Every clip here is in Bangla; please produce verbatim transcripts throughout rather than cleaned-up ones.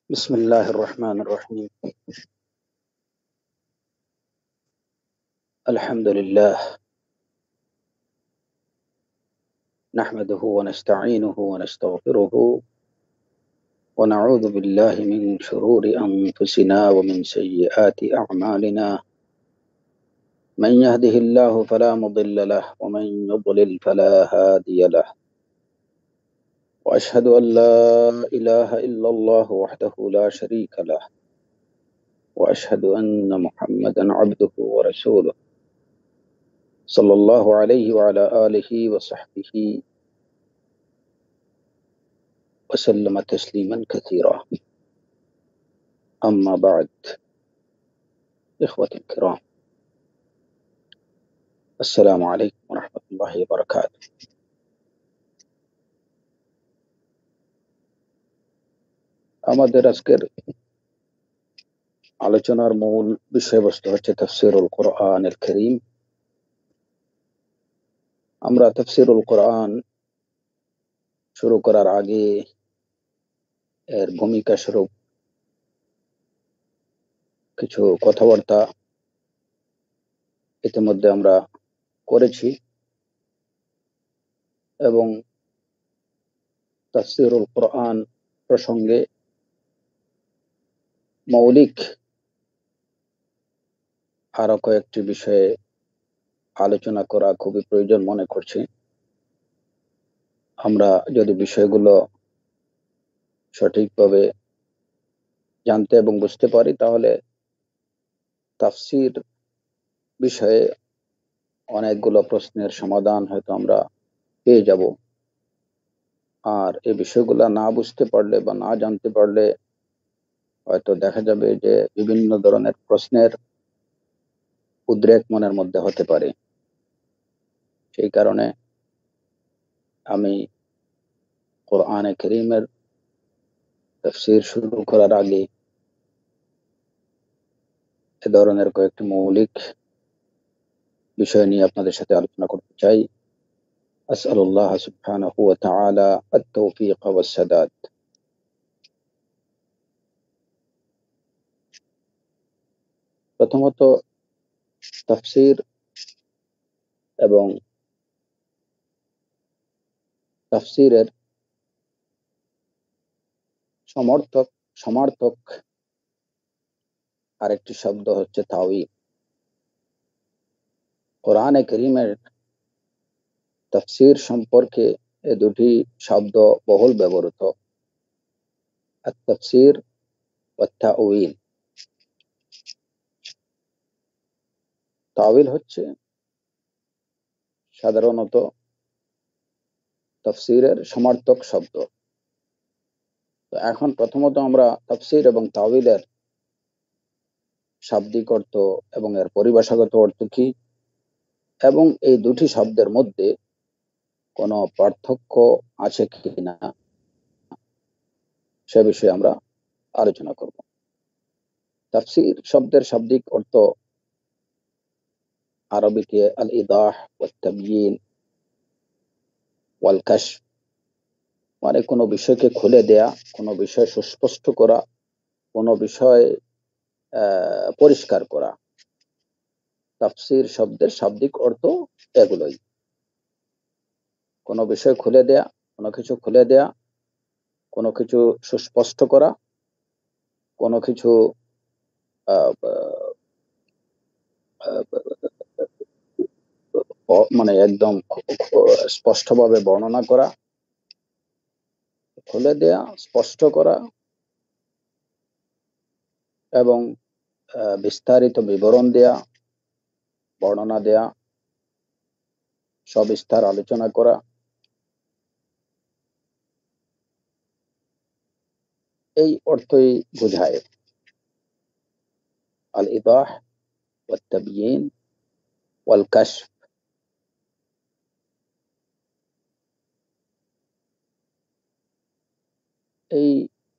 بسم الله الرحمن الرحيم. الحمد لله نحمده ونستعينه ونستغفره ونعوذ بالله من شرور أنفسنا ومن سيئات أعمالنا. من يهده الله فلا مضل له ومن يضلل فلا هادي له. وأشهد أن لا إله إلا الله وحده لا شريك له، وأشهد أن محمدا عبده ورسوله صلى الله عليه وعلى آله وصحبه وسلم تسليما كثيرا. أما بعد، إخوة الكرام، السلام عليكم ورحمة الله وبركاته. আমাদের আজকের আলোচনার মূল বিষয়বস্তু হচ্ছে তাফসীরুল কোরআনুল কারীম। আমরা তাফসীরুল কোরআন শুরু করার আগে এর ভূমিকা স্বরূপ কিছু কথাবার্তা ইতিমধ্যে আমরা করেছি এবং তাফসীরুল কোরআন প্রসঙ্গে মৌলিক আরো কয়েকটি বিষয়ে আলোচনা করা খুবই প্রয়োজন মনে করছি। আমরা যদি বিষয়গুলো সঠিকভাবে জানতে এবং বুঝতে পারি তাহলে তাফসীর বিষয়ে অনেকগুলো প্রশ্নের সমাধান হয়তো আমরা পেয়ে যাব। আর এই বিষয়গুলো না বুঝতে পারলে বা না জানতে পারলে হয়তো দেখা যাবে যে বিভিন্ন ধরনের প্রশ্নের উদ্রেক মনের মধ্যে হতে পারে। সেই কারণে আমি কোরআনে কারীমের তাফসীর শুরু করার আগে এ ধরনের কয়েকটি মৌলিক বিষয় নিয়ে আপনাদের সাথে আলোচনা করতে চাই। আসআলুল্লাহ সুবহানাহু ওয়া তাআলা আত-তাওফীক ওয়াস সাদাদ। প্রথমত, তাফসীর এবং তাফসীরের সমর্থক সমার্থক আরেকটি শব্দ হচ্ছে তাওয়ীল। কোরআনে কারীমের তাফসীর সম্পর্কে এই দুটি শব্দ বহুল ব্যবহৃত, আত-তাফসীর ওয়া তাওয়ীল। তাওয়ীল হচ্ছে সাধারণত তাফসীরের সমার্থক শব্দ। তো এখন প্রথমত আমরা তাফসীর এবং তাওয়ীলের শাব্দিক অর্থ এবং এর পরিভাষাগত অর্থ কি এবং এই দুটি শব্দের মধ্যে কোনো পার্থক্য আছে কিনা সে বিষয়ে আমরা আলোচনা করব। তাফসীর শব্দের শাব্দিক অর্থ আরবিতে আল ইদাহ ওয়াত তাবয়ীন ওয়াল কাশফ, মানে কোনো বিষয়কে খুলে দেয়া, কোনো বিষয় সুস্পষ্ট করা, কোনো বিষয় পরিষ্কার করা। তাফসীর শব্দের শাব্দিক অর্থ এগুলোই, কোনো বিষয় খুলে দেয়া, কোনো কিছু খুলে দেয়া, কোনো কিছু সুস্পষ্ট করা, কোনো কিছু মানে একদম স্পষ্টভাবে বর্ণনা করা, খুলে দেয়া, স্পষ্ট করা এবং বিস্তারিত বিবরণ দেয়া, বর্ণনা দেয়া, সবিস্তার আলোচনা করা। এই অর্থই বোঝায় আল ইদাহ ওয়াত তাবয়ীন ওয়াল কাশফ। এই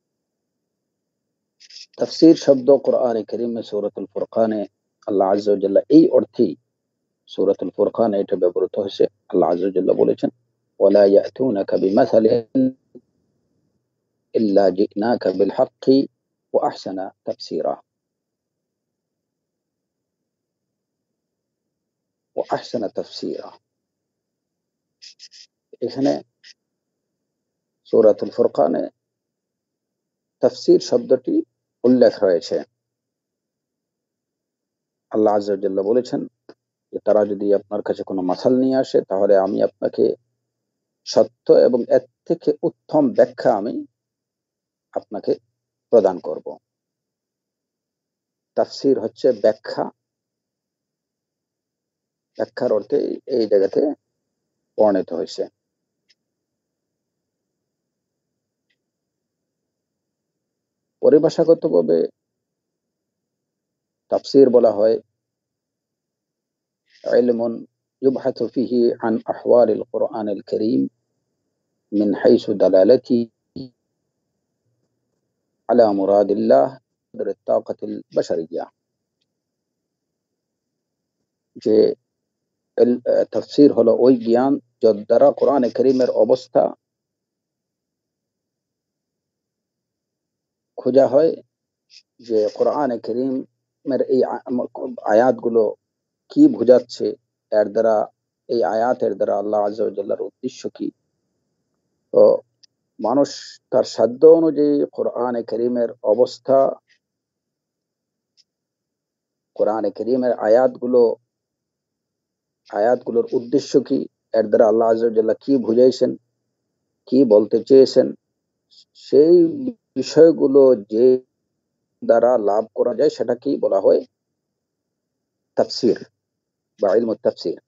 তাফসীর শব্দ কোরআনে কারীমে সূরাতুল ফুরকানে আল্লাহ আযজা ওয়া জাল্লা এই অর্থেই সূরাতুল ফুরকানে এটা ব্যবহৃত হয়েছে। আল্লাহ আযজা ওয়া জাল্লা বলেছেন, ওয়ালা ইয়াতুনাকা বিমাসালিন ইল্লা জিনাকা বিল হাক্কি وأحسن تفسيرا وأحسن تفسيرا এখানে সূরাতুল ফুরকানে তাফসীর শব্দটি উল্লেখ রয়েছে। আল্লাহ আযজা ওয়া জাল্লা বলেছেন যে তারা যদি আপনার কাছে কোনো মাসাল নিয়ে আসে তাহলে আমি আপনাকে সত্য এবং এর থেকে উত্তম ব্যাখ্যা আমি আপনাকে প্রদান করব। তাফসীর হচ্ছে ব্যাখ্যা, ব্যাখ্যার অর্থে এই জায়গাতে বর্ণিত হয়েছে। পরিভাষাগতভাবে তাফসীর বলা হয় ইলমুন ইউবহাথু ফিহি আন আহওয়ালিল কুরআনিল কারীম মিন হাইসু দালালাতি আলা মুরাদিল্লাহ কদর তাকাতিল বাশারিয়া। যে তাফসীর হলো ওই জ্ঞান যার দ্বারা কোরআনে কারীমের অবস্থা খোঁজা হয়, যে কোরআনে কারীমের এই আয়াতগুলো কি বোঝাচ্ছে, এর দ্বারা এই আয়াতের দ্বারা আল্লাহ আযজা ওয়া জাল্লার উদ্দেশ্য কি। তো মানুষ তার সাধ্য অনুযায়ী কোরআনে কারীমের অবস্থা, কোরআনে কারীমের আয়াতগুলো আয়াতগুলোর উদ্দেশ্য কি, এর দ্বারা আল্লাহ আযজা ওয়া জাল্লা কি বুঝাইছেন, কি বলতে চেয়েছেন, সেই বিষয়গুলো যে দ্বারা লাভ করা যায় সেটা কি বলা হয় তাফসীর বা ইলমুত তাফসীর।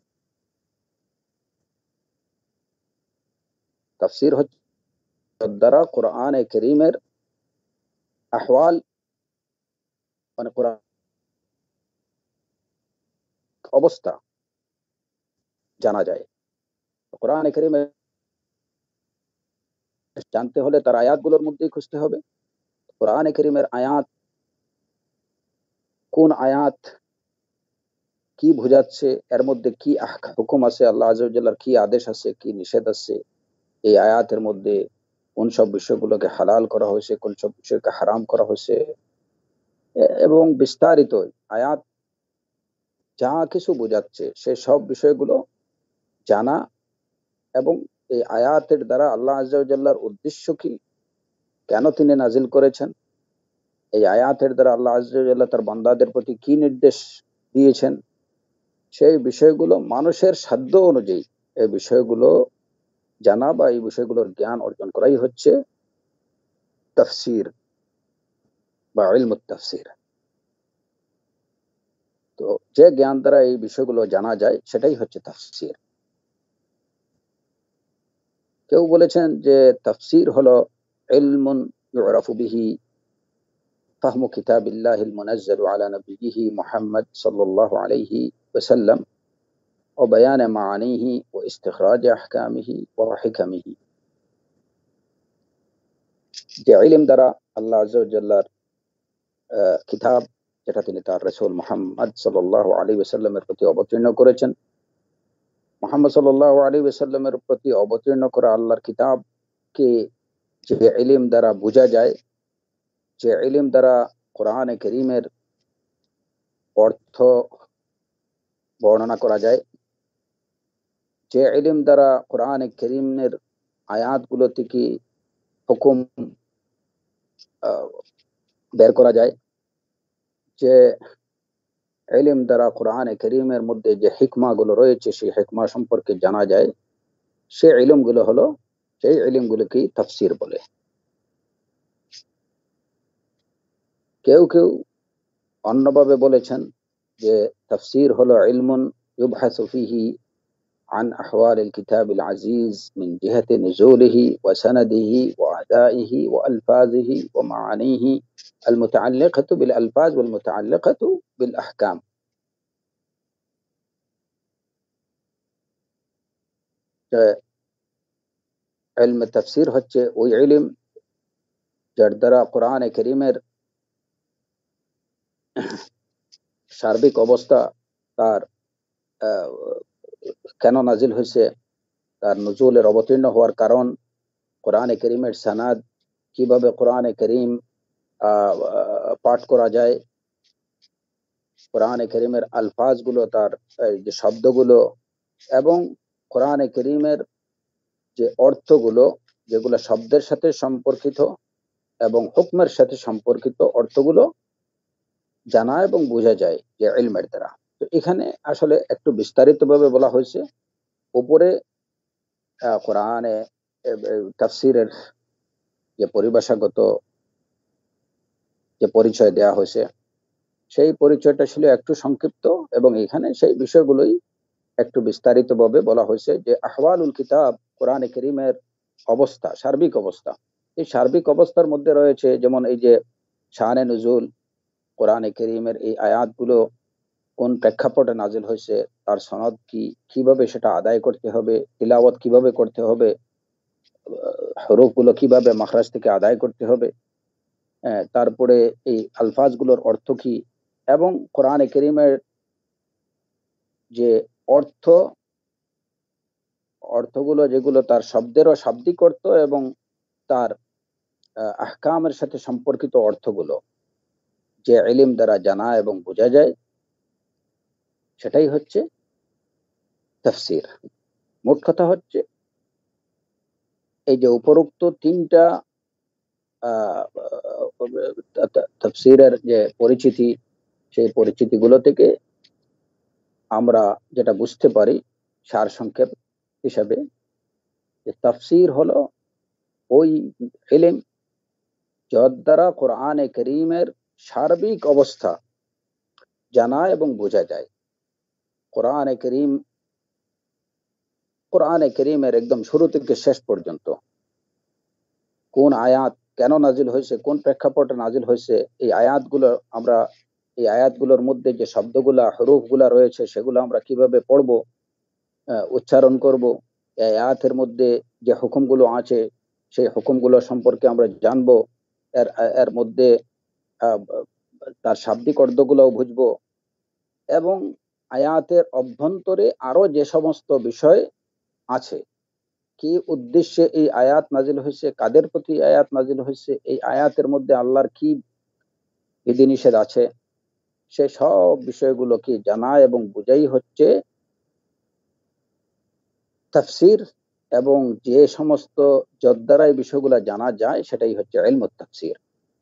তাফসীর হচ্ছে দ্বারা কোরআনে কারীমের আহওয়াল মানে কোরআন অবস্থা জানা যায়। কোরআনে কারীমের জানতে হলে তার আয়াতগুলোর মধ্যেই খুঁজতে হবে। কোরআনে কারীমের আয়াত, কোন আয়াত কি বোঝাচ্ছে, এর মধ্যে কি হুকুম আছে, আল্লাহ আযজা ওয়া জাল্লার কি আদেশ আছে, কি নিষেধ আছে, এই আয়াতের মধ্যে কোন সব বিষয়গুলোকে হালাল করা হয়েছে, কোন সব বিষয়কে হারাম করা হয়েছে, এবং বিস্তারিত আয়াত যা কিছু বোঝাচ্ছে সে সব বিষয়গুলো জানা, এবং এই আয়াতের দ্বারা আল্লাহ আযজা ওয়া জাল্লার উদ্দেশ্য কি, কেন তিনি নাজিল করেছেন, এই আয়াতের দ্বারা আল্লাহ আযজা ওয়া জাল্লা তার বান্দাদের প্রতি কি নির্দেশ দিয়েছেন, সেই বিষয়গুলো মানুষের সাধ্য অনুযায়ী এই বিষয়গুলো জানা বা এই বিষয়গুলোর জ্ঞান অর্জন করাই হচ্ছে তাফসীর বা ইলমুত তাফসীর। তো যে জ্ঞান দ্বারা এই বিষয়গুলো জানা যায় সেটাই হচ্ছে তাফসীর। কেউ বলেছেন যে তাফসীর হলো ইলমুন ইউরাফু বিহি ফাহমু কিতাবিল্লাহিল মুনাজ্জালু আলা নবিয়িহি মুহাম্মদ সাল্লাল্লাহু আলাইহি ওয়াসাল্লাম ওয়া বায়ান মাআনিহি ওয়া ইস্তিখরাজ আহকামিহি ওয়া হিকামিহি। যে ইলম দ্বারা আল্লাহ আযজা ওয়া জাল্লার কিতাব, যেটা তিনি তার রাসূল মুহাম্মদ সাল্লাল্লাহু আলাইহি ওয়াসাল্লামের প্রতি অবতীর্ণ করেছেন, মুহাম্মদ সাল্লাল্লাহু আলাইহি ওয়াসাল্লামের প্রতি অবতীর্ণ করা আল্লাহর কিতাবকে যে ইলম দ্বারা বোঝা যায়, যে ইলম দ্বারা কোরআনে কারীমের অর্থ বর্ণনা করা যায়, যে ইলম দ্বারা কোরআনে কারীমের আয়াতগুলো থেকে হুকুম বের করা যায়, যে ইলম দ্বারা কোরআনে কারীমের মধ্যে যে হিকমাগুলো রয়েছে সেই হিকমা সম্পর্কে জানা যায়, সেই ইলমগুলো হলো সেই ইলমগুলোকেই তাফসীর বলে। কেউ কেউ অন্যভাবে বলেছেন যে তাফসীর হলো ইলমুন ইউবহাসু ফিহি عن أحوال الكتاب العزيز من جهة نزوله وسنده وأدائه وألفاظه ومعانيه المتعلقة بالألفاظ والمتعلقة بالأحكام। علم التفسير হচ্ছে ওই ইলম যার দ্বারা কোরআনে কারীমের সার্বিক অবস্থা, তার কেন নাজিল হয়েছে, তার নজুলের অবতীর্ণ হওয়ার কারণ, কোরআনে কারীমের সানাদ, কিভাবে কোরআনে কারীম আহ, পাঠ করা যায়, কোরআনে করিমের আলফাজগুলো, তার এই যে শব্দগুলো, এবং কোরআনে করিমের যে অর্থগুলো, যেগুলো শব্দের সাথে সম্পর্কিত এবং হুকমের সাথে সম্পর্কিত অর্থগুলো জানা এবং বোঝা যায় যে ইলমের দ্বারা। তো এখানে আসলে একটু বিস্তারিতভাবে বলা হয়েছে। উপরে আহ, কোরআনে তাফসিরের যে পরিভাষাগত যে পরিচয় দেওয়া হয়েছে, সেই পরিচয়টা ছিল একটু সংক্ষিপ্ত, এবং এখানে সেই বিষয়গুলোই একটু বিস্তারিতভাবে বলা হয়েছে যে আহওয়ালুল কিতাব, কোরআনে করিমের অবস্থা, সার্বিক অবস্থা। এই সার্বিক অবস্থার মধ্যে রয়েছে যেমন এই যে শানে নুজুল, কোরআনে করিমের এই আয়াতগুলো কোন প্রেক্ষাপটে নাজিল হয়েছে, তার সনদ কি, কিভাবে সেটা আদায় করতে হবে, তিলাওয়াত কিভাবে করতে হবে, হরফ গুলো কিভাবে মাখরাজ থেকে আদায় করতে হবে, হ্যাঁ, তারপরে এই আলফাজগুলোর অর্থ কি, এবং কোরআনে করিমের যে অর্থ, অর্থগুলো যেগুলো তার শব্দেরও শাব্দিক অর্থ এবং তার আহ, আহকামের সাথে সম্পর্কিত অর্থগুলো যে ইলম দ্বারা জানা এবং বোঝা যায়, সেটাই হচ্ছে তাফসীর। মোট কথা হচ্ছে এই যে উপরোক্ত তিনটা আহ তাফসীরের যে পরিচিতি, সেই পরিচিতিগুলো থেকে আমরা যেটা বুঝতে পারি সারসংক্ষেপ হিসাবে, যে তাফসীর হলো ওই ইলম যার দ্বারা কোরআনে করিমের সার্বিক অবস্থা জানা এবং বোঝা যায়। কোরআনে করিম, কোরআনে করিমের একদম শুরু থেকে শেষ পর্যন্ত কোন আয়াত কেন নাজিল হয়েছে, কোন প্রেক্ষাপটে নাজিল হয়েছে, এই আয়াতগুলো আমরা, এই আয়াতগুলোর মধ্যে যে শব্দগুলা, হরুফগুলা রয়েছে, সেগুলো আমরা কিভাবে পড়ব, উচ্চারণ করব, এই আয়াতের মধ্যে যে হুকুমগুলো আছে, সেই হুকুমগুলো সম্পর্কে আমরা জানবো, এর এর মধ্যে আহ, তার শাব্দিক অর্থগুলোও বুঝবো, এবং আয়াতের অভ্যন্তরে আরো যে সমস্ত বিষয় আছে, কি উদ্দেশ্যে এই আয়াত নাজিল হয়েছে, কাদের প্রতি আয়াত নাজিল হয়েছে, এই আয়াতের মধ্যে আল্লাহর কি বিধিনিষেধ আছে, সে সব বিষয়গুলোকে জানা এবং বোঝাই হচ্ছে তাফসীর। এবং যে সমস্ত যদ দ্বারা এই বিষয়গুলো জানা যায়, সেটাই হচ্ছে ইলমুত তাফসীর।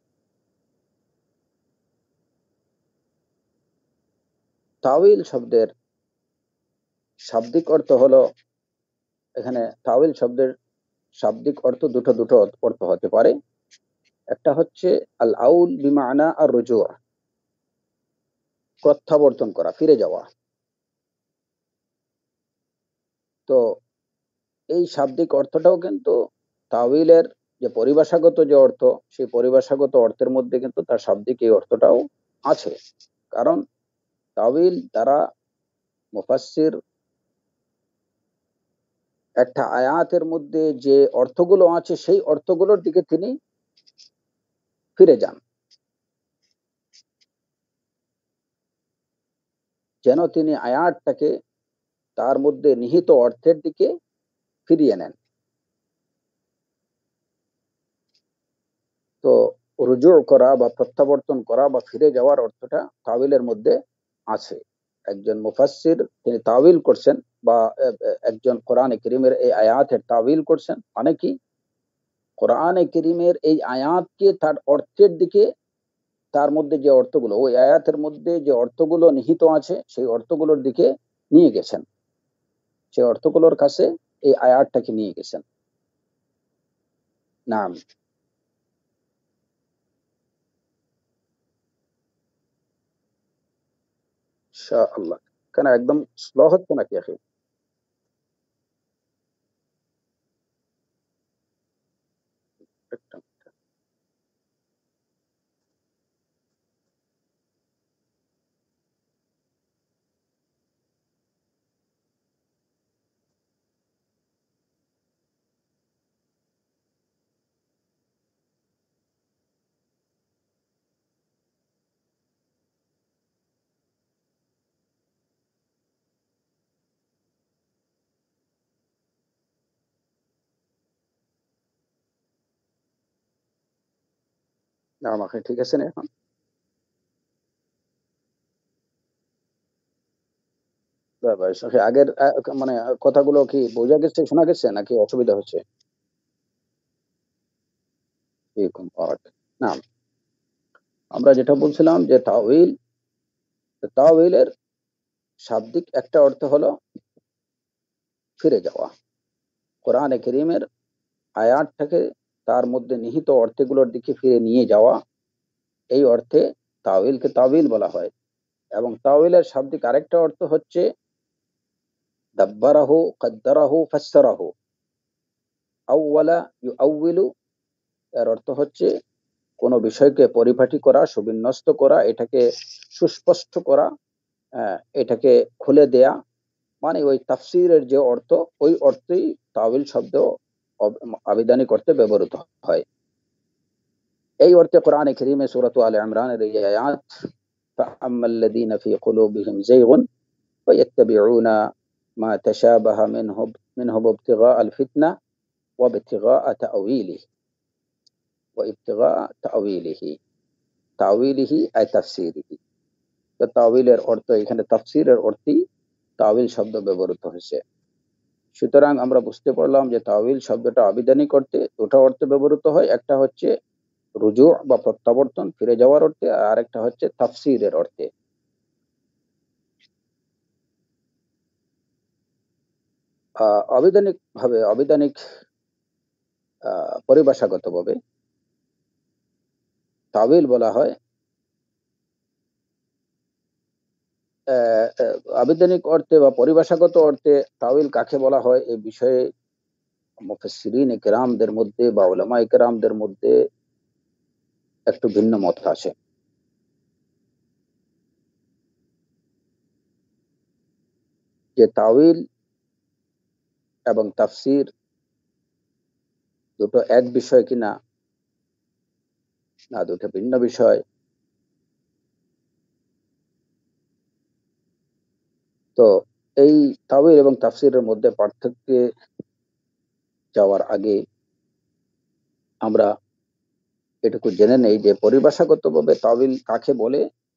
তাওয়িল শব্দের শাব্দিক অর্থ হলো, এখানে তাওয়িল শব্দের শাব্দিক অর্থ দুটো দুটো অর্থ হতে পারে। একটা হচ্ছে আল আউল বিমানা আর রুজু, প্রত্যাবর্তন করা, ফিরে যাওয়া। তো এই শাব্দিক অর্থটাও কিন্তু তাওয়িলের যে পরিভাষাগত যে অর্থ, সেই পরিভাষাগত অর্থের মধ্যে কিন্তু তার শাব্দিক এই অর্থটাও আছে। কারণ তাওয়িল দ্বারা মুফাসসির একটা আয়াতের মধ্যে যে অর্থগুলো আছে, সেই অর্থগুলোর দিকে তিনি ফিরে যান, যেন তিনি আয়াতটাকে তার মধ্যে নিহিত অর্থের দিকে ফিরিয়ে নেন। তো রুজু করা বা প্রত্যাবর্তন করা বা ফিরে যাওয়ার অর্থটা তাওয়িলের মধ্যে আছে। একজন মুফাসসির তিনি তাওয়িল করছেন, বা একজন কোরআনে করিমের এই আয়াতের তাওয়িল করছেন, মানে কি, কোরআনে করিমের এই আয়াতকে তার অর্থের দিকে, তার মধ্যে যে অর্থগুলো, ওই আয়াতের মধ্যে যে অর্থগুলো নিহিত আছে, সেই অর্থগুলোর দিকে নিয়ে গেছেন, সেই অর্থগুলোর কাছে এই আয়াতটাকে নিয়ে গেছেন। নাম ইনশাআল্লাহ। কেন একদম স্লো হচ্ছে নাকি আখি? না আমাকে ঠিক আছে না এখন? আগের মানে কথাগুলো কি বোঝা গেছে, শোনা গেছে নাকি অসুবিধা হচ্ছে? এরকম না, আমরা যেটা বলছিলাম যে তাওয়িল, তাওয়িলের শাব্দিক একটা অর্থ হলো ফিরে যাওয়া। কোরআনে কারীমের আয়াত থেকে তার মধ্যে নিহিত অর্থগুলোর দিকে ফিরে নিয়ে যাওয়া, এই অর্থে তাওয়িলকে তাওয়িল বলা হয়। এবং তাওয়িলের শাব্দিক আরেকটা অর্থ হচ্ছে দাব্বারাহু কদ্দারাহু ফাসসারাহু, আউওয়ালা ইউআউইলু, এর অর্থ হচ্ছে কোনো বিষয়কে পরিপাটি করা, সুবিন্যস্ত করা, এটাকে সুস্পষ্ট করা, এটাকে খুলে দেয়া, মানে ওই তাফসীরের যে অর্থ, ওই অর্থেই তাওয়িল শব্দ আবিধানিক অর্থে ব্যবহৃত হয়। এই অর্থে কোরআনে কারীমে সূরাত আলে ইমরানের এই আয়াত ফাআম্মাল্লাযীনা ফী কুলুবিহিম যায়গুন ফায়াত্তাবিউনা মা তাশাবাহা মিনহু মিনহু ইবতিগাআল ফিতনা ওয়া ইবতিগাআ তা'ওয়িলিহি ওয়া ইবতিগাআ তা'ওয়িলিহি, তা'ওয়িলিহি আই তাফসীরিহি। তো তাওয়িলের অর্থ এখানে তাফসীরের অর্থেই তাওয়িল শব্দ ব্যবহৃত হয়েছে। সুতরাং আমরা বুঝতে পারলাম যে তাওয়িল শব্দটা আবিধানিক অর্থে দুটো অর্থে ব্যবহৃত হয়, একটা হচ্ছে রুজু বা প্রত্যাবর্তন, ফিরে যাওয়ার অর্থে, আর একটা হচ্ছে তাফসীরের অর্থে। অবিধানিক ভাবে, অবিধানিক পরিভাষাগত ভাবে তাওয়িল বলা হয়, আবিধানিক অর্থে বা পরিভাষাগত অর্থে তাওয়িল কাকে বলা হয় এই বিষয়ে মুফাসসিরিন কিরামদের মধ্যে বা উলামায়ে কিরামদের মধ্যে একটু ভিন্ন মত আছে। যে তাওয়িল এবং তাফসীর দুটো এক বিষয় কিনা, না দুটো ভিন্ন বিষয়। তো এই তাওয়িল এবং তাফসীরের মধ্যে পার্থক্যে যাওয়ার আগে আমরা এটুকু জেনে নেই যে পরিভাষাগতভাবে তাওয়িল কাকে বলে।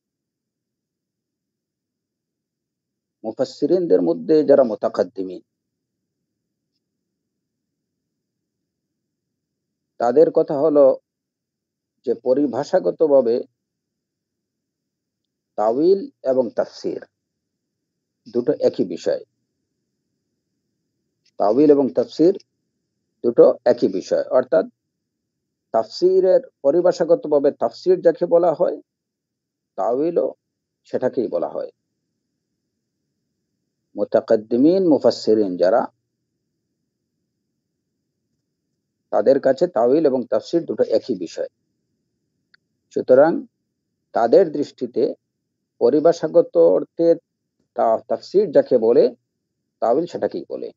মুফাসসিরিনদের মধ্যে যারা মুতাকাদ্দিমিন, তাদের কথা হলো যে পরিভাষাগতভাবে তাওয়িল এবং তাফসীর দুটো একই বিষয়। তাওয়িল এবং তাফসীর দুটো একই বিষয়, অর্থাৎ তাফসীরের পরিভাষাগতভাবে তাফসীর যাকে বলা হয়, তাওয়িলও সেটাকেই বলা হয়। মুতাকাদ্দিমিন মুফাসসিরিন যারা, তাদের কাছে তাওয়িল এবং তাফসীর দুটো একই বিষয়। সুতরাং তাদের দৃষ্টিতে পরিভাষাগত অর্থে তাফসীর যাকে বলে, তাওয়িল সেটাকেই বলে।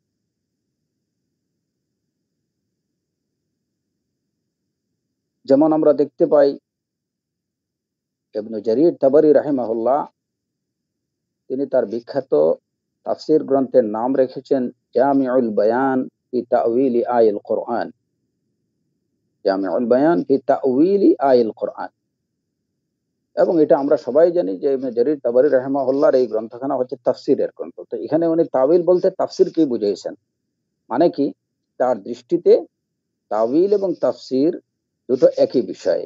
যেমন আমরা দেখতে পাই ইবনে জারীর তাবরী রাহিমাহুল্লাহ, তিনি তার বিখ্যাত তাফসীর গ্রন্থের নাম রেখেছেন জামিউল বায়ান ফি তা'ওয়িলি আয়াল কোরআন। জামিউল বায়ান ফি তা'ওয়িলি আয়াল কোরআন। এবং এটা আমরা সবাই জানি যে ইবনে জারীর তাবরী রাহিমাহুল্লাহর এই গ্রন্থখানা হচ্ছে তাফসীরের গ্রন্থ। তো এখানে উনি তাওয়িল বলতে তাফসীরকেই বুঝিয়েছেন। মানে কি, তার দৃষ্টিতে তাওয়িল এবং তাফসীর দুটো একই বিষয়।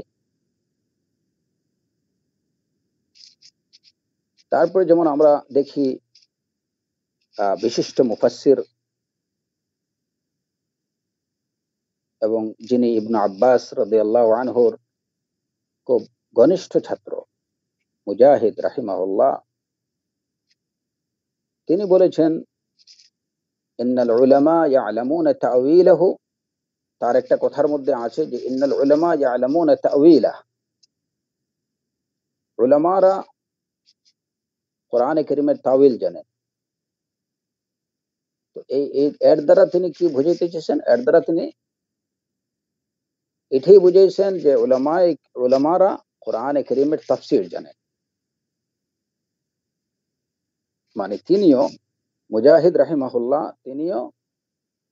তারপরে যেমন আমরা দেখি বিশিষ্ট মুফাসসির এবং যিনি ইবনে আব্বাস রাদিয়াল্লাহু আনহুর খুব ঘনিষ্ঠ ছাত্র মুজাহিদ রাহিমাহুল্লাহ, তিনি বলেছেন ইন্নাল উলামা ইয়ালামুনা তা'ওয়িলাহু, তার একটা কথার মধ্যে আছে যে ইন্নাল উলামা ইয়ালামুনা তা'ওয়িলাহ, উলামারা কোরআনে কারীমের তাওয়িল জানেন। তো এই এর দ্বারা তিনি কি বুঝাইতে চেয়েছেন? এর দ্বারা তিনি এটাই বুঝিয়েছেন যে উলামায়ে উলামারা কোরআনে কারীমের তাফসীর জানেন। মানে তিনিও, মুজাহিদ রাহিমাহুল্লাহ, তিনিও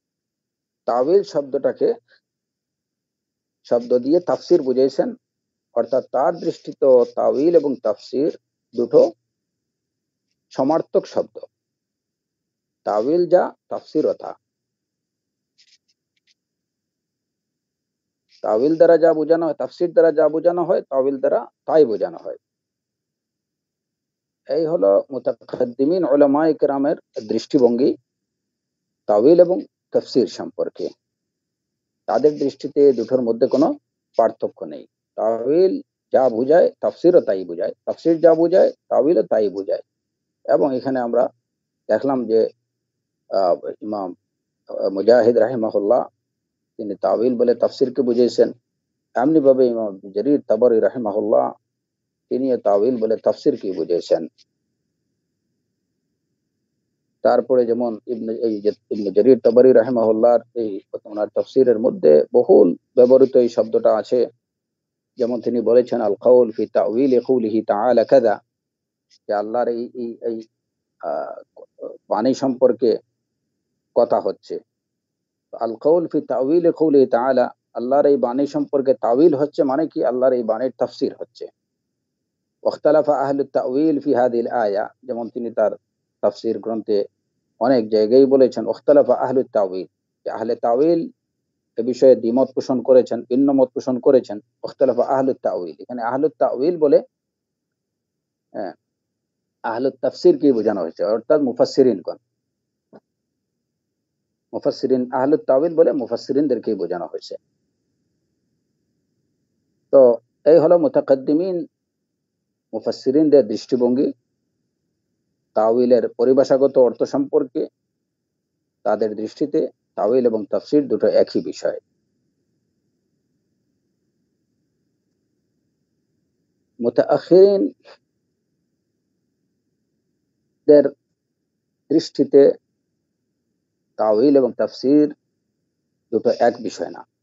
তাওয়িল শব্দটাকে শব্দ দিয়ে তাফসীর বুঝিয়েছেন অর্থাৎ তার দৃষ্টিতে তাওয়িল এবং তাফসির দুটো সমার্থক শব্দ। তাওয়িল যা, তাফসিরও তা। তাওয়িল দ্বারা যা বোঝানো হয়, তাফসির দ্বারা যা বোঝানো হয়, তাওয়িল দ্বারা তাই বোঝানো হয়। এই হলো মুতাকাদ্দিমিন উলামায়ে কেরামের দৃষ্টিভঙ্গি তাওয়িল এবং তাফসির সম্পর্কে। তাদের দৃষ্টিতে দুটোর মধ্যে কোনো পার্থক্য নেই। তাওয়িল যা বোঝায়, তাফসিরও তাই বোঝায়, তাফসির যা বোঝায়, তাওয়িলও তাই বোঝায়। এবং এখানে আমরা দেখলাম যে আহ, ইমাম আহ, মুজাহিদ রাহিমাহুল্লাহ তিনি তাওয়িল বলে তাফসিরকে বুঝিয়েছেন। এমনি ভাবে ইমাম জারীর তাবরী রাহিমাহুল্লাহ তিনি তাওয়িল বলে তাফসিরকে বুঝিয়েছেন। তারপরে যেমন ইবনে এই যে ইবনে জারীর তাবরী রাহিমাহুল্লাহর এই ওনার তাফসিরের মধ্যে বহুল ব্যবহৃত এই শব্দটা আছে। যেমন তিনি বলেছেন আল কাউল ফি তাওয়িল কওলিহি তাআলা কাযা, যে আল্লাহর এই এই এই আহ, বাণী সম্পর্কে কথা হচ্ছে। আল কাউল ফি তাওয়িল কওলিহি তাআলা, আল্লাহর এই বাণী সম্পর্কে তাওয়িল হচ্ছে মানে কি, আল্লাহর এই বাণীর তাফসির হচ্ছে। ওয়াখতালাফা আহলুত তাওয়িল ফি হাযিহিল আয়া, যেমন তিনি তার তাফসির গ্রন্থে অনেক জায়গায় বলেছেন ওয়াখতালাফা আহলুত তাওয়িল, যে আহলে তাওয়িল এ বিষয়ে দ্বিমত পোষণ করেছেন, ভিন্ন মত পোষণ করেছেন। ওয়াখতালাফা আহলুত তাওয়িল, এখানে আহলুত তাওয়িল বলে আহ, আহলুত তাফসির কি বোঝানো হয়েছে, অর্থাৎ মুফাসসিরিনগণ। মুফাসসিরিন আহলুত তাওয়িল বলে মুফাসসিরিনদেরকে বোঝানো হয়েছে। তো এই হলো মুতাকাদ্দিমিন মুফাসসিরিনদের দৃষ্টিভঙ্গি তাওয়িলের পরিভাষাগত অর্থ সম্পর্কে। তাদের দৃষ্টিতে তাওয়িল এবং তাফসির দুটো একই বিষয়। মুতাআখিরিনদের দৃষ্টিতে তাওয়িল এবং তাফসির দুটো এক বিষয় না।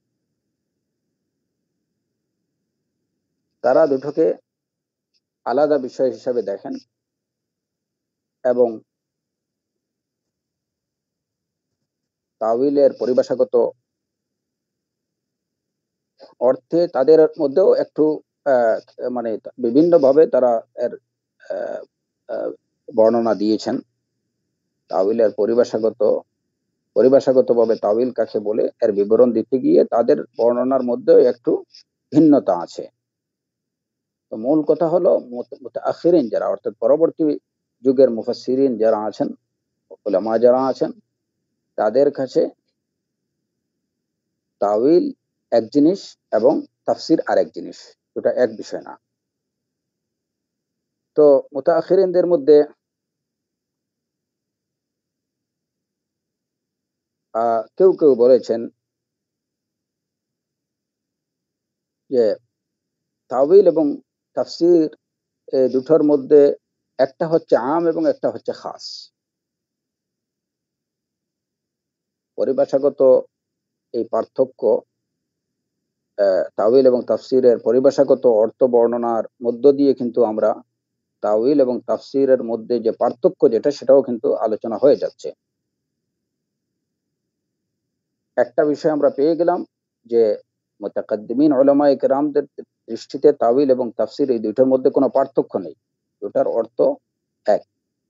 তারা দুটোকে আলাদা বিষয় হিসাবে দেখেন এবং তাওয়িলের পরিভাষাগত অর্থে তাদের মধ্যেও একটু আহ, মানে বিভিন্নভাবে তারা এর আহ, আহ, বর্ণনা দিয়েছেন। তাওয়িলের পরিভাষাগত পরিভাষাগতভাবে তাওয়িল কাকে বলে এর বিবরণ দিতে গিয়ে তাদের বর্ণনার মধ্যেও একটু ভিন্নতা আছে। তো মূল কথা হলো মুতাআখিরিন যারা, অর্থাৎ পরবর্তী যুগের মুফাসসিরিন যারা আছেন, উলামা যারা আছেন, তাদের কাছে তাওয়িল এক জিনিস এবং তাফসির আরেক জিনিস, দুটা এক বিষয় না। তো মুতাআখিরিনদের মধ্যে আহ, কেউ কেউ বলেছেন যে তাওয়িল এবং তাফসির এই দুটোর মধ্যে একটা হচ্ছে আম এবং একটা হচ্ছে খাস। পরিভাষাগত এই পার্থক্য, তাওয়িল এবং তাফসিরের পরিভাষাগত অর্থ বর্ণনার মধ্য দিয়ে কিন্তু আমরা তাওয়িল এবং তাফসিরের মধ্যে যে পার্থক্য যেটা, সেটাও কিন্তু আলোচনা হয়ে যাচ্ছে। একটা বিষয় আমরা পেয়ে গেলাম যে মুতাকাদ্দিমিন উলামায়ে কেরামদের দৃষ্টিতে তাওয়িল এবং তাফসির এই দুইটার মধ্যে কোনো পার্থক্য নেই, দুটার অর্থ এক।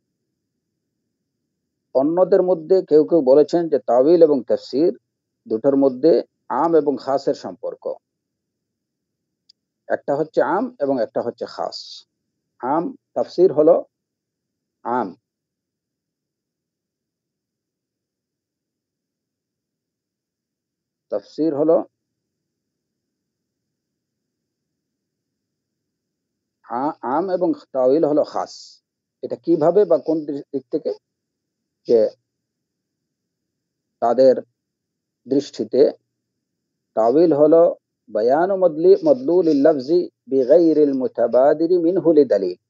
অন্যদের মধ্যে কেউ কেউ বলেছেন যে তাওয়িল এবং তাফসির দুটোর মধ্যে আম এবং খাসের সম্পর্ক, একটা হচ্ছে আম এবং একটা হচ্ছে খাস। আম তাফসির হলো আম, তাফসির হলো আম এবং তাওয়িল হলো খাস। এটা কিভাবে বা কোন দিক থেকে, যে তাদের দৃষ্টিতে তাওয়িল হলো বায়ানু মদলি মদলুলিল লাফজি বিগাইরিল মুতাবাদিরি মিনহু লিদালিল।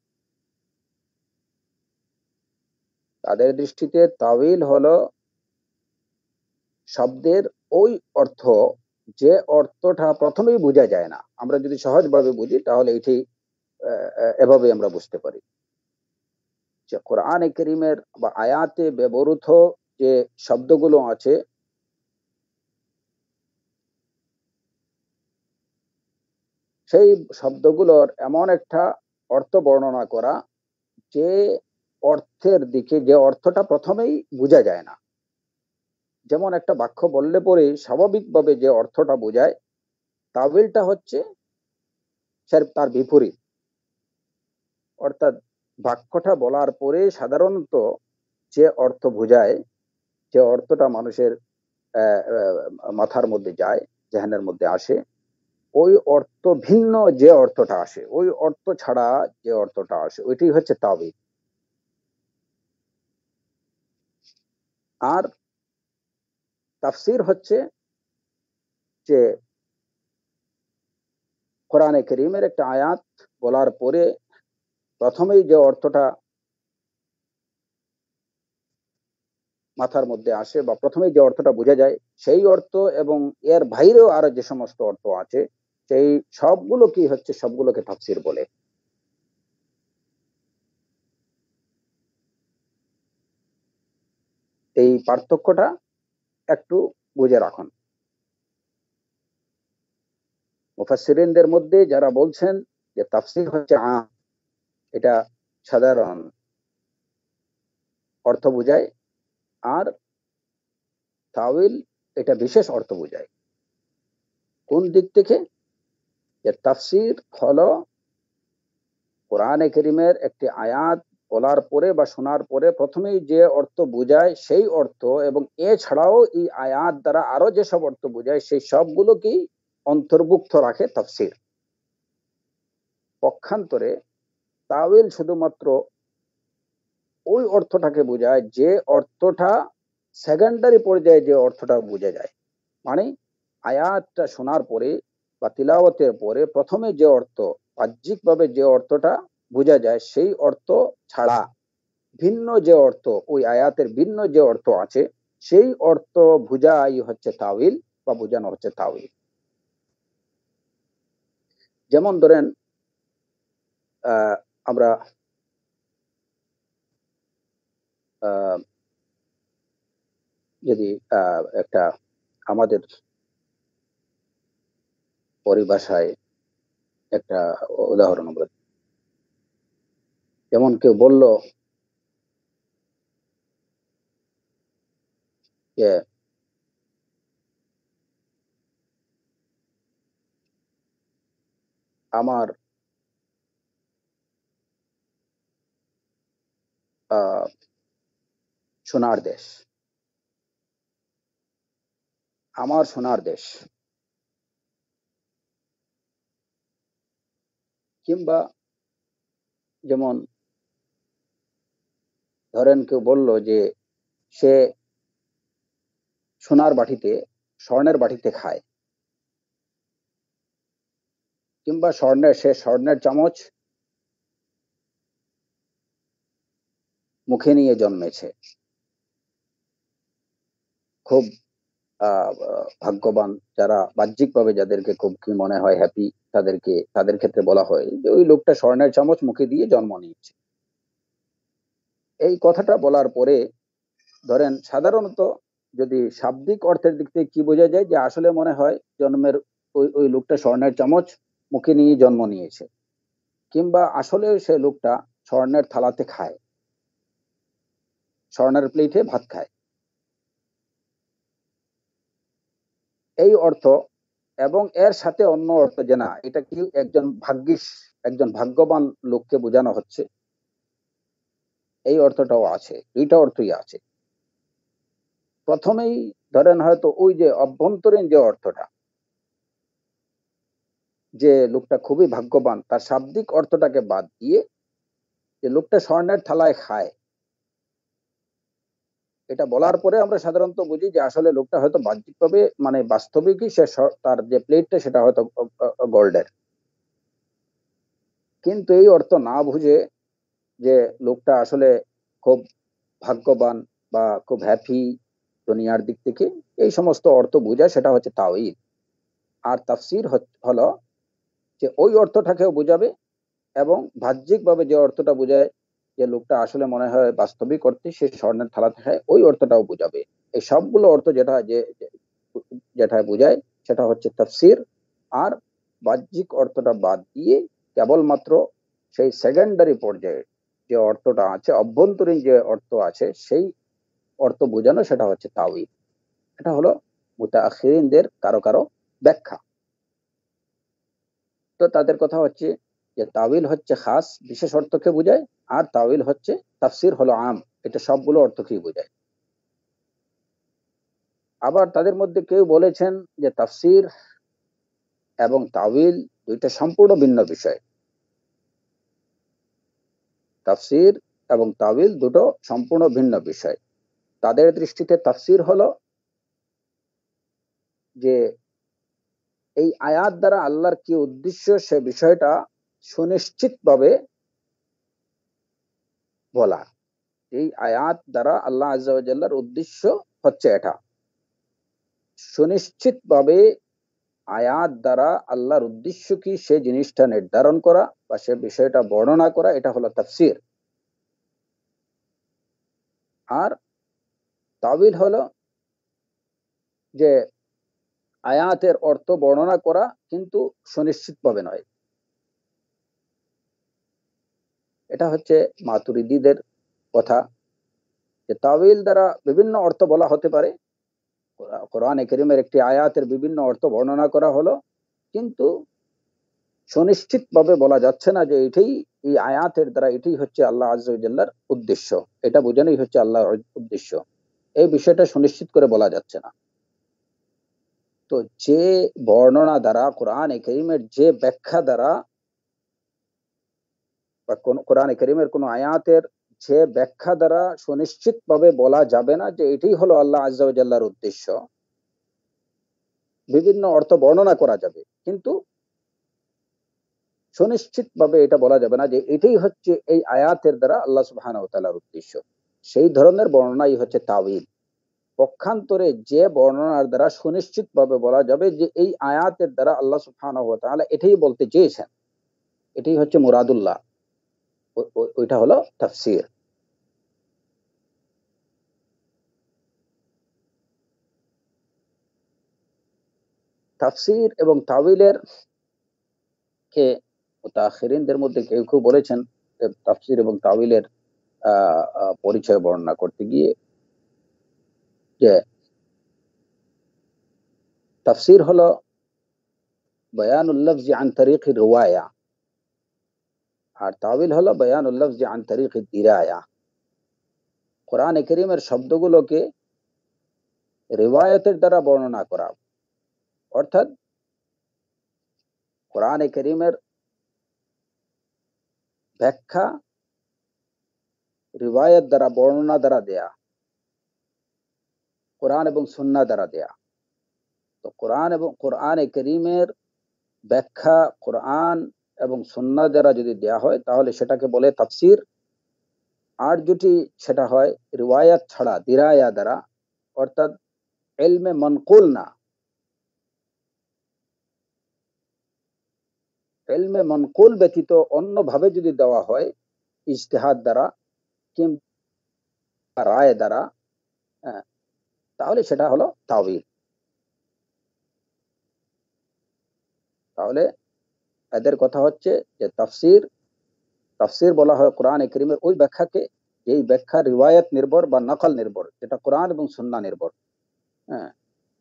তাদের দৃষ্টিতে তাওয়িল হলো শব্দের ওই অর্থ যে অর্থটা প্রথমেই বোঝা যায় না। আমরা যদি সহজভাবে বুঝি তাহলে এটি এভাবে আমরা বুঝতে পারি যে কোরআনে কারীমের বা আয়াতে ব্যবহৃত যে শব্দগুলো আছে, সেই শব্দগুলোর এমন একটা অর্থ বর্ণনা করা যে অর্থের দিকে, যে অর্থটা প্রথমেই বোঝা যায় না। যেমন একটা বাক্য বললে পরে স্বাভাবিকভাবে যে অর্থটা বোঝায়, তাবিলটা হচ্ছে তার বিপরীত। অর্থাৎ বাক্যটা বলার পরে সাধারণত যে অর্থ বোঝায়, যে অর্থটা মানুষের মাথার মধ্যে যায়, জেহেনের মধ্যে আসে, ওই অর্থ ভিন্ন যে অর্থটা আসে, ওই অর্থ ছাড়া যে অর্থটা আসে, ওইটি হচ্ছে তাবিল। আর তাফসির হচ্ছে যে কোরআনে কারীমের একটা আয়াত বলার পরে প্রথমেই যে অর্থটা মাথার মধ্যে আসে বা প্রথমেই যে অর্থটা বোঝা যায়, সেই অর্থ এবং এর বাইরেও আরো যে সমস্ত অর্থ আছে, সেই সবগুলো কি হচ্ছে, সবগুলোকে তাফসির বলে। এই পার্থক্যটা একটু বুঝে রাখুন। মুফাসসিরিনদের মধ্যে যারা বলছেন যে তাফসির হচ্ছে আম, এটা সাধারণ অর্থ বোঝায়, আর তাওয়িল এটা বিশেষ অর্থ বোঝায়। কোন দিক থেকে? যে তাফসির হলো কোরআনে কারীমের একটি আয়াত বলার পরে বা শোনার পরে প্রথমেই যে অর্থ বোঝায় সেই অর্থ, এবং এছাড়াও এই আয়াত দ্বারা আরো যেসব অর্থ বোঝায় সেই সবগুলোকেই অন্তর্ভুক্ত রাখে তাফসির। পক্ষান্তরে তাওয়িল শুধুমাত্র ওই অর্থটাকে বোঝায় যে অর্থটা সেকেন্ডারি পর্যায়ে যে অর্থটা বোঝা যায়। মানে আয়াতটা শোনার পরে বা তিলাওয়াতের পরে প্রথমে যে অর্থ, বাহ্যিকভাবে যে অর্থটা বোঝা যায়, সেই অর্থ ছাড়া ভিন্ন যে অর্থ, ওই আয়াতের ভিন্ন যে অর্থ আছে, সেই অর্থ বোঝাই হচ্ছে তাওয়িল বা বোঝানো হচ্ছে তাওয়িল। যেমন ধরেন আহ আমরা আহ যদি আহ একটা আমাদের পরিভাষায় একটা উদাহরণ আমরা, যেমন কেউ বলল যে আমার আহ সোনার দেশ, আমার সোনার দেশ। কিংবা যেমন ধরেন কেউ বলল যে সে সোনার বাটিতে, স্বর্ণের বাটিতে খায়, কিংবা স্বর্ণের সে স্বর্ণের চামচ মুখে নিয়ে জন্মেছে। খুব আহ ভাগ্যবান যারা বাহ্যিকভাবে, যাদেরকে খুব কি মনে হয় হ্যাপি, তাদেরকে, তাদের ক্ষেত্রে বলা হয় যে ওই লোকটা স্বর্ণের চামচ মুখে দিয়ে জন্ম নিয়েছে। এই কথাটা বলার পরে ধরেন সাধারণত যদি শাব্দিক অর্থের দিক থেকে কি বোঝা যায়, যে আসলে মনে হয় জন্মের ওই ওই লোকটা স্বর্ণের চামচ মুখে নিয়ে জন্ম নিয়েছে, কিংবা আসলে সে লোকটা স্বর্ণের থালাতে খায়, স্বর্ণের প্লেটে ভাত খায়, এই অর্থ। এবং এর সাথে অন্য অর্থ যে না, এটা কি একজন ভাগ্যিস, একজন ভাগ্যবান লোককে বোঝানো হচ্ছে, এই অর্থটাও আছে। দুইটা অর্থই আছে। প্রথমেই ধরেন হয়তো ওই যে অভ্যন্তরীণ যে অর্থটা, যে লোকটা খুবই ভাগ্যবান, তার শাব্দিক অর্থটাকে বাদ দিয়ে যে লোকটা স্বর্ণের থালায় খায়, এটা বলার পরে আমরা সাধারণত বুঝি যে আসলে লোকটা হয়তো বাহ্যিকভাবে, মানে বাস্তবিকই সে তার যে প্লেটটা সেটা হয়তো গোল্ডের। কিন্তু এই অর্থ না বুঝে যে লোকটা আসলে খুব ভাগ্যবান বা খুব হ্যাপি দুনিয়ার দিক থেকে, এই সমস্ত অর্থ বোঝায়, সেটা হচ্ছে তাওয়িল। আর তাফসির হলো যে ওই অর্থটাকেও বোঝাবে, এবং বাহ্যিকভাবে যে অর্থটা বোঝায় যে লোকটা আসলে মনে হয় বাস্তবিক অর্থে সে স্বর্ণের থালাতে খায়, ওই অর্থটাও বোঝাবে। এই সবগুলো অর্থ যেটা যে যেটা বোঝায় সেটা হচ্ছে তাফসির। আর বাহ্যিক অর্থটা বাদ দিয়ে কেবলমাত্র সেই সেকেন্ডারি পর্যায়ে যে অর্থটা আছে, অভ্যন্তরীণ যে অর্থ আছে, সেই অর্থ বোঝানো, সেটা হচ্ছে তাওয়িল। এটা হলো মুতাআখিরিনদের কারো কারো ব্যাখ্যা। তো তাদের কথা হচ্ছে যে তাওয়িল হচ্ছে খাস, বিশেষ অর্থকে বোঝায়, আর তাওয়িল হচ্ছে, তাফসির হলো আম, এটা সবগুলো অর্থকেই বোঝায়। আবার তাদের মধ্যে কেউ বলেছেন যে তাফসির এবং তাওয়িল দুইটা সম্পূর্ণ ভিন্ন বিষয়। তাফসির এবং তাওয়িল দুটো সম্পূর্ণ ভিন্ন বিষয়। তাদের দৃষ্টিতে তাফসির হলো যে এই আয়াত দ্বারা আল্লাহর কি উদ্দেশ্য, সে বিষয়টা সুনিশ্চিতভাবে বলা। এই আয়াত দ্বারা আল্লাহ আযজা ওয়া জাল্লার উদ্দেশ্য হচ্ছে এটা, সুনিশ্চিতভাবে আয়াত দ্বারা আল্লাহর উদ্দেশ্য কি সে জিনিসটা নির্ধারণ করা বা সে বিষয়টা বর্ণনা করা, এটা হলো তাফসির। আর তাওয়িল হলো যে আয়াতের অর্থ বর্ণনা করা, কিন্তু সুনিশ্চিতভাবে নয়। এটা হচ্ছে মাতুরিদীদের কথা, যে তাওয়িল দ্বারা বিভিন্ন অর্থ বলা হতে পারে। কোরআনে কারীমের একটি আয়াতের বিভিন্ন অর্থ বর্ণনা করা হলো, কিন্তু সুনিশ্চিতভাবে বলা যাচ্ছে না যে এটাই, এই আয়াতের দ্বারা এটাই হচ্ছে আল্লাহ আযজা ওয়া জাল্লার উদ্দেশ্য, এটা বোঝানোই হচ্ছে আল্লাহর উদ্দেশ্য, এই বিষয়টা সুনিশ্চিত করে বলা যাচ্ছে না। তো যে বর্ণনা দ্বারা, কোরআনে কারীমের যে ব্যাখ্যা দ্বারা, বা কোন কোরআনে কারীমের কোন আয়াতের যে ব্যাখ্যা দ্বারা সুনিশ্চিতভাবে বলা যাবে না যে এটাই হলো আল্লাহ আযজা ওয়া জাল্লার উদ্দেশ্য, বিভিন্ন অর্থ বর্ণনা করা যাবে, কিন্তু সুনিশ্চিতভাবে এটা বলা যাবে না যে এটাই হচ্ছে এই আয়াতের দ্বারা আল্লাহ সুবহানাহু ওয়া তাআলার উদ্দেশ্য। সেই ধরনের বর্ণনাই হচ্ছে তাওয়িল। পক্ষান্তরে যে বর্ণনার দ্বারা সুনিশ্চিতভাবে বলা যাবে যে এই আয়াতের দ্বারা আল্লাহ সুবহানাহু ওয়া তাআলা এটাই বলতে চেয়েছেন, এটাই হচ্ছে মুরাদুল্লাহ, ওইটা হলো তাফসীর। তাফসীর এবং তাওয়িলের কে মুতাআখিরিনদের মধ্যে কেউ কেউ বলেছেন যে তাফসীর এবং তাওয়িলের আহ, আহ, পরিচয় বর্ণনা করতে গিয়ে, যে তাফসীর হলো বয়ানুল লফজি আন তরিকি রিওয়ায়া, আর তাওয়িল হলো বয়ানুল লফজি আন তরিকি দিরায়া। কোরআনে কারীমের শব্দগুলোকে রিওয়ায়াতের দ্বারা বর্ণনা করা, অর্থাৎ কোরআনে কারীমের ব্যাখ্যা রিওয়ায়াত দ্বারা, বর্ণনা দ্বারা দেয়া, কোরআন এবং সুন্নাহ দ্বারা দেয়া। তো কোরআন এবং কোরআনে কারীমের ব্যাখ্যা কোরআন এবং সুন্নাহ দ্বারা যদি দেয়া হয়, তাহলে সেটাকে বলে তাফসীর। আর যদি সেটা হয় রিওয়ায়াত ছাড়া, দিরায়া দ্বারা, অর্থাৎ ইলমে মানকুল না, ইলমে মানকুল ব্যতীত অন্যভাবে যদি দেওয়া হয়, ইজতিহাদ দ্বারা কিংবা রায় দ্বারা, হ্যাঁ, তাহলে সেটা হলো তাওয়িল। তাহলে এদের কথা হচ্ছে যে তাফসীর, তাফসীর বলা হয় কোরআনে কারীমের ওই ব্যাখ্যাকে, যেই ব্যাখ্যা রিওয়ায়াত নির্ভর বা নকল নির্ভর, যেটা কোরআন এবং সুন্নাহ নির্ভর, হ্যাঁ,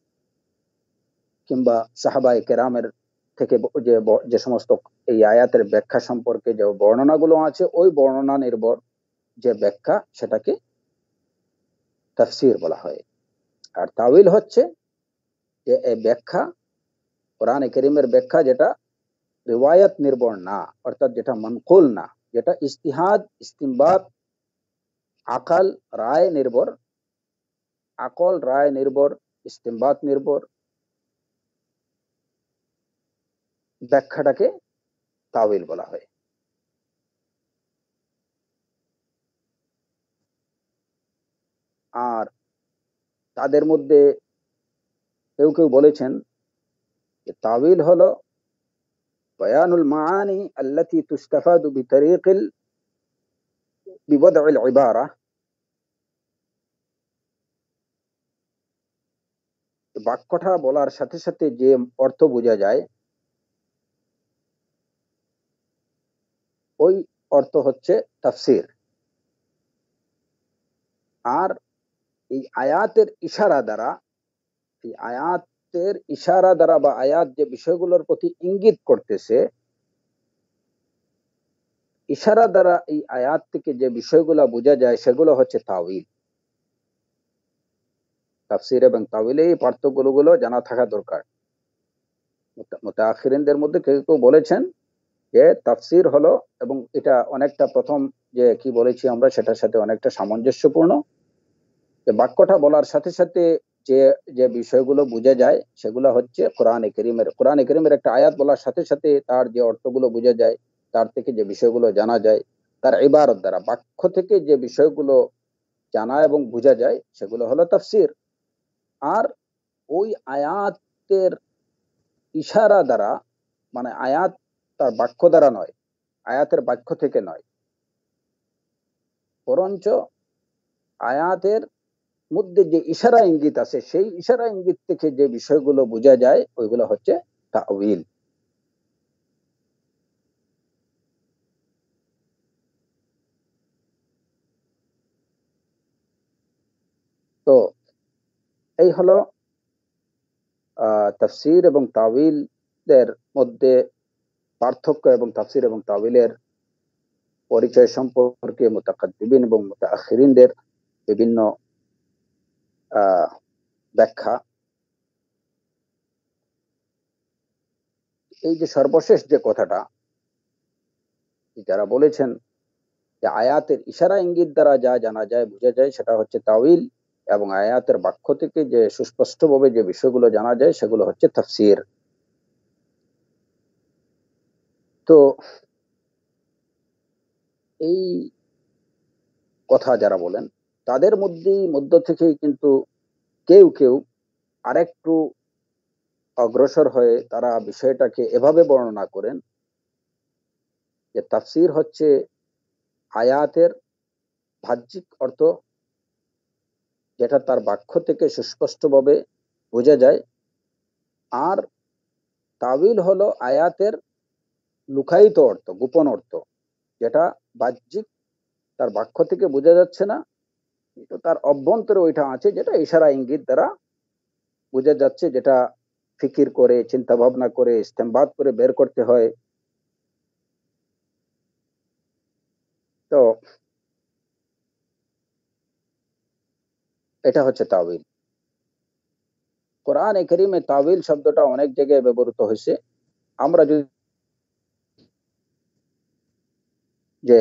কিংবা সাহাবায়ে কেরামের থেকে যে যে সমস্ত এই আয়াতের ব্যাখ্যা সম্পর্কে যে বর্ণনাগুলো আছে, ওই বর্ণনা নির্ভর যে ব্যাখ্যা, সেটাকে তাফসীর বলা হয়। আর তাওয়িল হচ্ছে যে এই ব্যাখ্যা, কোরআনে কারীমের ব্যাখ্যা যেটা রিওয়ায়াত নির্ভর না, অর্থাৎ যেটা মানকুল না, যেটা ইজতিহাদ, ইস্তিমবাত, আকাল, রায় নির্ভর, আকল, রায় নির্ভর, ইস্তিমবাত নির্ভর ব্যাখ্যাটাকে তাওয়িল বলা হয়। আর তাদের মধ্যে কেউ কেউ বলেছেন যে তাওয়িল হলো বয়ানুল মাআনি আল্লাতী তুস্তাফাদু বিতরিকিল বিওয়াদইল ইবারা, বাক্যটা বলার সাথে সাথে যে অর্থ বোঝা যায়, ওই অর্থ হচ্ছে তাফসির। আর এই আয়াতের ইশারা দ্বারা, এই আয়াতের ইশারা দ্বারা বা আয়াত যে বিষয়গুলোর প্রতি ইঙ্গিত করতেছে, ইশারা দ্বারা এই আয়াত থেকে যে বিষয়গুলো বোঝা যায় সেগুলো হচ্ছে তাওয়িল। তাফসির এবং তাওয়িলে এই পার্থক্যগুলো জানা থাকা দরকার। মুতাআখিরিনদের মধ্যে কেউ কেউ বলেছেন যে তাফসির হলো, এবং এটা অনেকটা প্রথম যে কি বলেছি আমরা সেটার সাথে অনেকটা সামঞ্জস্যপূর্ণ, যে বাক্যটা বলার সাথে সাথে যে যে বিষয়গুলো বোঝা যায় সেগুলো হচ্ছে কোরআনে কারীমের কোরআনে কারীমের একটা আয়াত বলার সাথে সাথে তার যে অর্থগুলো বোঝা যায়, তার থেকে যে বিষয়গুলো জানা যায়, তার ইবারত দ্বারা বাক্য থেকে যে বিষয়গুলো জানা এবং বোঝা যায় সেগুলো হলো তাফসির। আর ওই আয়াতের ইশারা দ্বারা, মানে আয়াত তার বাক্য দ্বারা নয়, আয়াতের বাক্য থেকে নয়, বরঞ্চ আয়াতের মধ্যে যে ইশারা ইঙ্গিত আছে সেই ইশারা ইঙ্গিত থেকে যে বিষয়গুলো বোঝা যায় ওইগুলো হচ্ছে তাওয়িল। তো এই হলো আহ তাফসির এবং তাওয়িলের মধ্যে পার্থক্য এবং তাফসির এবং তাওয়িলের পরিচয় সম্পর্কে মুতাকাদ্দিমিন এবং মুতাআখিরিনদের বিভিন্ন আহ ব্যাখ্যা। এই যে সর্বশেষ যে কথাটা যারা বলেছেন যে আয়াতের ইশারা ইঙ্গিত দ্বারা যা জানা যায় বোঝা যায় সেটা হচ্ছে তাওয়িল, এবং আয়াতের বাক্য থেকে যে সুস্পষ্টভাবে যে বিষয়গুলো জানা যায় সেগুলো হচ্ছে তাফসির। তো এই কথা যারা বলেন তাদের মধ্যেই মধ্য থেকেই কিন্তু কেউ কেউ আরেকটু অগ্রসর হয়ে তারা বিষয়টাকে এভাবে বর্ণনা করেন যে তাফসির হচ্ছে আয়াতের বাহ্যিক অর্থ, যেটা তার বাক্য থেকে সুস্পষ্টভাবে বোঝা যায়। আর তাওয়িল হলো আয়াতের লুকায়িত অর্থ, গোপন অর্থ, যেটা বাহ্যিক তার বাক্য থেকে বোঝা যাচ্ছে না, কিন্তু তার অভ্যন্তরে ওইটা আছে যেটা ইশারা ইঙ্গিত দ্বারা বোঝা যাচ্ছে, যেটা ফিকির করে চিন্তা ভাবনা করে ইস্তেমবাদ করে বের করতে হয়। তো এটা হচ্ছে তাওয়িল। কোরআনে কারীমে তাওয়িল শব্দটা অনেক জায়গায় ব্যবহৃত হয়েছে। আমরা যদি যে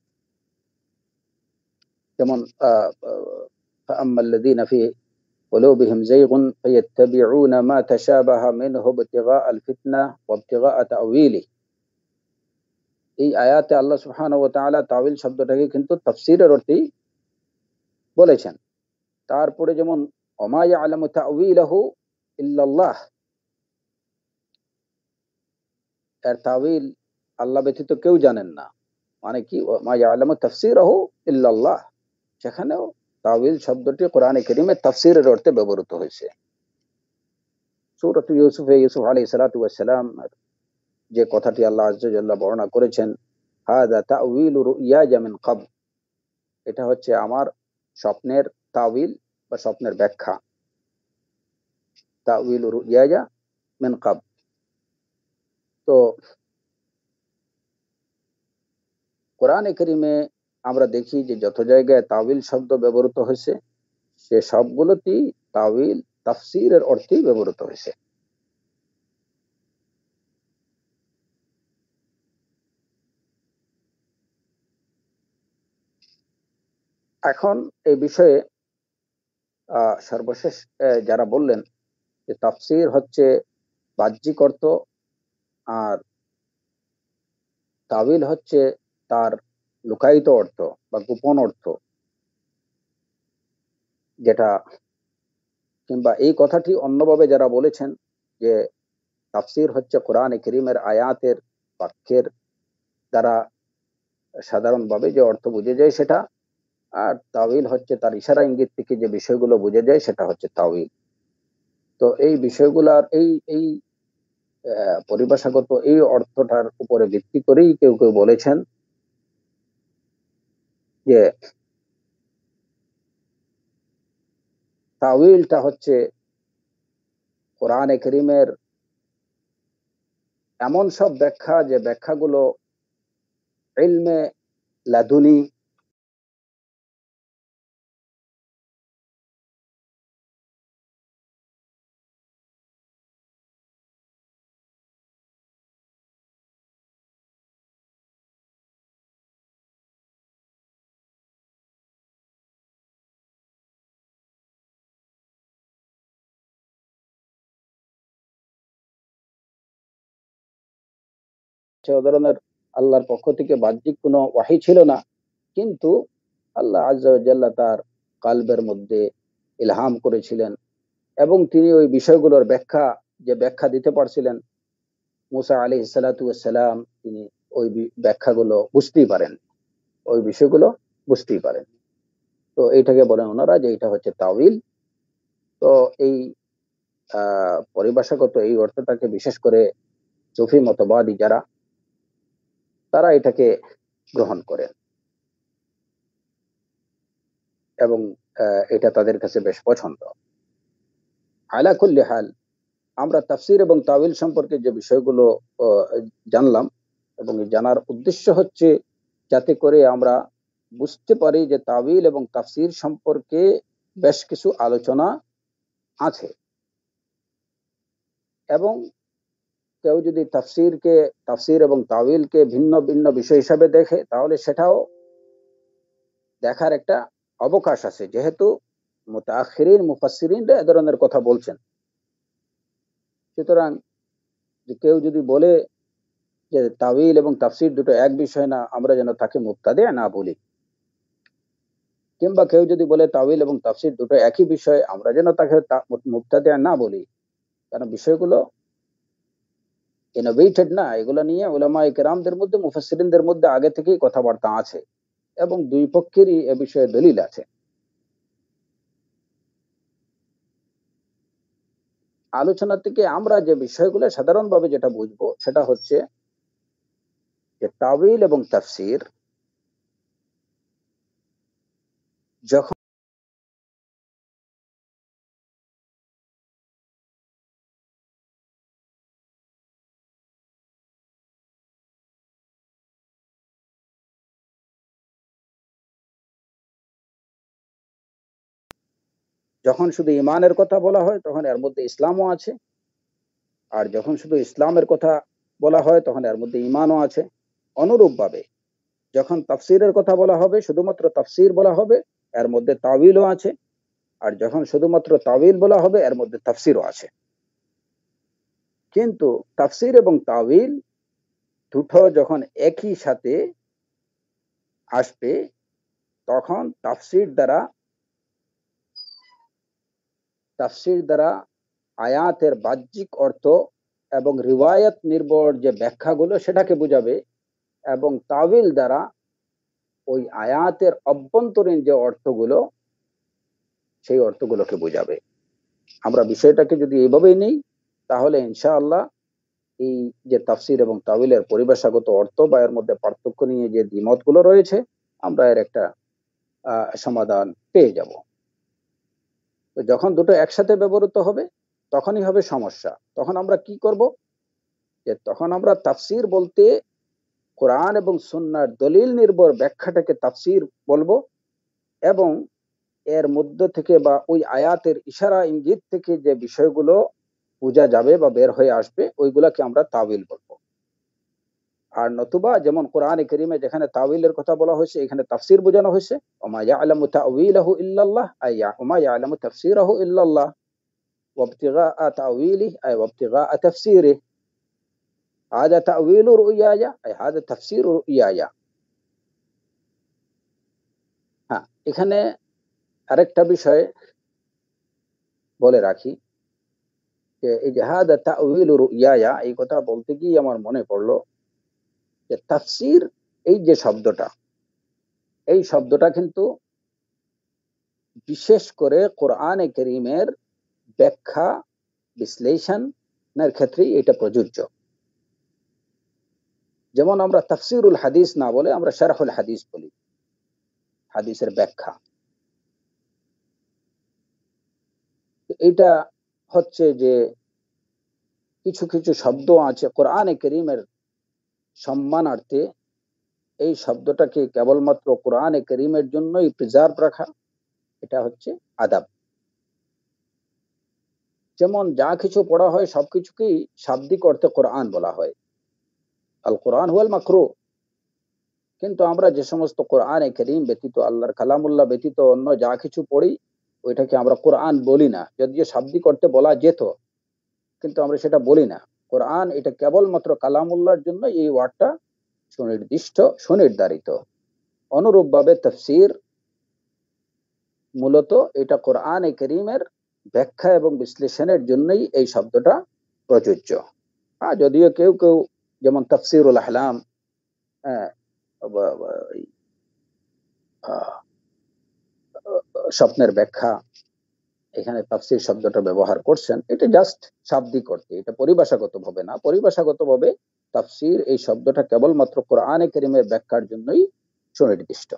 যেমন আহ فأما الذين في قلوبهم زيغ فيتبعون ما تشابه منه ابتغاء الفتنة وابتغاء تأويله, এই আয়াতে আল্লাহ সুবহানাহু ওয়া তাআলা তাওয়িল শব্দটাকে কিন্তু তাফসীরের অর্থেই বলেছেন। তারপরে যেমন ওমা ইয়ালামু তাওয়িলাহু ইল্লাল্লাহ, এর তাওয়িল আল্লাহ ব্যতীত কেউ জানেন না, মানে কি ওমা ইয়ালামু তাফসীরাহু ইল্লাল্লাহ, সেখানেও তাওয়িল শব্দটি কোরআনে কারীমে তাফসীরের অর্থে ব্যবহৃত হয়েছে। সূরাত ইউসুফে ইউসুফ আলাইহিস সালাতু ওয়াস সালাম যে কথাটি আল্লাহ আযজা ওয়া জাল্লা বর্ণনা করেছেন, হাযা তাওয়িলু রুইয়া মিন ক্বাবল, এটা হচ্ছে আমার স্বপ্নের তাওয়িল বা স্বপ্নের ব্যাখ্যা। তাওয়িলু রুইয়া মিন ক্বাবল। তো কোরআনে কারীমে আমরা দেখি যে যত জায়গায় তাওয়িল শব্দ ব্যবহৃত হয়েছে সে সবগুলোতেই তাওয়িল তাফসীরের অর্থেই ব্যবহৃত হয়েছে। এখন এই বিষয়ে আহ সর্বশেষ যারা বললেন যে তাফসীর হচ্ছে বাহ্যিক অর্থ, আর তাওয়িল হচ্ছে তার লুকায়িত অর্থ বা গোপন অর্থ, যেটা, কিংবা এই কথাটি অন্যভাবে যারা বলেছেন যে তাফসীর হচ্ছে কোরআনে কারীমের আয়াতের বাক্যের দ্বারা সাধারণভাবে যে অর্থ বুঝে যায় সেটা, আর তাওয়িল হচ্ছে তার ইশারা ইঙ্গিত থেকে যে বিষয়গুলো বুঝে যায় সেটা হচ্ছে তাওয়িল। তো এই বিষয়গুলার এই এই পরিভাষাগত এই অর্থটার উপরে ভিত্তি করেই কেউ কেউ বলেছেন যে তাওয়িলটা হচ্ছে কোরআনে কারীমের এমন সব ব্যাখ্যা যে ব্যাখ্যাগুলো ইলমে লাদুনি সে ধরনের আল্লাহর পক্ষ থেকে বাহ্যিক কোনো ওয়াহী ছিল না, কিন্তু আল্লাহ আজ্জা ওয়া জাল্লা তার কালবের মধ্যে ইলহাম করেছিলেন এবং তিনি ওই বিষয়গুলোর ব্যাখ্যা যে ব্যাখ্যা দিতে পারছিলেন, মুসা আলাইহিস সালাতু ওয়াস সালাম তিনি ওই ব্যাখ্যাগুলো বুঝতেই পারেন, ওই বিষয়গুলো বুঝতেই পারেন। তো এইটাকে বলেন ওনারা যে এটা হচ্ছে তাওয়িল। তো এই আহ পরিভাষাগত এই অর্থটাকে বিশেষ করে সুফি মতবাদী যারা, তারা এটাকে গ্রহণ করেন এবং এটা তাদের কাছে বেশ পছন্দ। আলা কুল্লি হাল, আমরা তাফসির এবং তাওয়িল সম্পর্কে যে বিষয়গুলো জানলাম, এবং জানার উদ্দেশ্য হচ্ছে যাতে করে আমরা বুঝতে পারি যে তাওয়িল এবং তাফসির সম্পর্কে বেশ কিছু আলোচনা আছে, এবং কেউ যদি তাফসিরকে তাফসির এবং তাওয়িলকে ভিন্ন ভিন্ন বিষয় হিসাবে দেখে, তাহলে সেটাও দেখার একটা অবকাশ আছে, যেহেতু মুতাআখিরিন মুফাসসিরিনরা এ ধরনের কথা বলছেন। সুতরাং যে কেউ যদি বলে যে তাওয়িল এবং তাফসির দুটো এক বিষয় না, আমরা যেন তাকে মুবতাদি না বলি, কিংবা কেউ যদি বলে তাওয়িল এবং তাফসির দুটো একই বিষয়, আমরা যেন তাকে মুবতাদি না বলি, কারণ বিষয়গুলো ইনোভেটেড না, এগুলো নিয়ে উলামায়ে কেরামদের মধ্যে মুফাসসিরিনদের মধ্যে আগে থেকেই কথাবার্তা আছে এবং দুই পক্ষেরই এ বিষয়ে দলিল আছে। আলোচনা থেকে আমরা যে বিষয়গুলো সাধারণভাবে যেটা বুঝবো সেটা হচ্ছে যে তাওয়িল এবং তাফসির যখন যখন শুধু ইমানের কথা বলা হয় তখন এর মধ্যে ইসলামও আছে, আর যখন শুধু ইসলামের কথা বলা হয় তখন এর মধ্যে ইমানও আছে। অনুরূপভাবে যখন তাফসিরের কথা বলা হবে, শুধুমাত্র তাফসির বলা হবে, এর মধ্যে তাওয়িলও আছে, আর যখন শুধুমাত্র তাওয়িল বলা হবে এর মধ্যে তাফসিরও আছে। কিন্তু তাফসির এবং তাওয়িল দুটো যখন একই সাথে আসবে, তখন তাফসির দ্বারা তাফসির দ্বারা আয়াতের বাহ্যিক অর্থ এবং রিওয়ায়াত নির্ভর যে ব্যাখ্যাগুলো সেটাকে বোঝাবে, এবং তাওয়িল দ্বারা ওই আয়াতের অভ্যন্তরীণ যে অর্থগুলো সেই অর্থগুলোকে বোঝাবে। আমরা বিষয়টাকে যদি এইভাবেই নেই, তাহলে ইনশাআল্লাহ এই যে তাফসির এবং তাওয়িলের পরিভাষাগত অর্থ বা এর মধ্যে পার্থক্য নিয়ে যে দ্বিমতগুলো রয়েছে, আমরা এর একটা আহ সমাধান পেয়ে যাব। তো যখন দুটো একসাথে ব্যবহৃত হবে তখনই হবে সমস্যা। তখন আমরা কি করব, যে তখন আমরা তাফসির বলতে কোরআন এবং সুন্নাহর দলিল নির্ভর ব্যাখ্যাটাকে তাফসির বলবো, এবং এর মধ্য থেকে বা ওই আয়াতের ইশারা ইঙ্গিত থেকে যে বিষয়গুলো বোঝা যাবে বা বের হয়ে আসবে ওইগুলাকে আমরা তাওয়িল বলবো। আর নতুবা যেমন কোরআনে কারীমে যেখানে তাওয়িলের কথা বলা হয়েছে, এখানে তাফসির বোঝানো হয়েছে, ওমা ইয়ালামু তাওয়িলাহু ইল্লাল্লাহ, আই ওমা ইয়ালামু তাফসিরাহু ইল্লাল্লাহ ওয়াবতিগাআ তাওয়িলিহি আই ওয়াবতিগাআ তাফসিরিহি, হাযা তাওয়িলু রুয়ায়া আই হাযা তাফসিরু রুয়ায়া। হ্যাঁ, এখানে আরেকটা বিষয় বলে রাখি, যে এই যে হাযা তাওয়িলু রুয়ায়া, এই কথা বলতে গিয়ে আমার মনে পড়লো যে তাফসির এই যে শব্দটা, এই শব্দটা কিন্তু বিশেষ করে কোরআনে কারীমের ব্যাখ্যা বিশ্লেষণের ক্ষেত্রে এটা প্রযোজ্য। যেমন আমরা তাফসিরুল হাদিস না বলে আমরা শারহুল হাদিস বলি। হাদিসের ব্যাখ্যা। এটা হচ্ছে যে কিছু কিছু শব্দ আছে কোরআনে কারীমের সম্মানার্থে, এই শব্দটাকে কেবলমাত্র কোরআনে কারীমের জন্যই প্রিজার্ভ রাখা, এটা হচ্ছে আদাব। যেমন যা কিছু পড়া হয় সবকিছুকেই শাব্দিক অর্থে কোরআন বলা হয়, আল কোরআন হুয়াল মাকরু। কিন্তু আমরা যে সমস্ত কোরআনে কারীম ব্যতীত, আল্লাহর কালামুল্লাহ ব্যতীত অন্য যা কিছু পড়ি, ওইটাকে আমরা কোরআন বলি না। যদিও শাব্দিক অর্থে বলা যেত, কিন্তু আমরা সেটা বলি না। কোরআন এটা কেবলমাত্র কালামুল্লাহর জন্য এই ওয়ার্ডটা সুনির্দিষ্ট, সুনির্ধারিত। অনুরূপভাবে তাফসীর মূলত এটা কোরআনে কারীমের ব্যাখ্যা এবং বিশ্লেষণের জন্যই এই শব্দটা প্রযোজ্য। হ্যাঁ, যদিও কেউ কেউ যেমন তাফসীরুল আহলাম, স্বপ্নের ব্যাখ্যা, এখানে তাফসীর শব্দটা ব্যবহার করছেন, এটা জাস্ট শাব্দিক অর্থে, এটা পরিভাষাগত ভাবে না। পরিভাষাগত ভাবে তাফসীর এই শব্দটা কেবলমাত্র কোরআনে কারীমের ব্যাখ্যার জন্যই সুনির্দিষ্ট।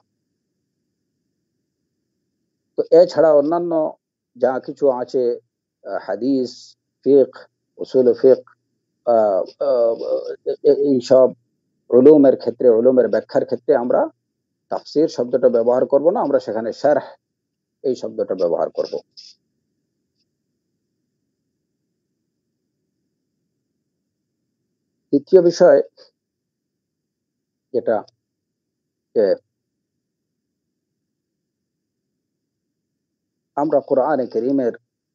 তো এছাড়া অন্যান্য যা কিছু আছে, হাদিস, ফিকহ, উসুল ফিকহ, এইসব উলুমের ক্ষেত্রে, উলুমের ব্যাখ্যার ক্ষেত্রে আমরা তাফসীর শব্দটা ব্যবহার করব না, আমরা সেখানে শারহ এই শব্দটা ব্যবহার করব। দ্বিতীয় বিষয় যেটা, যে আমরা কোরআনে কারীমের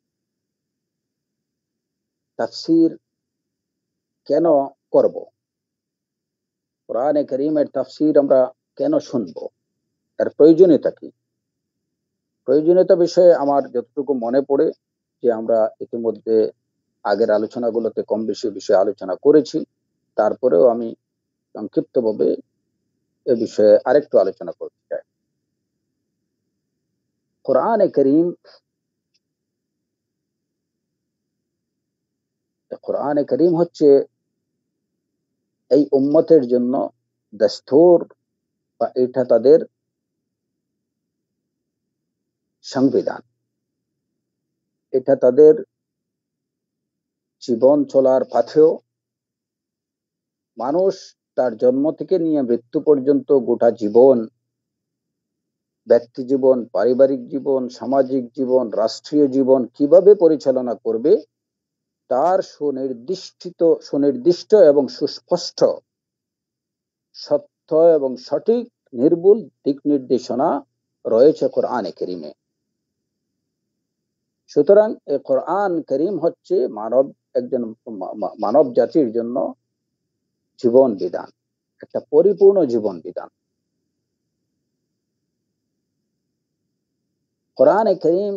তাফসীর কেন করব, কোরআনে কারীমের তাফসীর আমরা কেন শুনবো, এর প্রয়োজনীয়তা কি? প্রয়োজনীয়তা বিষয়ে আমার যতটুকু মনে পড়ে, যে আমরা ইতিমধ্যে আগের আলোচনাগুলোতে কম বেশি বিষয়ে আলোচনা করেছি, তারপরেও আমি সংক্ষিপ্তভাবে এ বিষয়ে আরেকটু আলোচনা করতে চাই। কোরআনে কারীম, কোরআনে কারীম হচ্ছে এই উম্মতের জন্য দস্তুর, বা এটা তাদের সংবিধান, এটা তাদের জীবন চলার পথেও, মানুষ তার জন্ম থেকে নিয়ে মৃত্যু পর্যন্ত গোটা জীবন, ব্যক্তি জীবন, পারিবারিক জীবন, সামাজিক জীবন, রাষ্ট্রীয় জীবন কিভাবে পরিচালনা করবে, তার সুনির্দিষ্ট সুনির্দিষ্ট এবং সুস্পষ্ট, সত্য এবং সঠিক নির্ভুল দিক নির্দেশনা রয়েছে কোরআনে কারীমে। সুতরাং এই কোরআন কারীম হচ্ছে মানব একজন মানব জাতির জন্য জীবন বিধান, একটা পরিপূর্ণ জীবন বিধান। কোরআনে কারীম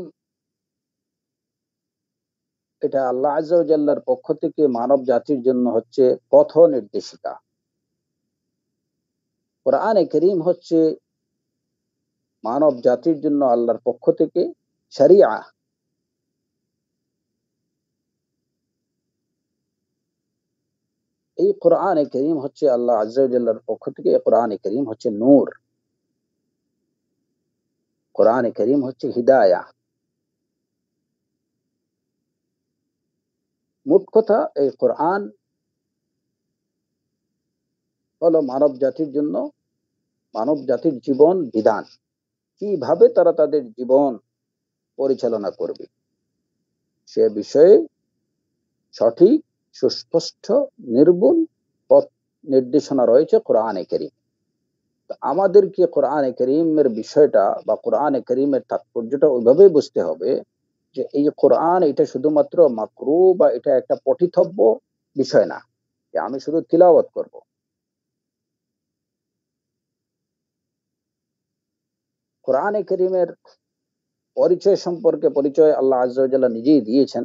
এটা আল্লাহ আযজা ওয়া জাল্লার পক্ষ থেকে মানব জাতির জন্য হচ্ছে পথ নির্দেশিকা। কোরআনে কারীম হচ্ছে মানব জাতির জন্য আল্লাহর পক্ষ থেকে শরিয়া। এই কোরআনে কারীম হচ্ছে আল্লাহ আযজা ওয়া জাল্লার পক্ষ থেকে, কোরআনে কারীম হচ্ছে নূর, কোরআনে কারীম হচ্ছে হিদায়াহ। মোট কথা, এই কোরআন হলো মানব জাতির জন্য, মানব জাতির জীবন বিধান, কিভাবে তারা তাদের জীবন পরিচালনা করবে সে বিষয়ে সঠিক, সুস্পষ্ট, নির্ভুল পথ নির্দেশনা রয়েছে কোরআনে কারীম। আমাদেরকে কোরআনে কারীমের বিষয়টা বা কোরআনে কারীমের তাৎপর্যটা ওইভাবে বুঝতে হবে যে এই কোরআন এটা শুধুমাত্র মাকরু বা এটা একটা পঠিতব্য বিষয় না, যে আমি শুধু তিলাওয়াত করব। কোরআনে কারীমের পরিচয় সম্পর্কে পরিচয় আল্লাহ আযজা ওয়া জাল্লা নিজেই দিয়েছেন।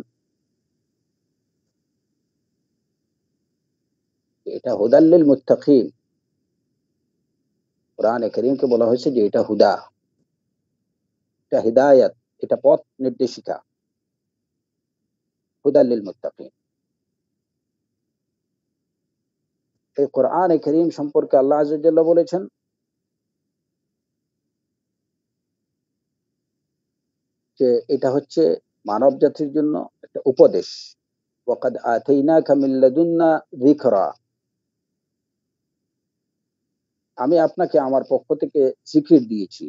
এটা হুদাল লিল মুত্তাকিন, কোরআনে কারীমকে বলা হয়েছে যে এটা হুদা, এটা হিদায়াত, এটা পথ নির্দেশিকা, হুদাল লিল মুত্তাকিন। এই কোরআনে কারীম সম্পর্কে আল্লাহ আযজা ওয়া জাল্লা বলেছেন যে এটা হচ্ছে মানব জাতির জন্য একটা উপদেশ। ওয়াকাদ আতাইনাকা মিন লাদুন্না যিকরা, আমি আপনাকে আমার পক্ষ থেকে জিকির দিয়েছি,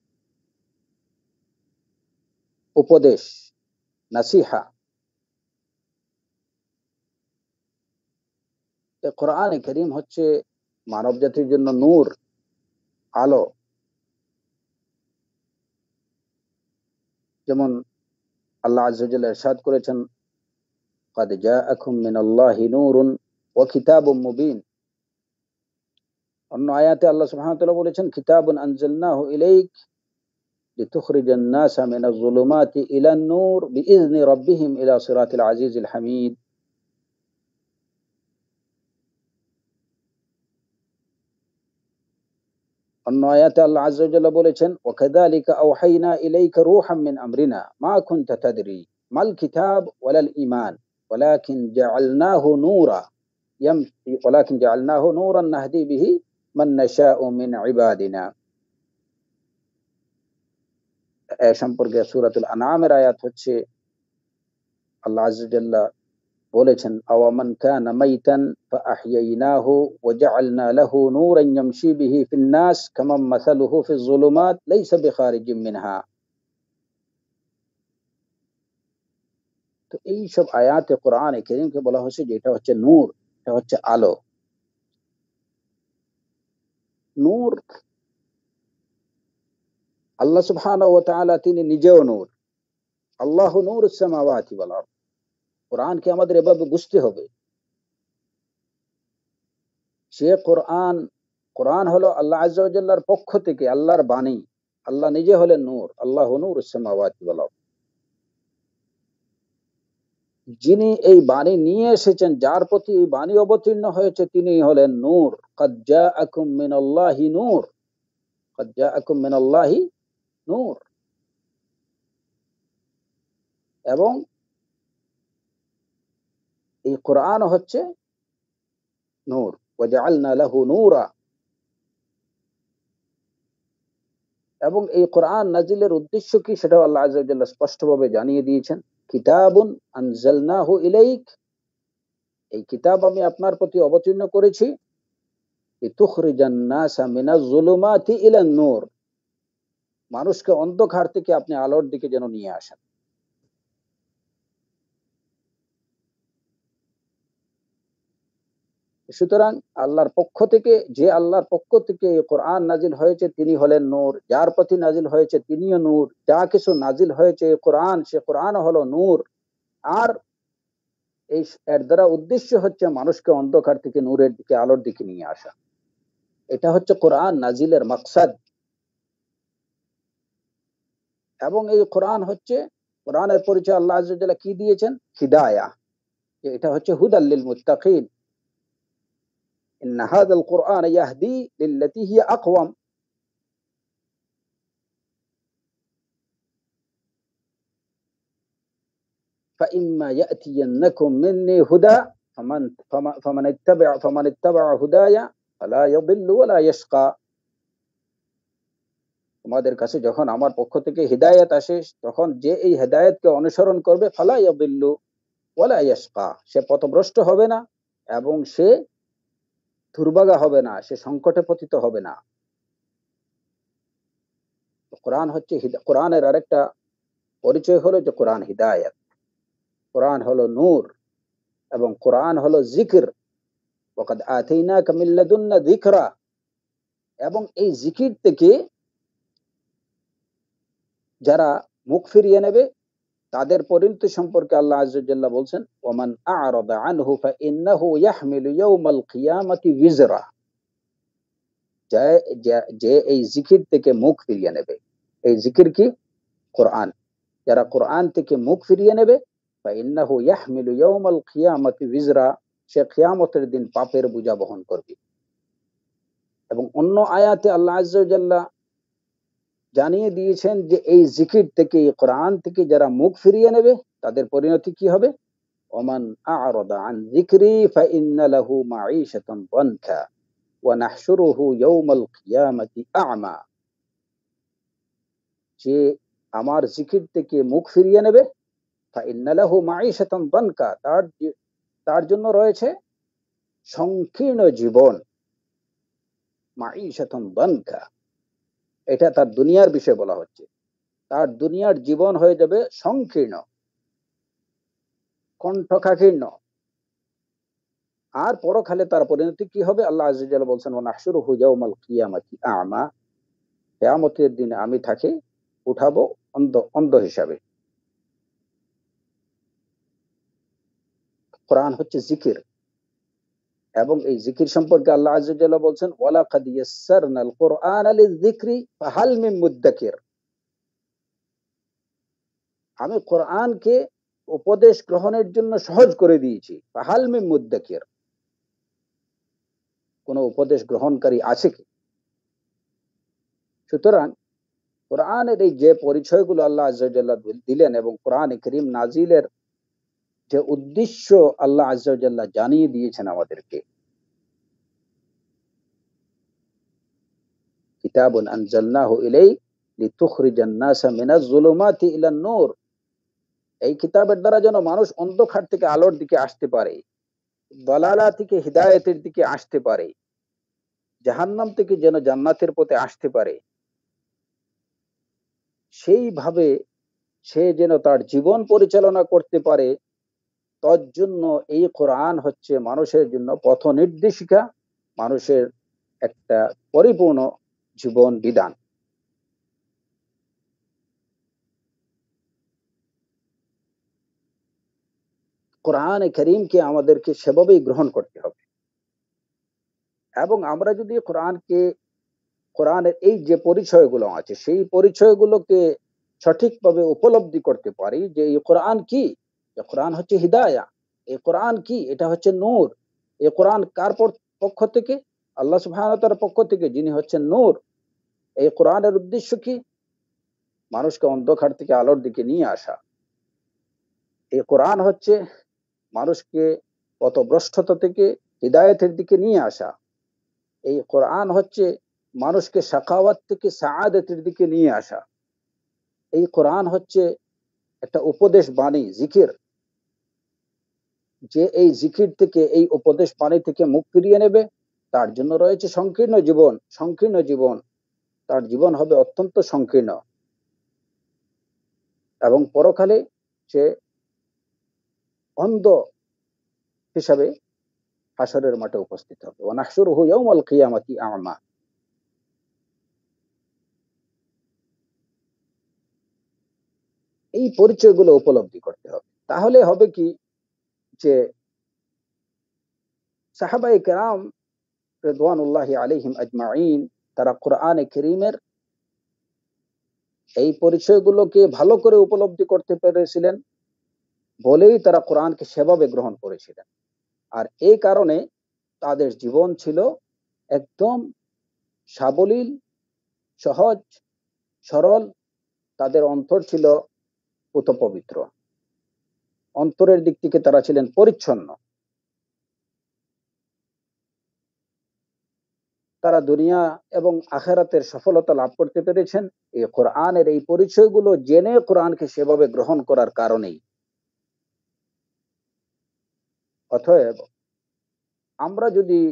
উপদেশ, নাসিহা। কোরআনে কারীম হচ্ছে মানব জাতির জন্য নূর, আলো। যেমন আল্লাহ আযজা ওয়া জাল্লা ইরশাদ করেছেন, قد جاءكم من الله نور وكتاب مبين। অন্য আয়াতে আল্লাহ সুবহানাহু ওয়া তাআলা বলেছেন, কিতাবুন আনজালনাহু ইলাইক লিতুখরিজান নাসা মিনাজ যুলুমাতি ইলান নূর বিইذনি রাব্বিহিম ইলা সিরাতিল আজিজিল হামিদ। অন্য আয়াতে আল্লাহ আযজা ওয়া জাল্লা বলেছেন, ওয়াকাযালিকা আওহাইনা ইলাইকা রূহাম মিন আমরিনা মা কুনতা তাদরি মাল কিতাব ওয়ালাল ঈমান ওয়ালাকিন জাআলনাহু নূরা ইয়ামশি ওয়ালাকিন জাআলনাহু নূরান নাহদি বিহি মান নাশাউ মিন ইবাদিনা। এ সম্পর্কে সূরাতুল আনআমের আয়াত হচ্ছে আল্লাহ আযজা ওয়া জাল্লা বলেছেন, আওয়ামান কানা মাইতান ফাআহইয়াইনাহু ওয়া জাআলনা লাহু নূরান ইয়ামশি বিহি ফিন নাস কামান মাসালুহু ফিজ যুলুমাত লাইসা বিখারিজিম মিনহা। তো এই সব আয়াতে কোরআনে কারীমকে বলা হয়েছে যে এটা হচ্ছে নূর, এটা হচ্ছে আলো। নূর, আল্লাহ সুবহানাহু ওয়া তাআলা তিনি নিজেও নূর। আল্লাহু নূরুস সামাওয়াতি ওয়াল আরদ। কোরআনকে আমাদের এভাবে বুঝতে হবে। সে কোরআন, কোরআন হলো আল্লাহ আযজা ওয়া জাল্লার পক্ষ থেকে আল্লাহর বাণী। আল্লাহ নিজে হলেন নূর, আল্লাহু নূরুস সামাওয়াতি ওয়াল আরদ। যিনি এই বাণী নিয়ে এসেছেন, যার প্রতি এই বাণী অবতীর্ণ হয়েছে, তিনি হলেন নূর। ক্বাদ জাআকুম মিনাল্লাহি নূর, ক্বাদ জাআকুম মিনাল্লাহি নূর। এবং এই কোরআন হচ্ছে নূর। ওয়া জাআলনা লাহু নূরা। এবং এই কোরআন নাজিলের উদ্দেশ্য কি সেটাও আল্লাহ আযজা ওয়া জাল্লা স্পষ্টভাবে জানিয়ে দিয়েছেন, কিতাবুন আনজালনাহু ইলাইক, এই কিতাব আমি আপনার প্রতি অবতীর্ণ করেছি, লিতুখরিজান নাসা মিনাজ যুলুমাতি ইলান নূর, মানুষকে অন্ধকার থেকে আপনি আলোর দিকে যেন নিয়ে আসেন। সুতরাং আল্লাহর পক্ষ থেকে, যে আল্লাহর পক্ষ থেকে এই কোরআন নাজিল হয়েছে তিনি হলেন নূর, যার প্রতি নাজিল হয়েছে তিনিও নূর। যা কিছু নাজিল হয়েছে এই কোরআন, সে কোরআন হলো নূর। আর এই এর দ্বারা উদ্দেশ্য হচ্ছে মানুষকে অন্ধকার থেকে নূরের দিকে, আলোর দিকে নিয়ে আসা। এটা হচ্ছে কোরআন নাজিলের মাকসাদ। এবং এই কোরআন হচ্ছে, কোরআনের পরিচয় আল্লাহ আযজা ওয়া জাল্লা কি দিয়েছেন? হিদায়াহ। যে এটা হচ্ছে হুদাল লিল মুত্তাকিন। ইন্না হাযাল কুরআন ইয়াহদি লিল্লাতী হিয়া আকওয়াম। فإما يأتينكم مني هدى فمن فمن اتبع فمن اتبع هدايا فلا يضل ولا يشقى। তোমাদের কাছে যখন আমার পক্ষ থেকে হিদায়াত আসে, তখন যে এই হিদায়াতকে অনুসরণ করবে, ফালা ইয়াদিল্লু ওয়ালা ইয়াশকা, সে পথভ্রষ্ট হবে না এবং সে দুর্ভাগা হবে না, সে সংকটে পতিত হবে না। কোরআন হচ্ছে, কোরআনের আরেকটা পরিচয় হলো যে কোরআন হিদায়াত, কোরআন হলো নূর, এবং কোরআন হলো জিকির। ওয়াকাদ আতাইনাকা মিন লাদুন্না যিকরা। এবং এই জিকির থেকে যারা মুখ ফিরিয়ে নেবে তাদের পরিণতি সম্পর্কে আল্লাহ আযজা ওয়া জাল্লা বলছেন, ওমান আ'রাদা আনহু ফাইন্নাহু ইয়াহমিলু ইয়াউমাল কিয়ামাতি ওয়িজরা। যে এই জিকির থেকে মুখ ফিরিয়ে নেবে, এই জিকির কি? কোরআন। যারা কোরআন থেকে মুখ ফিরিয়ে নেবে, ফাইন্নাহু ইয়াহমিলু ইয়াউমাল কিয়ামাতি ওয়িজরা, সে কিয়ামতের দিন পাপের বোঝা বহন করবে। এবং অন্য আয়াতে আল্লাহ আযজা ওয়া জাল্লা জানিয়ে দিয়েছেন যে এই জিকির থেকে, এই কোরআন থেকে যারা মুখ ফিরিয়ে নেবে তাদের পরিণতি কি হবে? ওমান আ'রাদা আন যিকরি ফাইন্না লাহু মাঈশাতান দানকা ওয়া নাহশুরুহু ইয়াওমাল কিয়ামাতি আ'মা। যে আমার জিকির থেকে মুখ ফিরিয়ে নেবে, ফাইন্না লাহু মাঈশাতান দানকা, তার তার জন্য রয়েছে সংকীর্ণ জীবন। মাঈশাতান দানকা, এটা তার দুনিয়ার বিষয় বলা হচ্ছে। তার দুনিয়ার জীবন হয়ে যাবে সংকীর্ণ, কণ্ঠকাকীর্ণ। আর পরকালে তার পরিণতি কি হবে? আল্লাহ আযজা ওয়া জাল্লা বলছেন, ওয়া নাহশুরুহু ইয়াওমাল কিয়ামাতি আ'মা, কিয়ামতের দিনে আমি তাকে উঠাবো অন্ধ অন্ধ হিসাবে। কোরআন হচ্ছে জিকির, এবং এই জিকির সম্পর্কে আল্লাহ আযজা ওয়া জাল্লা বলছেন, ওয়ালাকাদ ইয়াসসারনাল কুরআনা লিয-যিকরি ফাহাল মিন মুদ্দাকির। আমি কোরআনকে উপদেশ গ্রহণের জন্য সহজ করে দিয়েছি। ফাহাল মিন মুদ্দাকির, কোন উপদেশ গ্রহণকারী আছে কি? সুতরাং কোরআনের এই যে পরিচয়গুলো আল্লাহ আযজা ওয়া জাল্লা দিলেন, এবং কোরআনে কারীম নাজিলের যে উদ্দেশ্য আল্লাহ আযজা ওয়া জাল্লা জানিয়ে দিয়েছেন আমাদেরকে, কিতাবুন আনজালনাহু ইলাইক লিতুখরিজান নাসা মিনাজ যুলুমাতি ইলান নূর। এই কিতাবের দ্বারা যেন মানুষ অন্ধকার থেকে আলোর দিকে আসতে পারে, দালালা থেকে হিদায়াতের দিকে আসতে পারে, জাহান্নাম থেকে যেন জান্নাতের পথে আসতে পারে, সেইভাবে সে যেন তার জীবন পরিচালনা করতে পারে। তার জন্য এই কোরআন হচ্ছে মানুষের জন্য পথ নির্দেশিকা, মানুষের একটা পরিপূর্ণ জীবন বিধান। কোরআনে কারীমকে আমাদেরকে সেভাবেই গ্রহণ করতে হবে। এবং আমরা যদি কোরআনকে, কোরআনের এই যে পরিচয়গুলো আছে, সেই পরিচয়গুলোকে সঠিকভাবে উপলব্ধি করতে পারি যে এই কোরআন কি, কোরআন হচ্ছে হিদায়া, এই কোরআন কি, এটা হচ্ছে নূর। এই কোরআন কার পক্ষ থেকে? আল্লাহ সুবহানাহু ওয়া তাআলার পক্ষ থেকে, যিনি হচ্ছেন নূর। এই কোরআনের উদ্দেশ্য কি? মানুষকে অন্ধকার থেকে আলোর দিকে নিয়ে আসা। এই কোরআন হচ্ছে মানুষকে পথভ্রষ্টতা থেকে হিদায়াতের দিকে নিয়ে আসা। এই কোরআন হচ্ছে মানুষকে সাখাওয়াত থেকে সাআদাতের দিকে নিয়ে আসা। এই কোরআন হচ্ছে একটা উপদেশ বাণী, জিকির, যে এই জিকির থেকে, এই উপদেশ বাণী থেকে মুখ ফিরিয়ে নেবে, তার জন্য রয়েছে সংকীর্ণ জীবন। সংকীর্ণ জীবন, তার জীবন হবে অত্যন্ত সংকীর্ণ, এবং পরকালে সে অন্ধ হিসাবে হাসরের মাঠে উপস্থিত হবে। ওয়া নাহশুরুহু ইয়াওমাল কিয়ামাতি আ'মা। এই পরিচয়গুলো উপলব্ধি করতে হবে। তাহলে হবে কি, যে সাহাবায়ে কেরাম রিদওয়ানুল্লাহি আলাইহিম আজমাইন, তারা কোরআনে কারীমের এই পরিচয়গুলোকে ভালো করে উপলব্ধি করতে পেরেছিলেন বলেই তারা কোরআনকে সেভাবে গ্রহণ করেছিলেন। আর এই কারণে তাদের জীবন ছিল একদম সাবলীল, সহজ, সরল। তাদের অন্তর ছিল পুত পবিত্র, অন্তরের দিক থেকে তারা ছিলেন পরিচ্ছন্ন। তারা দুনিয়া এবং আখিরাতের সফলতা লাভ করতে পেরেছেন এই কোরআনের এই পরিচয়গুলো জেনে, কোরআনকে সেভাবে গ্রহণ করার কারণেই। অতএব আমরা যদি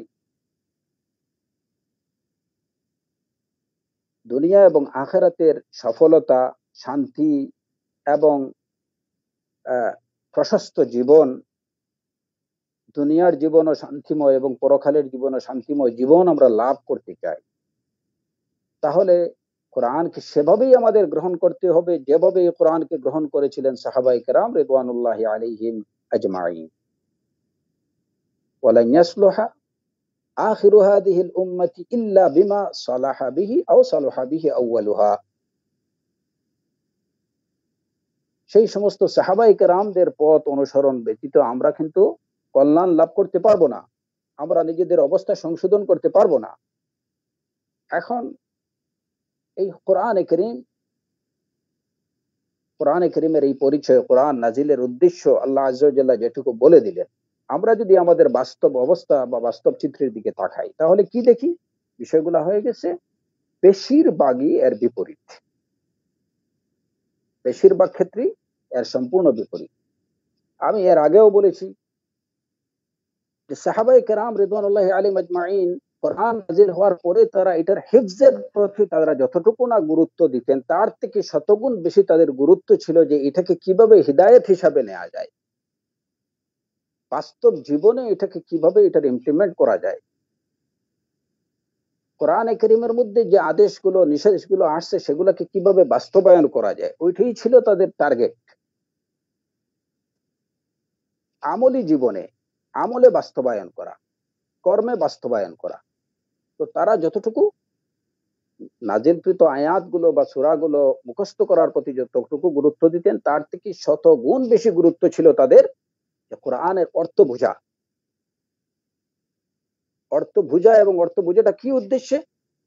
দুনিয়া এবং আখিরাতের সফলতা, শান্তি এবং আহ, প্রশস্ত জীবন, দুনিয়ার জীবনও শান্তিময় এবং পরকালের জীবনও শান্তিময় জীবন আমরা লাভ করতে চাই, তাহলে কোরআনকে সেভাবেই আমাদের গ্রহণ করতে হবে যেভাবে এই কোরআনকে গ্রহণ করেছিলেন সাহাবায়ে কেরাম রিদওয়ানুল্লাহি আলাইহিম আজমাইন। ওয়ালান ইয়াসলুহা আখিরু হাযিহিল উম্মতি ইল্লা বিমা সালাহা বিহি আও সালাহা বিহি আউয়ালুহা। সেই সমস্ত সাহাবায়ে কেরামদের পথ অনুসরণ ব্যতীত আমরা কিন্তু কল্যাণ লাভ করতে পারবো না, আমরা নিজেদের অবস্থা সংশোধন করতে পারবো না। এখন এই কোরআনে কারীম, কোরআনে কারীমের এই পরিচয়, কোরআন নাজিলের উদ্দেশ্য আল্লাহ আযজা ওয়া জাল্লা যেটুকু বলে দিলেন, আমরা যদি আমাদের বাস্তব অবস্থা বা বাস্তব চিত্রের দিকে তাকাই, তাহলে কি দেখি? বিষয়গুলো হয়ে গেছে বেশিরভাগই এর বিপরীত। বেশিরভাগ ক্ষেত্রেই এর সম্পূর্ণ বিপরীত। আমি এর আগেও বলেছি যে সাহাবায়ে কেরাম রিদওয়ানুল্লাহি আলাইহিম আজমাইন কোরআন নাযিল হওয়ার পরে তারা এটার হিফজের প্রতি তারা যতটুকু না গুরুত্ব দিতেন, তার থেকে শতগুণ বেশি তাদের গুরুত্ব ছিল যে এটাকে কিভাবে হিদায়াত হিসাবে নেওয়া যায়, বাস্তব জীবনে এটাকে কিভাবে এটার ইমপ্লিমেন্ট করা যায়। কোরআনে কারীমের মধ্যে যে আদেশগুলো নিষেধগুলো আসছে সেগুলোকে কিভাবে বাস্তবায়ন করা যায়, ওইটাই ছিল তাদের টার্গেট। আমলি জীবনে আমলে বাস্তবায়ন করা, কর্মে বাস্তবায়ন করা। তো তারা যতটুকু নাজিলকৃত আয়াতগুলো বা সূরাগুলো মুখস্থ করার প্রতি যতটুকু গুরুত্ব দিতেন, তার থেকে শত গুণ বেশি গুরুত্ব ছিল তাদের যে কোরআনের অর্থ বোঝা। অর্থ বোঝা এবং অর্থ বোঝাটা কি উদ্দেশ্যে?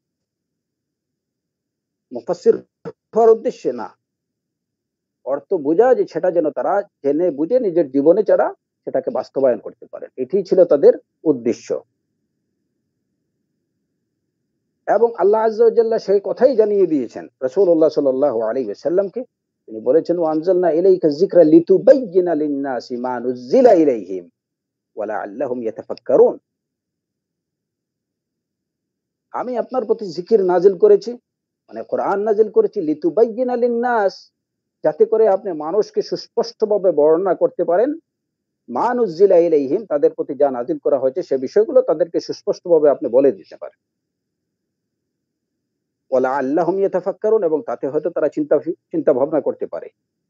মুফাসসির হওয়ার উদ্দেশ্যে না, অর্থ বোঝা যে সেটা যেন তারা জেনে বুঝে নিজের জীবনে যারা সেটাকে বাস্তবায়ন করতে পারে, এটাই ছিল তাদের উদ্দেশ্য। এবং আল্লাহ আযজা ওয়া জাল্লা সেই কথাই জানিয়ে দিয়েছেন রাসূলুল্লাহ সাল্লাল্লাহু আলাইহি ওয়াসাল্লামকে। তিনি বলেছেন, ওয়া আনজালনা ইলাইকা যিকরা লিতুবাইয়িনা লিন-নাসি মা নুযিলা ইলাইহিম ওয়া লাআল্লাহুম ইয়াতাফাক্কারুন। আমি আপনার প্রতি জিকির নাজিল করেছি, মানে কোরআন নাজিল করেছি, লিতুবাইয়িনা লিন-নাস, যাতে করে আপনি মানুষকে সুস্পষ্টভাবে বর্ণনা করতে পারেন, মা নুযিলা ইলাইহিম, তাদের প্রতি যা নাজিল করা হয়েছে সে বিষয়গুলো তাদেরকে সুস্পষ্টভাবে আপনি বলে দিতে পারেন। ওয়া লাআল্লাহুম ইয়াতাফাক্কারুন, এবং তাতে হয়তো তারা চিন্তা চিন্তা ভাবনা করতে পারে।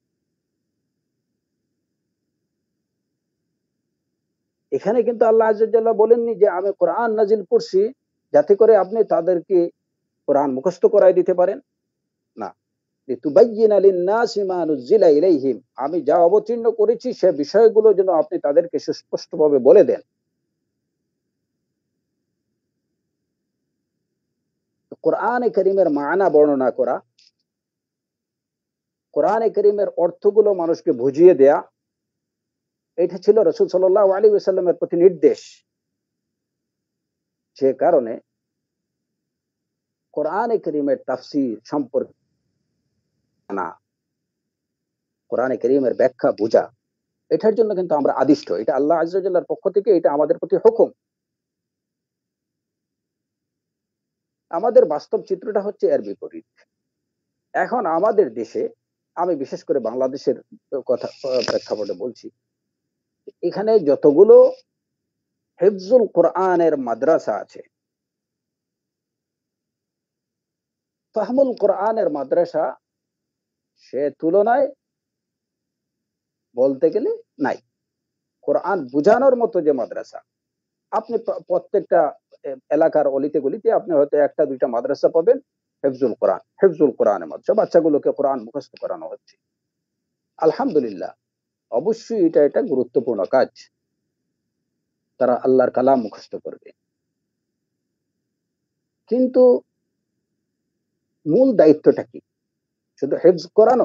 এখানে কিন্তু আল্লাহ আযজা ওয়া জাল্লা বলেননি যে আমি কোরআন নাজিল করছি যাতে করে আপনি তাদেরকে কোরআন মুখস্থ করায় দিতে পারেন। না, লিতুবাইয়িনা লিন-নাসি মা নুযিলা ইলাইহিম, আমি যা অবতীর্ণ করেছি সে বিষয়গুলো যেন আপনি তাদেরকে সুস্পষ্টভাবে বলে দেন। কোরআনে কারীমের মানা বর্ণনা করা, কোরআনে কারীমের অর্থগুলো মানুষকে বুঝিয়ে দেয়া, এটা ছিল রাসূল সাল্লাল্লাহু আলাইহি ওয়াসাল্লামের প্রতি নির্দেশ। সে কারণে কোরআনে কারীমের তাফসীর সম্পর্কে না, কোরআনে কারীমের ব্যাখ্যা বোঝা, এটার জন্য কিন্তু আমরা আদিষ্ট। এটা আল্লাহ আযজা ওয়া জাল্লার পক্ষ থেকে এটা আমাদের প্রতি হুকুম। আমাদের বাস্তব চিত্রটা হচ্ছে এর বিপরীত। এখন আমাদের দেশে, আমি বিশেষ করে বাংলাদেশের কথা প্রেক্ষাপটে বলছি, এখানে যতগুলো হিফজুল কোরআনের মাদ্রাসা আছে, ফাহমুল কোরআনের মাদ্রাসা সে তুলনায় বলতে গেলে নাই। কোরআন বুঝানোর মতো যে মাদ্রাসা, আপনি প্রত্যেকটা এলাকার অলিতে গলিতে আপনি হয়তো একটা দুইটা মাদ্রাসা পাবেন হিফজুল কোরআন, হিফজুল কোরআনের মাদ্রাসা, বাচ্চাগুলোকে কোরআন মুখস্থ করানো হচ্ছে। আলহামদুলিল্লাহ, অবশ্যই এটা একটা গুরুত্বপূর্ণ কাজ, তারা আল্লাহর কালাম মুখস্থ করবে। কিন্তু মূল দায়িত্বটা কি? শুধু হিফজ করানো?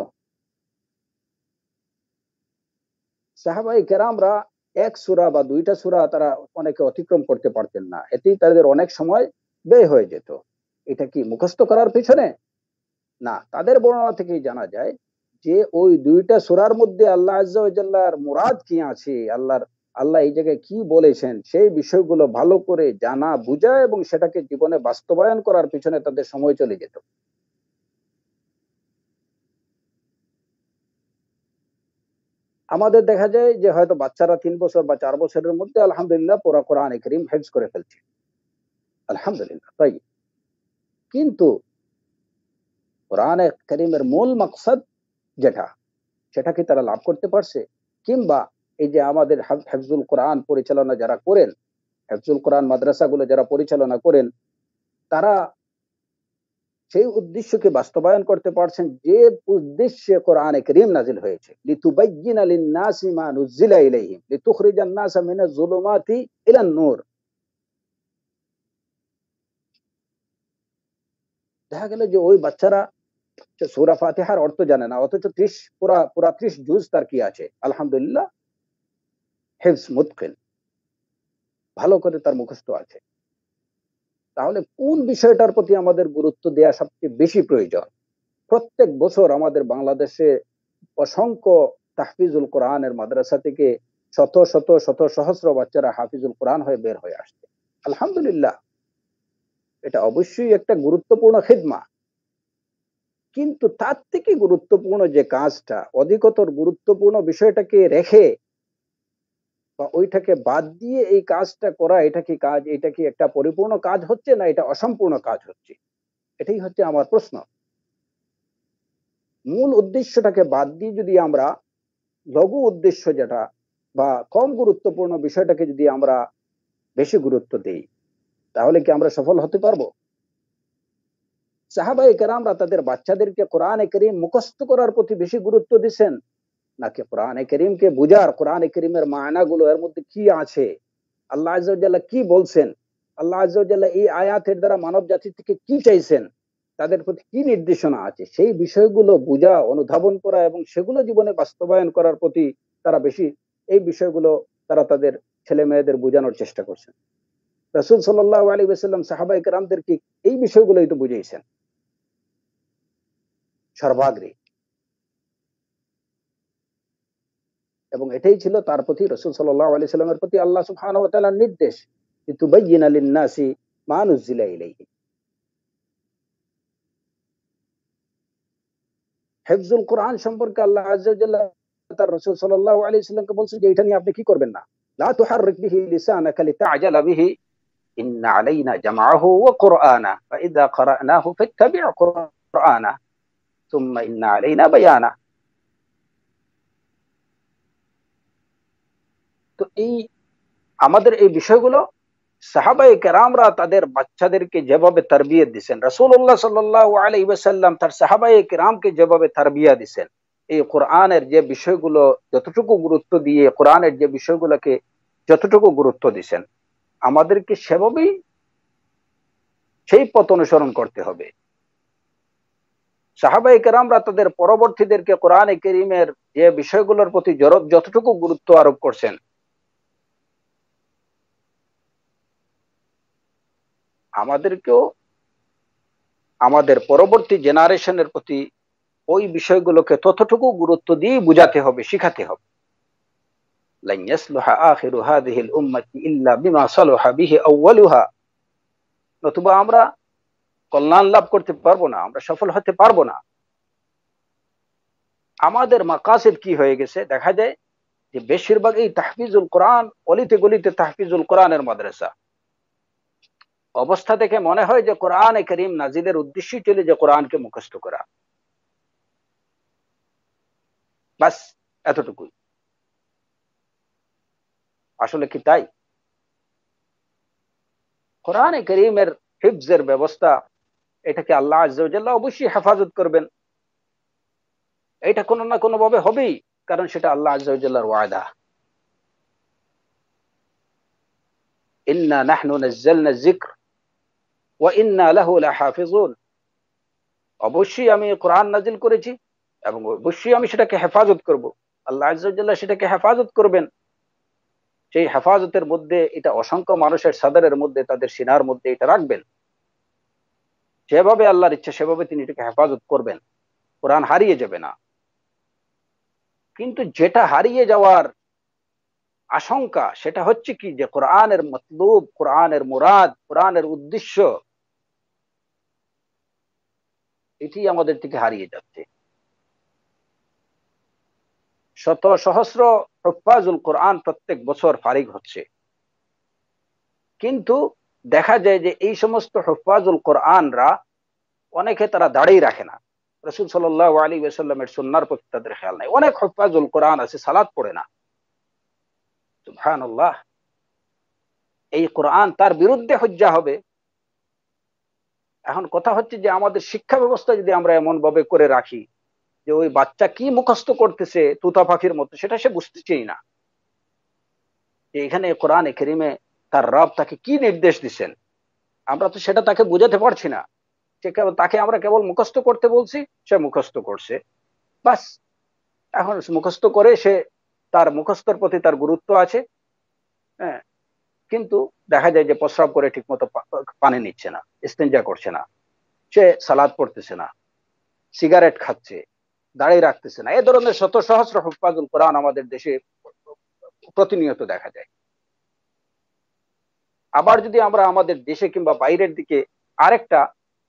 সাহাবায়ে কেরামরা এক সূরা বা দুইটা সূরা তারা অনেকে অতিক্রম করতে পারতেন না, এতেই তাদের অনেক সময় ব্যয় হয়ে যেত। এটা কি মুখস্থ করার পিছনে? না, তাদের বর্ণনা থেকেই জানা যায় যে ওই দুইটা সূরার মধ্যে আল্লাহ আযজা ওয়া জাল্লার মুরাদ কি আছে, আল্লাহর আল্লাহ এই জায়গায় কি বলেছেন সেই বিষয়গুলো ভালো করে জানা বুঝা এবং সেটাকে জীবনে বাস্তবায়ন করার পিছনে তাদের সময় চলে যেত। আমাদের দেখা যায় যে হয়তো বাচ্চারা তিন বছর বা চার বছরের মধ্যে আলহামদুলিল্লাহ পুরা কোরআনে কারীম হিফজ করে ফেলছে। আলহামদুলিল্লাহ, তাই। কিন্তু কোরআনে কারীমের মূল মাকসাদ যেটা, সেটা কি তারা লাভ করতে পারছে? কিংবা এই যে আমাদের হিফজুল কোরআন পরিচালনা যারা করেন, হিফজুল কোরআন মাদ্রাসাগুলো যারা পরিচালনা করেন, তারা সেই উদ্দেশ্যকে বাস্তবায়ন করতে পারছেন যে উদ্দেশ্যে কোরআনে কারীম নাযিল হয়েছে। লিতুবাইয়িনা লিন-নাসি মা নুযিলা ইলাইহিম লিতুখরিজান নাসা মিনাজ যুলুমাতি ইলান নূর। দেখা গেল যে ওই বাচ্চারা সূরা ফাতিহার অর্থ জানে না, অথচ ত্রিশ পুরা পুরা ত্রিশ জুজ তার কি আছে, আলহামদুলিল্লাহ হিফজ মুতকিন, ভালো করে তার মুখস্থ আছে। তাহলে কোন বিষয়টার প্রতি আমাদের গুরুত্ব দেয়া সবচেয়ে বেশি প্রয়োজন? প্রত্যেক বছর আমাদের বাংলাদেশে অসংখ্য তাহফিজুল কোরআনের মাদ্রাসা থেকে শত শত শত সহস্র বাচ্চারা হাফিজুল কোরআন হয়ে বের হয়ে আসছে। আলহামদুলিল্লাহ, এটা অবশ্যই একটা গুরুত্বপূর্ণ খিদমা। কিন্তু তার থেকে গুরুত্বপূর্ণ যে কাজটা, অধিকতর গুরুত্বপূর্ণ বিষয়টাকে রেখে বা ওইটাকে বাদ দিয়ে এই কাজটা করা, এটা কি কাজ? এটা কি একটা পরিপূর্ণ কাজ হচ্ছে, না এটা অসম্পূর্ণ কাজ হচ্ছে? এটাই হচ্ছে আমার প্রশ্ন। মূল উদ্দেশ্যটাকে বাদ দিয়ে যদি আমরা লঘু উদ্দেশ্য যেটা বা কম গুরুত্বপূর্ণ বিষয়টাকে যদি আমরা বেশি গুরুত্ব দেই, তাহলে কি আমরা সফল হতে পারবো? সাহাবায়ে কেরামরা তাদের বাচ্চাদেরকে কোরআনে কারীম মুখস্থ করার প্রতি বেশি গুরুত্ব দিয়েছেন, নাকি কোরআনে কারীমকে বুঝার, কোরআনে কারীমের মায়নাগুলো এর মধ্যে কি আছে, আল্লাহ আযজা ওয়া জাল্লা কি বলছেন, আল্লাহ আযজা ওয়া জাল্লা এই আয়াতের দ্বারা মানব জাতি থেকে কি চাইছেন, তাদের প্রতি কি নির্দেশনা আছে, সেই বিষয়গুলো বুঝা, অনুধাবন করা এবং সেগুলো জীবনে বাস্তবায়ন করার প্রতি তারা বেশি, এই বিষয়গুলো তারা তাদের ছেলে মেয়েদের বোঝানোর চেষ্টা করছেন। রাসূল সাল্লাল্লাহু আলাইহি ওয়াসাল্লাম সাহাবায়ে কেরামদেরকে এই বিষয়গুলোই তো বুঝিয়েছেন সর্বাগ্রে, এবং এটাই ছিল তার প্রতি, রাসূল সাল্লাল্লাহু আলাইহি সাল্লামের প্রতি আল্লাহ সুবহানাহু ওয়া তাআলার নির্দেশ, লিতুবাইয়িনা লিন-নাসি মা নুযিলা ইলাইহিম। হিফজুল কোরআন সম্পর্কে আল্লাহ আযজা ওয়া জাল্লা তার রাসূল সাল্লাল্লাহু আলাইহি সাল্লামকে বলছেন যে এটা নিয়ে আপনি কি করবেন না, লা তুহাররিক বিহি লিসানাকা লিতা'জালা বিহি ইন্না আলাইনা জামআহু ওয়া কুরআনা ফাইযা ক্বারা'নাহু ফাত্তাবি' কুরআনা সুম্মা ইন্না আলাইনা বায়ানা। তো এই আমাদের এই বিষয়গুলো সাহাবায়ে কেরামরা তাদের বাচ্চাদেরকে যেভাবে তারবিয়ত দিয়েছেন, রাসূলুল্লাহ সাল্লাল্লাহু আলাইহি ওয়াসাল্লাম তার সাহাবায়ে কেরামকে যেভাবে তারবিয়া দিয়েছেন, এই কোরআনের যে বিষয়গুলো যতটুকু গুরুত্ব দিয়ে, কোরআনের যে বিষয়গুলোকে যতটুকু গুরুত্ব দিয়েছেন, আমাদেরকে সেভাবেই সেই পথ অনুসরণ করতে হবে। সাহাবায়ে কেরামরা তাদের পরবর্তীদেরকে কোরআনে কারীমের যে বিষয়গুলোর প্রতি যতটুকু গুরুত্ব আরোপ করছেন, আমাদেরকেও আমাদের পরবর্তী জেনারেশনের প্রতি ওই বিষয়গুলোকে ততটুকু গুরুত্ব দিয়ে বুঝাতে হবে, শিখাতে হবে। লান ইয়াসলুহা আখিরু হাযিহিল উম্মতি ইল্লা বিমা সালাহা বিহি আউয়ালুহা। নতুবা আমরা কল্যাণ লাভ করতে পারবো না, আমরা সফল হতে পারবো না। আমাদের মাকাসিদ কি হয়ে গেছে, দেখা যায় যে বেশিরভাগ এই তাহফিজুল কোরআন, অলিতে গলিতে তাহফিজুল কোরআনের মাদ্রাসা। অবস্থা দেখে মনে হয় যে কোরআনে কারীম নাজিলের উদ্দেশ্যই ছিল যে কোরআনকে মুখস্থ করা, বাস এতটুকুই। আসলে কি তাই? কোরআনে কারীমের হিফজের ব্যবস্থা, এটাকে আল্লাহ আযজা ওয়া জাল্লা অবশ্যই হেফাজত করবেন, এটা কোনো না কোনো ভাবে হবেই, কারণ সেটা আল্লাহ আযজা ওয়া জাল্লার ওয়াদা। ইন্না নাহনু নাযালনা যিকর ওয়া ইন্না লাহু লাহাফিজুন। অবশ্যই আমি কোরআন নাজিল করেছি এবং অবশ্যই আমি সেটাকে হেফাজত করব। আল্লাহ আযজা ওয়া জাল্লা সেটাকে হেফাজত করবেন। সেই হেফাজতের মধ্যে এটা অসংখ্য মানুষের সাদরের মধ্যে, তাদের সিনার মধ্যে এটা রাখবেন। যেভাবে আল্লাহর ইচ্ছা সেভাবে তিনি এটাকে হেফাজত করবেন, কোরআন হারিয়ে যাবে না। কিন্তু যেটা হারিয়ে যাওয়ার আশঙ্কা, সেটা হচ্ছে কি, যে কোরআনের মতলুব, কোরআনের মুরাদ, কোরআনের উদ্দেশ্য, এটি আমাদের থেকে হারিয়ে যাচ্ছে। শত সহস্র হুফাজুল কোরআন প্রত্যেক বছর ফারিগ হচ্ছে, কিন্তু দেখা যায় যে এই সমস্ত হুফাজুল কোরআনরা অনেকে তারা দাঁড়িয়ে রাখে না। রাসূল সাল্লাল্লাহু আলাইহি ওয়াসাল্লামের সুন্নাহর প্রতি তাদের খেয়াল নাই। অনেক হুফাজুল কোরআন আছে সালাত পড়ে না। সুবহানাল্লাহ। এই কোরআন তার বিরুদ্ধে হুজ্জা হবে। এখন কথা হচ্ছে যে আমাদের শিক্ষা ব্যবস্থা যদি আমরা এমন ভাবে করে রাখি যে ওই বাচ্চা কি মুখস্থ করতেছে তুতা পাখির মতো, সেটা সে বুঝতেছেই না যে এখানে কোরআনে কারীমে তার রব তাকে কি নির্দেশ দিচ্ছেন, আমরা তো সেটা তাকে বুঝাতে পারছি না। সে কেবল, তাকে আমরা কেবল মুখস্থ করতে বলছি, সে মুখস্থ করছে, বাস। এখন মুখস্থ করে সে, তার মুখস্থর প্রতি তার গুরুত্ব আছে, হ্যাঁ, কিন্তু দেখা যায় যে প্রস্রাব করে ঠিক মতো পানি নিচ্ছে না, ইস্তেঞ্জা করছে না, সে সালাত পড়তেছে না, সিগারেট খাচ্ছে, দাঁড়িয়ে রাখতেছে না। এ ধরনের শত সহস্র হুফাজুল কোরআন আমাদের দেশে প্রতিনিয়ত দেখা যায়। আবার যদি আমরা আমাদের দেশে কিংবা বাইরের দিকে আরেকটা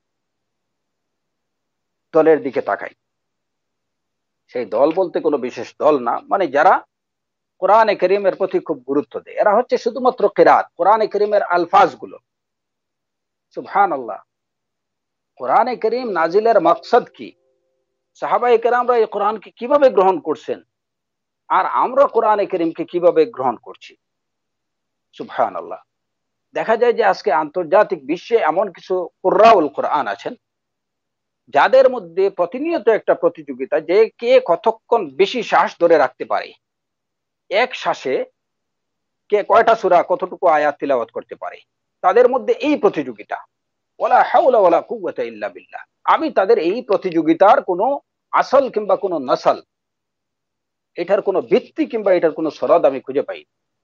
দলের দিকে তাকাই, সেই দল বলতে কোনো বিশেষ দল না, মানে যারা কোরআনে করিমের প্রতি খুব গুরুত্ব দেয়। এরা হচ্ছে শুধুমাত্র কিরাত, কোরআনে করিমের আলফাজ গুলো, সুবহানাল্লাহ, কোরআনে করিম নাজিলের মাকসাদ কি, সাহাবায়ে কেরামরা এই কোরআনকে কিভাবে গ্রহণ করছেন, আর আমরা কোরআনে করিমকে কিভাবে গ্রহণ করছি, সুবহানাল্লাহ। দেখা যায় যে আজকে আন্তর্জাতিক বিশ্বে এমন কিছু কুররাউল কোরআন আছেন যাদের মধ্যে প্রতিনিয়ত একটা প্রতিযোগিতা যে কে কতক্ষণ বেশি শ্বাস ধরে রাখতে পারে, এক শ্বাসে কে কয়টা সূরা কতটুকু আয়াত তিলাওয়াত করতে পারে। তাদের মধ্যে এই প্রতিযোগিতা, ওয়ালা হাওলা ওয়ালা কুওয়াতা ইল্লা বিল্লাহ। আমি তাদের এই প্রতিযোগিতার কোনো আসল কিংবা কোনো নসল, এটার কোনো ভিত্তি কিংবা এটার কোনো সনদ আমি খুঁজে পাই।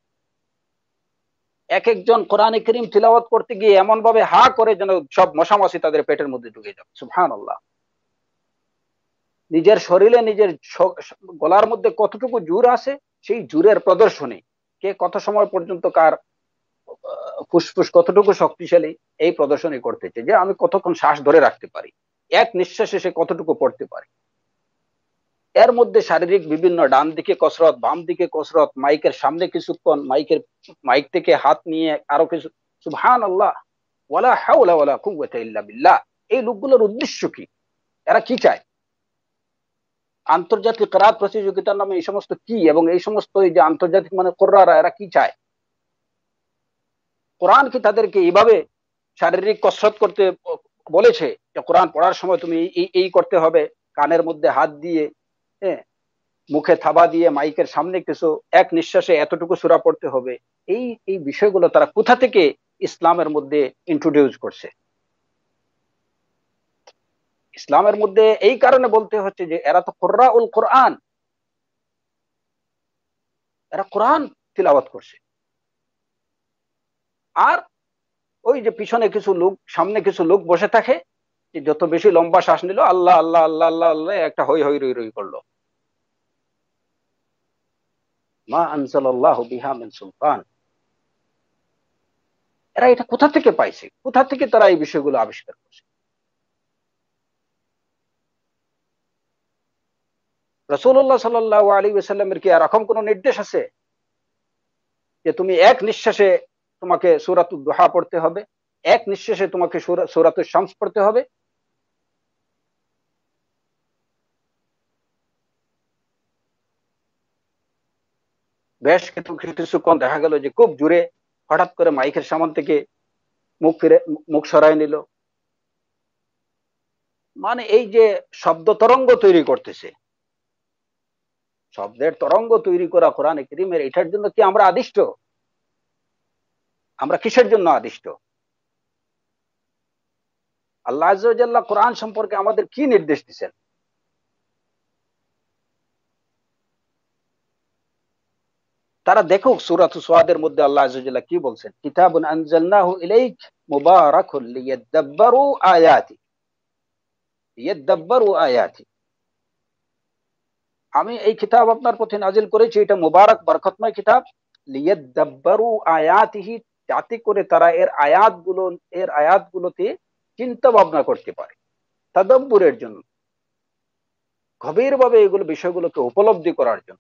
এক একজন কোরআনে করিম তিলাওয়াত করতে গিয়ে এমন ভাবে হা করে যেন সব মশামাছি তাদের পেটের মধ্যে ঢুকে যাবে, সুবহানাল্লাহ। নিজের শরীরে নিজের গলার মধ্যে কতটুকু জোর আছে সেই জোরের প্রদর্শনী, কে কত সময় পর্যন্ত কার ফুসফুস কতটুকু শক্তিশালী এই প্রদর্শনী করতেছে, যে আমি কতক্ষণ শ্বাস ধরে রাখতে পারি, এক নিঃশ্বাসে সে কতটুকু পড়তে পারে। এর মধ্যে শারীরিক বিভিন্ন ডান দিকে কসরত, বাম দিকে কসরত, মাইকের সামনে কিছুক্ষণ, মাইকের মাইক থেকে হাত নিয়ে আরো কিছু, সুবহানাল্লাহ, ওয়ালা হাওলা ওয়ালা কুওয়াতা ইল্লা বিল্লাহ। এই লোকগুলোর উদ্দেশ্য কি, এরা কি চায়? আন্তর্জাতিক কিরাত প্রতিযোগিতার নামে এই সমস্ত কি, এবং এই সমস্ত এই যে আন্তর্জাতিক মানে কোরআরা, এরা কি চায়? কোরআন কি তাদেরকে এইভাবে শারীরিক কসরত করতে বলেছে যে কোরআন পড়ার সময় তুমি এই এই করতে হবে, কানের মধ্যে হাত দিয়ে, হ্যাঁ, মুখে থাবা দিয়ে মাইকের সামনে কিছু এক নিঃশ্বাসে এতটুকু সূরা পড়তে হবে? এই এই বিষয়গুলো তারা কোথা থেকে ইসলামের মধ্যে ইন্ট্রোডিউস করছে? ইসলামের মধ্যে এই কারণে বলতে হচ্ছে যে এরা তো কুররাউল কোরআন, এরা কোরআন তিলাওয়াত করছে। আর ওই যে পিছনে কিছু লোক, সামনে কিছু লোক বসে থাকে, যে যত বেশি লম্বা শ্বাস নিল আল্লাহ আল্লাহ আল্লাহ আল্লাহ আল্লাহ একটা হই হই রই রই করলো। মা আনজালাল্লাহু বিহা মিন সুলতান। এরা এটা কোথা থেকে পাইছে, কোথা থেকে তারা এই বিষয়গুলো আবিষ্কার করছে? রাসূলুল্লাহ সাল্লাল্লাহু আলাইহি ওয়াসাল্লামের কি এরকম কোন নির্দেশ আছে যে তুমি এক নিঃশ্বাসে তোমাকে সূরাতুদ দুহা পড়তে হবে, এক নিঃশ্বাসে তোমাকে সূরাতুশ শামস পড়তে হবে? বেশ কিছু কিছুক্ষণ দেখা গেল যে খুব জোরে হঠাৎ করে মাইকের সামনে থেকে মুখ ফিরে, মুখ সরায় নিল, মানে এই যে শব্দ তরঙ্গ তৈরি করতেছে, শব্দের তরঙ্গ তৈরি করা কোরআনে কারীমের, এটার জন্য কি আমরা আদিষ্ট? আমরা কিসের জন্য আদিষ্ট? আল্লাহ আযজা ওয়া জাল্লা কোরআন সম্পর্কে আমাদের কি নির্দেশ দিয়েছেন? তারা দেখুক সূরাতু সাদের মধ্যে আল্লাহ আযজা ওয়া জাল্লা কি বলছেন, কিতাবুন আনজালনাহু ইলাইক মুবারাকুন লিয়াদাব্বারু আয়াতি, লিয়াদাব্বারু আয়াতি। আমি এই কিতাব আপনার প্রতি নাজিল করেছি, এটা মুবারক বরকতময় কিতাব, লিয়াদাব্বারু আয়াতিহি, যাতে করে তারা এর আয়াতগুলো, এর আয়াতগুলোতে চিন্তা ভাবনা করতে পারে, তাদাব্বুরের জন্য, গভীরভাবে এগুলো বিষয়গুলোকে উপলব্ধি করার জন্য,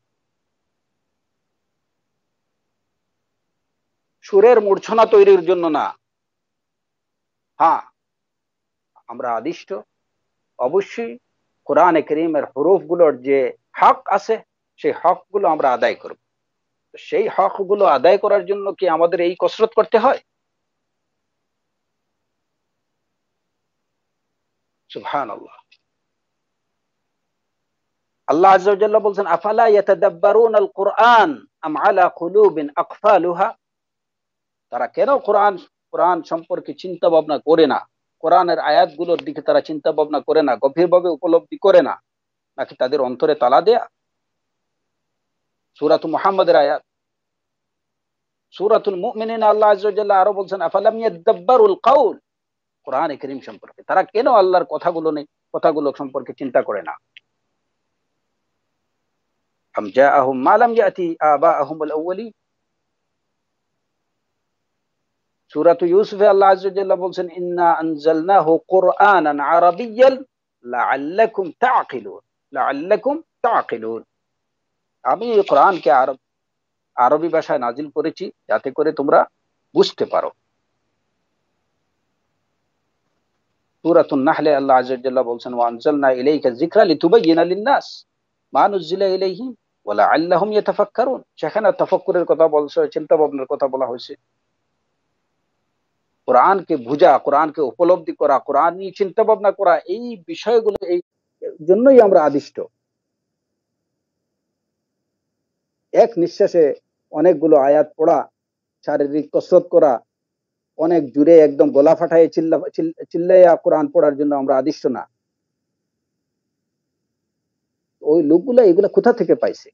সুরের মূর্ছনা তৈরির জন্য না। হ্যাঁ, আমরা আদিষ্ট অবশ্যই কোরআনে কারীমের হরফ গুলোর যে হক আছে সেই হক গুলো আমরা আদায় করব। সেই হক গুলো আদায় করার জন্য কি আমাদের এই কসরত করতে হয়? সুবহানাল্লাহ। আল্লাহ আযজা ওয়া জাল্লা বলছেন, আফালা ইয়াতাদাব্বারুনাল কুরআন আম আলা কুলুবিন আকফালুহা। তারা কেন কোরআন কোরআন সম্পর্কে চিন্তা ভাবনা করে না, কোরআনের আয়াতগুলোর দিকে তারা চিন্তা ভাবনা করে না, গভীরভাবে উপলব্ধি করে না, নাকি তাদের অন্তরে তালা দেয়া? সূরাতু মুহাম্মাদের আয়াত, সূরাতুল মুমিনিন, আল্লাহ আযজা ওয়া জাল্লা আরো বলছেন, আফালাম ইয়াদাব্বারুল কাউল। কোরআনে কারীম সম্পর্কে তারা কেন আল্লাহর কথাগুলো নেই, কথাগুলো সম্পর্কে চিন্তা করে না? আম জাআহুম মা লাম ইয়াতি আবাআহুমুল আউয়ালিন। সূরাতুল ইউসুফে আল্লাহ আযজা ওয়া জাল্লা বলছেন, ইন্না আনজালনাহু কুরআনান আরাবিয়্যান লাআল্লাকুম তা'কিলুন, লাআল্লাকুম তা'কিলুন। আমি এই কোরআনকে আরব আরবি ভাষায় নাজিল করেছি যাতে করে তোমরা বুঝতে পারো। সূরাতুন নাহলে আল্লাহ আযজা ওয়া জাল্লা বলছেন, ওয়া আনজালনা ইলাইকা যিকরা লিতুবাইয়িনা লিন-নাস মা নুযিলা ইলাইহিম ওয়া লাআল্লাহুম ইয়াতাফাক্কারুন। সেখানে তাফাক্কুরের কথা বলছে, চিন্তা ভাবনার কথা বলা হয়েছে। কোরআনকে বুঝা, কোরআনকে উপলব্ধি করা, কোরআন নিয়ে চিন্তা ভাবনা করা, এই বিষয়গুলো এই জন্যই আমরা আদিষ্ট। এক নিঃশ্বাসে অনেকগুলো আয়াত পড়া, শারীরিক কসরত করা, অনেক জুড়ে একদম গলা ফাটায় চিল্লা চিল্লাইয়া কোরআন পড়ার জন্য আমরা আদিষ্ট না। ওই লোকগুলা এগুলা কোথা থেকে পাইছে?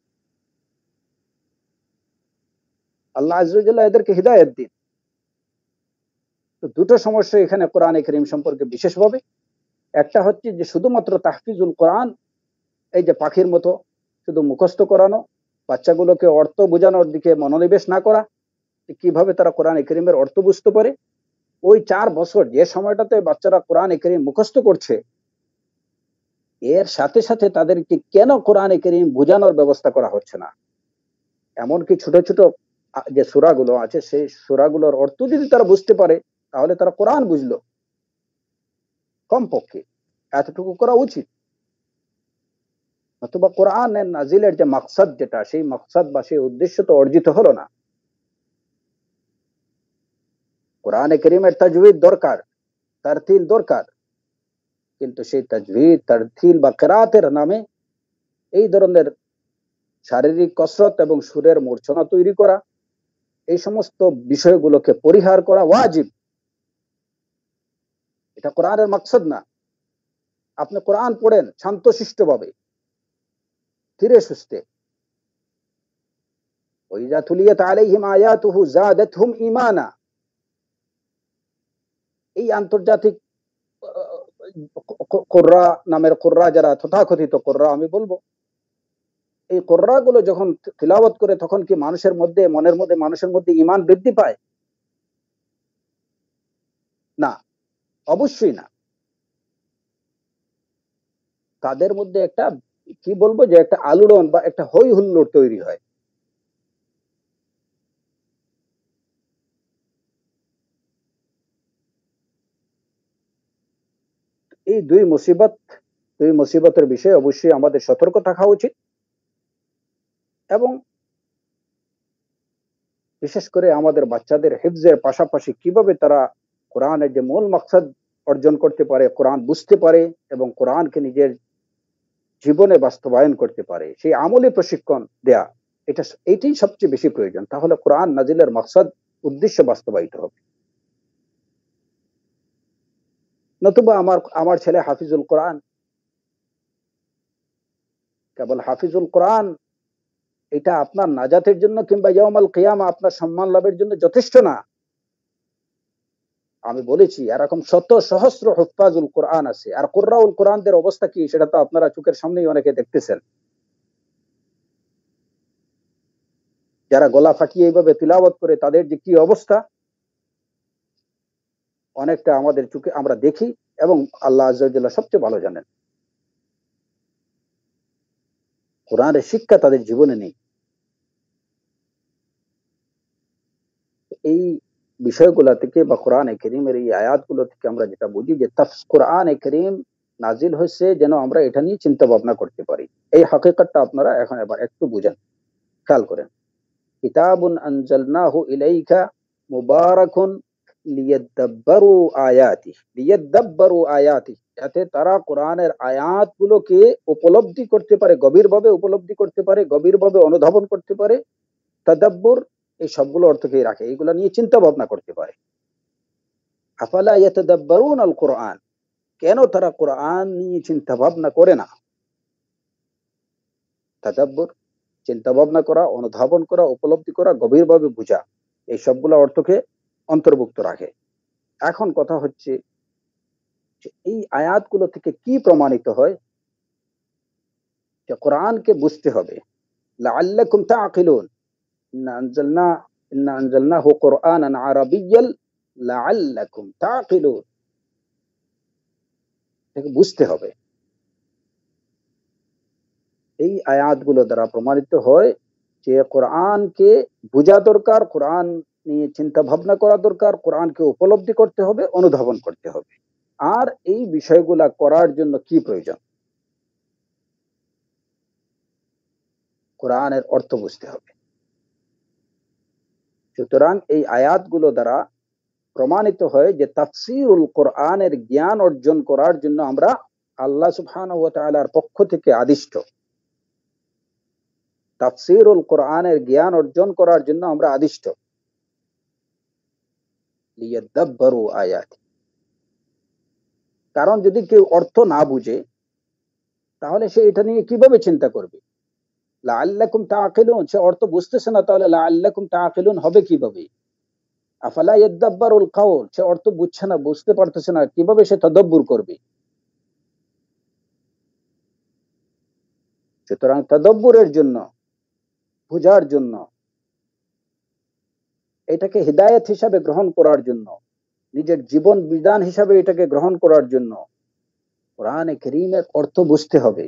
আল্লাহ আযজা ওয়া জাল্লা এদেরকে হিদায়াত দিন। তো দুটো সমস্যা এখানে কোরআনে কারীম সম্পর্কে বিশেষভাবে। একটা হচ্ছে যে শুধুমাত্র তাহফিজুল কোরআন, এই যে পাখির মতো শুধু মুখস্থ করানো, বাচ্চাগুলোকে অর্থ বোঝানোর দিকে মনোনিবেশ না করা, কিভাবে তারা কোরআনে কারীমের অর্থ বুঝতে পারে। ওই চার বছর যে সময়টাতে বাচ্চারা কোরআনে কারীম মুখস্থ করছে, এর সাথে সাথে তাদেরকে কেন কোরআনে কারীম বোঝানোর ব্যবস্থা করা হচ্ছে না? এমনকি ছোট ছোট যে সূরাগুলো আছে, সেই সূরাগুলোর অর্থ যদি তারা বুঝতে পারে, তাহলে তারা কোরআন বুঝলো। কমপক্ষে এতটুকু করা উচিত। অথবা কোরআনের নাজিলের যে মাকসাদ, যেটা সেই মাকসাদ বা সেই উদ্দেশ্য তো অর্জিত হলো না। কোরআনে কারীমের তাজউইদ দরকার, তারতিল দরকার, কিন্তু সেই তাজউইদ, তারতিল বা কিরাতের নামে এই ধরনের শারীরিক কসরত এবং সুরের মূর্ছনা তৈরি করা, এই সমস্ত বিষয়গুলোকে পরিহার করা ওয়াজিব। এটা কোরআনের মাকসাদ না। আপনি কোরআন পড়েন শান্তশিষ্টভাবে, ধীরে সুস্থে। ওয়াইযা তুলিয়াত আলাইহিম আয়াতুহু যাদাতহুম ঈমানা। এই আন্তর্জাতিক কুররা নামের কুররা যারা, তথাকথিত কুররা আমি বলবো, এই কুররাগুলো যখন তিলাওয়াত করে, তখন কি মানুষের মধ্যে, মনের মধ্যে, মানুষের মধ্যে ঈমান বৃদ্ধি পায়? না, অবশ্যই না। তাদের মধ্যে একটা, কি বলবো, যে একটা আলোড়ন বা একটা হই হুল্লোড় তৈরি হয়। এই দুই মুসিবত, দুই মুসিবতের বিষয়ে অবশ্যই আমাদের সতর্ক থাকা উচিত। এবং বিশেষ করে আমাদের বাচ্চাদের হিফজের পাশাপাশি কিভাবে তারা কোরআনের যে মূল মাকসাদ অর্জন করতে পারে, কোরআন বুঝতে পারে এবং কোরআনকে নিজের জীবনে বাস্তবায়ন করতে পারে, সেই আমলি প্রশিক্ষণ দেয়া, এটা এটাই সবচেয়ে বেশি প্রয়োজন। তাহলে কোরআন নাজিলের মাকসাদ, উদ্দেশ্য বাস্তবায়িত হবে। নতুবা আমার আমার ছেলে হাফিজুল কোরআন, কেবল হাফিজুল কোরআন, এটা আপনার নাজাতের জন্য কিংবা ইয়াউমাল কিয়ামা আপনার সম্মান লাভের জন্য যথেষ্ট না। আমি বলেছি এরকম শত সহস্র হুফাজুল কোরআন আছে, আর কুররাউল কোরআনদের অবস্থা কি সেটা তো আপনারা চোখের সামনেই অনেকে দেখতেছেন। যারা গলা ফাটিয়ে এইভাবে তিলাওয়াত করে, তাদের যে কি অবস্থা, অনেকটা আমাদের চোখে আমরা দেখি, এবং আল্লাহ আযজা ওয়া জাল্লা সবচেয়ে ভালো জানেন। কোরআনের শিক্ষা তাদের জীবনে নেই। এই বিষয়গুলো থেকে বা কোরআনে কারীমের এই আয়াতগুলো থেকে আমরা যেটা বুঝি, যে কোরআনে কারীম নাজিল হয়েছে যেন আমরা এটা নিয়ে চিন্তা ভাবনা করতে পারি। এই হাকিকতটা আপনারা এখন এবার একটু বুঝেন, খেয়াল করেন। কিতাবুন আনজালনাহু ইলাইকা মুবারাকুন লিয়াদাব্বারু আয়াতি, লিয়াদাব্বারু আয়াতি, যাতে তারা কোরআনের আয়াতগুলোকে উপলব্ধি করতে পারে, গভীরভাবে উপলব্ধি করতে পারে, গভীরভাবে অনুধাবন করতে পারে। তাদাব্বুর, এই সবগুলো অর্থকেই রাখে, এইগুলা নিয়ে চিন্তা ভাবনা করতে পারে। আফালা ইয়াতাদাব্বারুন আল কোরআন, কেন তারা কোরআন নিয়ে চিন্তা ভাবনা করে না? তাদাব্বুর, চিন্তা ভাবনা করা, অনুধাবন করা, উপলব্ধি করা, গভীরভাবে বোঝা, এই সবগুলো অর্থকে অন্তর্ভুক্ত রাখে। এখন কথা হচ্ছে যে এই আয়াতগুলো থেকে কি প্রমাণিত হয়? যে কোরআনকে বুঝতে হবে। লাআল্লাকুম তাআকিলুন, ইন্না আনজালনা ইন্না আনজালনাহু কুরআনান আরাবিয়্যাল লাআল্লাকুম তাআকিলুন, এটাকে বুঝতে হবে। এই আয়াতগুলো দ্বারা প্রমাণিত হয় যে কোরআনকে বোঝা দরকার, কোরআন নিয়ে চিন্তা ভাবনা করা দরকার, কোরআনকে উপলব্ধি করতে হবে, অনুধাবন করতে হবে। আর এই বিষয়গুলা করার জন্য কি প্রয়োজন? কোরআনের অর্থ বুঝতে হবে। সুতরাং এই আয়াতগুলো দ্বারা প্রমাণিত হয় যে তাফসীরুল কোরআনের জ্ঞান অর্জন করার জন্য আমরা আল্লাহ সুবহানাহু ওয়া তাআলার পক্ষ থেকে আদিষ্ট। তাফসীরুল কোরআনের জ্ঞান অর্জন করার জন্য আমরা আদিষ্ট। লিয়াদাব্বারু আয়াতি, কারণ যদি কেউ অর্থ না বুঝে তাহলে সে এটা নিয়ে কিভাবে চিন্তা করবে? লাআল্লাকুম তাআকিলুন, সে অর্থ বুঝতেছে না, তাহলে লাআল্লাকুম তাআকিলুন হবে কিভাবে? আফালা ইয়াদাব্বারুল কাউল, সে অর্থ বুঝছে না, বুঝতে পারতেছে না, কিভাবে সে তাদাব্বুর করবে? সুতরাং তাদাব্বুরের জন্য, বুঝার জন্য, এটাকে হিদায়াত হিসাবে গ্রহণ করার জন্য, নিজের জীবন বিধান হিসাবে এটাকে গ্রহণ করার জন্য কোরআনে কারীমের অর্থ বুঝতে হবে।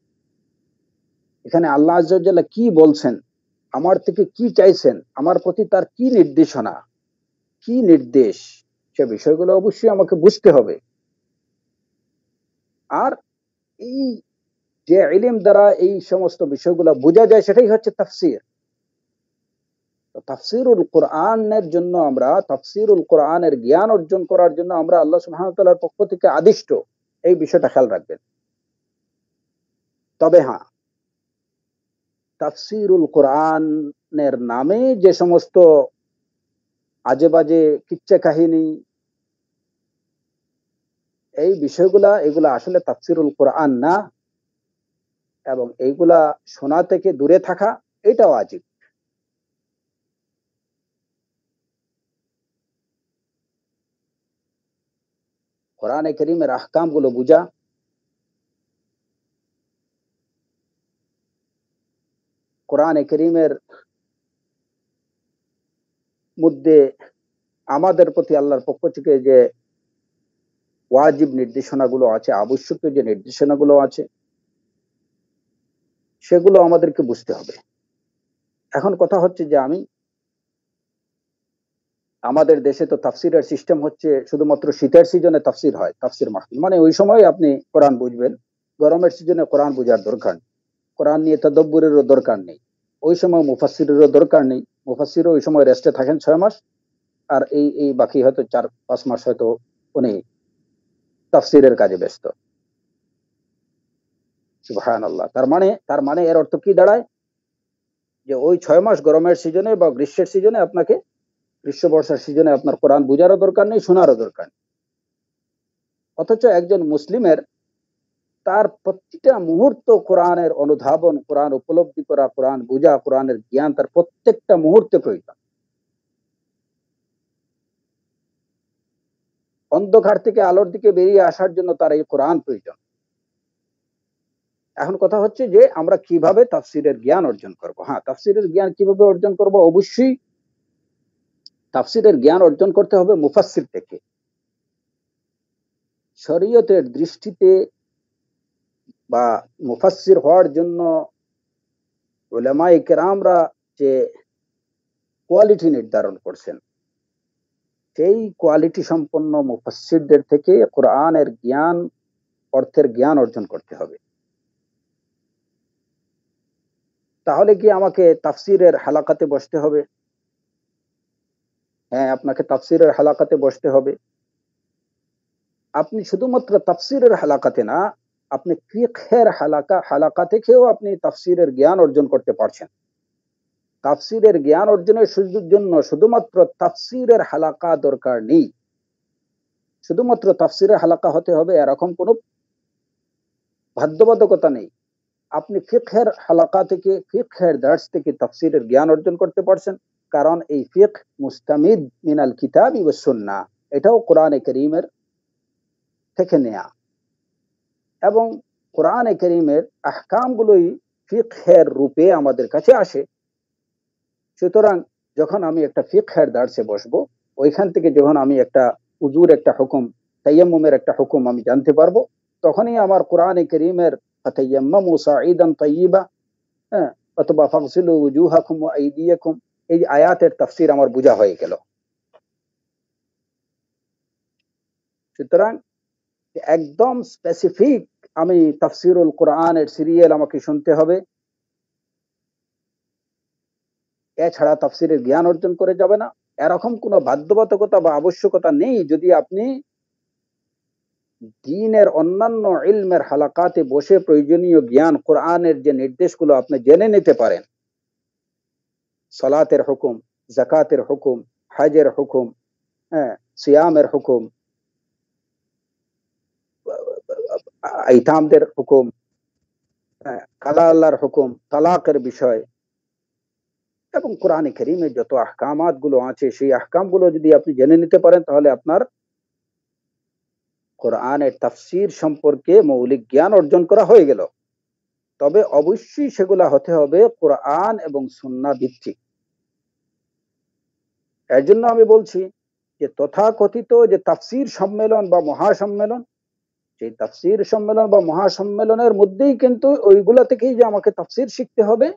এখানে আল্লাহ আযজা ওয়া জাল্লা কি বলছেন, আমার থেকে কি চাইছেন, আমার প্রতি তার কি নির্দেশনা, কি নির্দেশ, সে বিষয়গুলো অবশ্যই আমাকে বুঝতে হবে। আর এই যে ইলম দ্বারা এই সমস্ত বিষয়গুলো বোঝা যায় সেটাই হচ্ছে তাফসীর। তো তাফসীরুল কোরআনের জন্য আমরা, তাফসীরুল কোরআনের জ্ঞান অর্জন করার জন্য আমরা আল্লাহ সুবহানাহু ওয়া তাআলার পক্ষ থেকে আদিষ্ট, এই বিষয়টা খেয়াল রাখবেন। তবে হ্যাঁ, তাফসীরুল কোরআনের নামে যে সমস্ত আজে বাজে কিচ্ছা কাহিনী, এই বিষয়গুলা, এগুলা আসলে তাফসীরুল কোরআন না, এবং এইগুলা শোনা থেকে দূরে থাকা এটাও ওয়াজিব। কোরআনে কারীমের আহকাম গুলো বুঝা, কোরআনে কারীমের মধ্যে আমাদের প্রতি আল্লাহর পক্ষ থেকে যে ওয়াজিব নির্দেশনাগুলো আছে, আবশ্যকীয় যে নির্দেশনাগুলো আছে, সেগুলো আমাদেরকে বুঝতে হবে। এখন কথা হচ্ছে যে আমি, আমাদের দেশে তো তাফসিরের সিস্টেম হচ্ছে শুধুমাত্র শীতের সিজনে তাফসির হয়, তাফসির মাহফিল, মানে ওই সময় আপনি কোরআন বুঝবেন। গরমের সিজনে কোরআন বুঝার দরকার নেই, কোরআন নিয়ে তাদাব্বুরেরও দরকার নেই, ওই সময় মুফাসসিরেরও দরকার নেই। মুফাসসিরও ওই সময় রেস্টে থাকেন ছয় মাস, আর এই এই বাকি হয়তো চার পাঁচ মাস হয়তো উনি তাফসিরের কাজে ব্যস্ত। সুবহানাল্লাহ। তার মানে তার মানে এর অর্থ কি দাঁড়ায়? যে ওই ছয় মাস গরমের সিজনে বা গ্রীষ্মের সিজনে আপনাকে, গ্রীষ্ম বর্ষার সিজনে আপনার কোরআন বুঝারও দরকার নেই, শোনারও দরকার নেই। অথচ একজন মুসলিমের তার প্রতিটা মুহূর্ত কোরআনের অনুধাবন, কোরআন উপলব্ধি করা, কোরআন বুঝা, কোরআনের জ্ঞান তার প্রত্যেকটা মুহূর্তে প্রয়োজন। অন্ধকার থেকে আলোর দিকে বেরিয়ে আসার জন্য তার এই কোরআন প্রয়োজন। এখন কথা হচ্ছে যে আমরা কিভাবে তাফসিরের জ্ঞান অর্জন করব। হ্যাঁ, তাফসিরের জ্ঞান কিভাবে অর্জন করব? অবশ্যই তাফসিরের জ্ঞান অর্জন করতে হবে মুফাসসির থেকে। শরীয়তের দৃষ্টিতে বা মুফাসসির হওয়ার জন্য উলামায়ে কেরামরা যে কোয়ালিটি নির্ধারণ করছেন, সেই কোয়ালিটি সম্পন্ন মুফাসসিরদের থেকে কোরআনের জ্ঞান, অর্থের জ্ঞান অর্জন করতে হবে। তাহলে কি আমাকে তাফসিরের হালাকাতে বসতে হবে? হ্যাঁ, আপনাকে তাফসিরের হালাকাতে বসতে হবে। আপনি শুধুমাত্র তাফসিরের হালাকাতে না, আপনি ফিকহের হালাকা হালাকা থেকেও আপনি তাফসিরের জ্ঞান অর্জন করতে পারছেন। তাফসিরের জ্ঞান অর্জনের সুযোগ জন্য শুধুমাত্র তাফসিরের হালাকা দরকার নেই। শুধুমাত্র তাফসিরের হালাকা হতে হবে এরকম কোনো বাধ্যবাধকতা নেই। আপনি ফিকহের হালাকা থেকে, ফিকহের দার্স থেকে তাফসিরের জ্ঞান অর্জন করতে পারছেন, কারণ এই ফিকহ মুস্তামিদ মিনাল কিতাবি ওয়াস সুন্নাহ, এটাও কোরআনে কারীমের থেকে নেয়া। এবং কোরআনে কারীমের আহকামগুলোই ফিকহের রূপে আমাদের কাছে আসে। সুতরাং যখন আমি একটা ফিকহের দার্সে বসবো, ওইখান থেকে যখন আমি একটা উজুর একটা হুকুম, তায়াম্মুমের একটা হুকুম আমি জানতে পারবো, তখনই আমার কোরআনে কারীমের ফাতায়াম্মামু সাঈদান তাইয়্যিবা, হ্যাঁ, অথবা ফাগসিলু উজুহাকুম ওয়া আইদিয়াকুম, এই আয়াতের তাফসীর আমার বোঝা হয়ে গেল। সুতরাং একদম স্পেসিফিক আমি তাফসীরুল কোরআনের সিরিয়াল আমাকে শুনতে হবে, এছাড়া তাফসীরের জ্ঞান অর্জন করে যাবে না, এরকম কোনো বাধ্যবাধকতা বা আবশ্যকতা নেই। যদি আপনি দ্বীনের অন্যান্য ইলমের হালাকাতে বসে প্রয়োজনীয় জ্ঞান, কোরআনের যে নির্দেশগুলো আপনি জেনে নিতে পারেন, সালাতের হুকুম, যাকাতের হুকুম, হজের হুকুম, হ্যাঁ, সিয়ামের হুকুম, আইতামদের হুকুম, হ্যাঁ, কালা আল্লাহর হুকুম, তালাকের বিষয়, এবং কোরআনে কারীমের যত আহকামাত গুলো আছে, সেই আহকাম গুলো যদি আপনি জেনে নিতে পারেন, তাহলে আপনার কোরআনের তাফসীর সম্পর্কে মৌলিক জ্ঞান অর্জন করা হয়ে গেল। তবে অবশ্যই সেগুলা হতে হবে কোরআন এবং সুন্নাহ ভিত্তিক। এর জন্য আমি বলছি যে তথাকথিত যে তাফসীর সম্মেলন বা মহাসম্মেলন, সেই তাফসীর সম্মেলন বা মহাসম্মেলনের মধ্যেই কিন্তু ওইগুলা থেকেই যে আমাকে তাফসীর শিখতে হবে,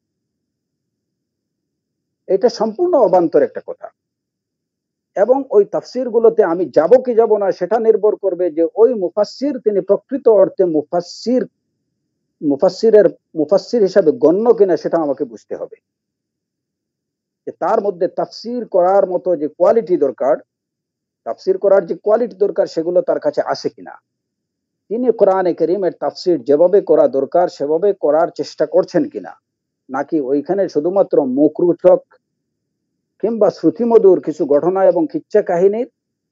এটা সম্পূর্ণ অবান্তর একটা কথা। এবং ওই তাফসীর গুলোতে আমি যাব কি যাব না, সেটা নির্ভর করবে যে ওই মুফাসসির তিনি প্রকৃত অর্থে মুফাসসির মুফাসসিরের মুফাসসির হিসাবে গণ্য কিনা, সেটা আমাকে বুঝতে হবে। যে তার মধ্যে তাফসীর করার মতো যে কোয়ালিটি দরকার, তাফসীর করার যে কোয়ালিটি দরকার, সেগুলো তার কাছে আছে কিনা, তিনি কোরআনে কারীমের তাফসীর যেভাবে করা দরকার সেভাবে করার চেষ্টা করছেন কিনা, নাকি ওইখানে শুধুমাত্র মুখরোচক কিংবা শ্রুতিমধুর কিছু ঘটনা এবং কিচ্ছা কাহিনীর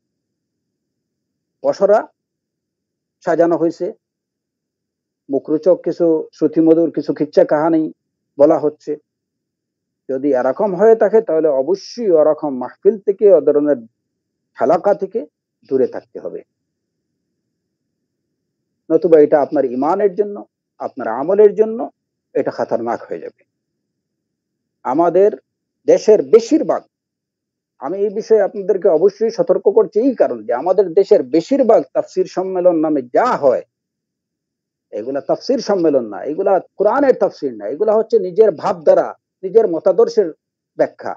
পসরা সাজানো হয়েছে, মুখরোচক কিছু শ্রুতিমধুর কিছু কিচ্ছা কাহিনী বলা হচ্ছে। যদি এরকম হয়ে থাকে, তাহলে অবশ্যই ওরকম মাহফিল থেকে, ও ধরনের হালাকা থেকে দূরে থাকতে হবে। নতুবা এটা আপনার ইমানের জন্য, আপনার আমলের জন্য এটা খাতারনাক হয়ে যাবে। আমাদের দেশের বেশিরভাগ, আমি এই বিষয়ে আপনাদেরকে অবশ্যই সতর্ক করছি এই কারণ যে আমাদের দেশের বেশিরভাগ তাফসীর সম্মেলন নামে যা হয়, এগুলা তাফসীর সম্মেলন না, এগুলা কোরআনের তাফসীর না, এগুলা হচ্ছে নিজের ভাবধারা, নিজের মতাদর্শের ব্যাখ্যা।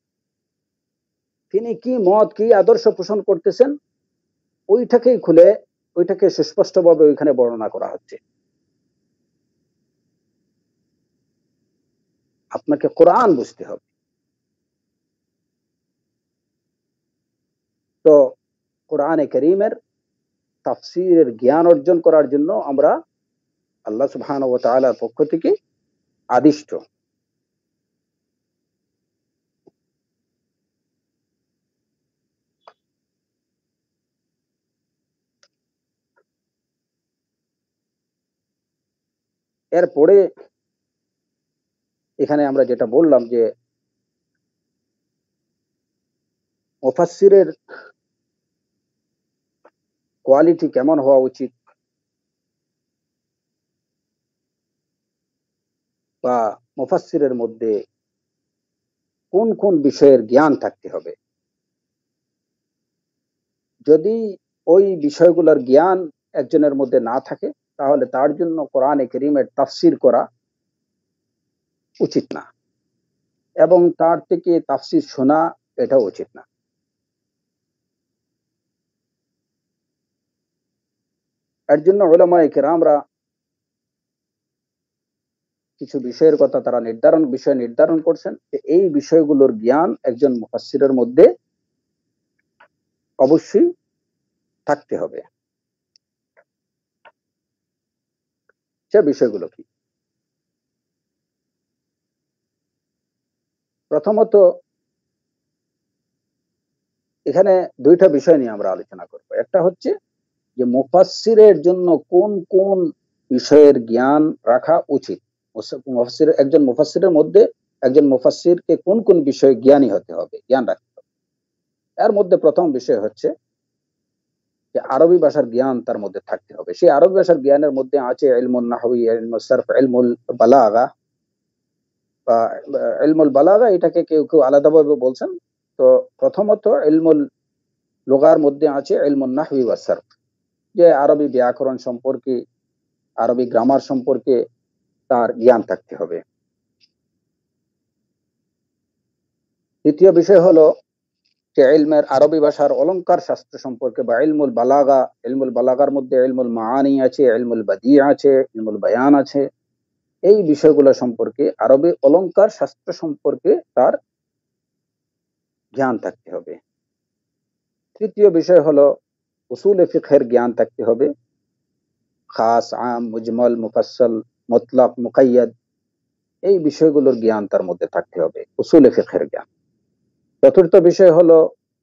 তিনি কি মত, কি আদর্শ পোষণ করতেছেন, ওইটাকেই খুলে, ওইটাকে সুস্পষ্টভাবে ওইখানে বর্ণনা করা হচ্ছে। আপনাকে কোরআন বুঝতে হবে। তো কোরআনে কারীমের তাফসীরের জ্ঞান অর্জন করার জন্য আমরা আল্লাহ সুবহানাহু ওয়া তাআলার পক্ষ থেকে আদিষ্ট। এরপরে এখানে আমরা যেটা বললাম যে মুফাসসিরের কোয়ালিটি কেমন হওয়া উচিত, বা মুফাসসিরের মধ্যে কোন কোন বিষয়ের জ্ঞান থাকতে হবে। যদি ওই বিষয়গুলোর জ্ঞান একজনের মধ্যে না থাকে, তাহলে তার জন্য কোরআনে কারীমের তাফসীর করা উচিত না, এবং তার থেকে তাফসীর শোনা এটাও উচিত না। এর জন্য উলামায়ে কেরামরা কিছু বিষয়ের কথা তারা নির্ধারণ বিষয় নির্ধারণ করছেন যে এই বিষয়গুলোর জ্ঞান একজন মুফাসসিরের মধ্যে অবশ্যই থাকতে হবে। সে বিষয়গুলো কি? প্রথমত, এখানে দুইটা বিষয় নিয়ে আমরা আলোচনা করব। একটা হচ্ছে যে মুফাসসিরের জন্য কোন কোন বিষয়ের জ্ঞান রাখা উচিত। মুফাসসির, একজন মুফাসসিরের মধ্যে একজন মুফাসসিরকে কোন কোন বিষয়ে জ্ঞানী হতে হবে, জ্ঞান রাখতে হবে। এর মধ্যে প্রথম বিষয় হচ্ছে যে আরবি ভাষার জ্ঞান তার মধ্যে থাকতে হবে। সেই আরবি ভাষার জ্ঞানের মধ্যে আছে ইলমুন নাহওয়ি, ইলমুস সারফ, ইলমুল বালাগা বা ইলমুল বালাগা, এটাকে কেউ কেউ আলাদাভাবে বলছেন। তো প্রথমত ইলমুল লুগার মধ্যে আছে ইলমুন নাহওয়ি ওয়াস সারফ, যে আরবি ব্যাকরণ সম্পর্কে, আরবি গ্রামার সম্পর্কে তার জ্ঞান থাকতে হবে। দ্বিতীয় বিষয় হলো যে ইলমের আরবি ভাষার অলংকার শাস্ত্র সম্পর্কে বা ইলমুল বালাগা, ইলমুল বালাগার মধ্যে ইলমুল মাআনি আছে, ইলমুল বাদি আছে, ইলমুল বায়ান আছে। এই বিষয়গুলো সম্পর্কে, আরবি অলংকার শাস্ত্র সম্পর্কে তার জ্ঞান থাকতে হবে। তৃতীয় বিষয় হলো উসুলে ফিকহের জ্ঞান থাকতে হবে, খাস, আম, মুজমল, মুফাসসল, মুতলাক, মুকাইয়াদ, এই বিষয়গুলোর জ্ঞান তার মধ্যে থাকতে হবে, উসুলে ফিকহের জ্ঞান। চতুর্থ বিষয় হলো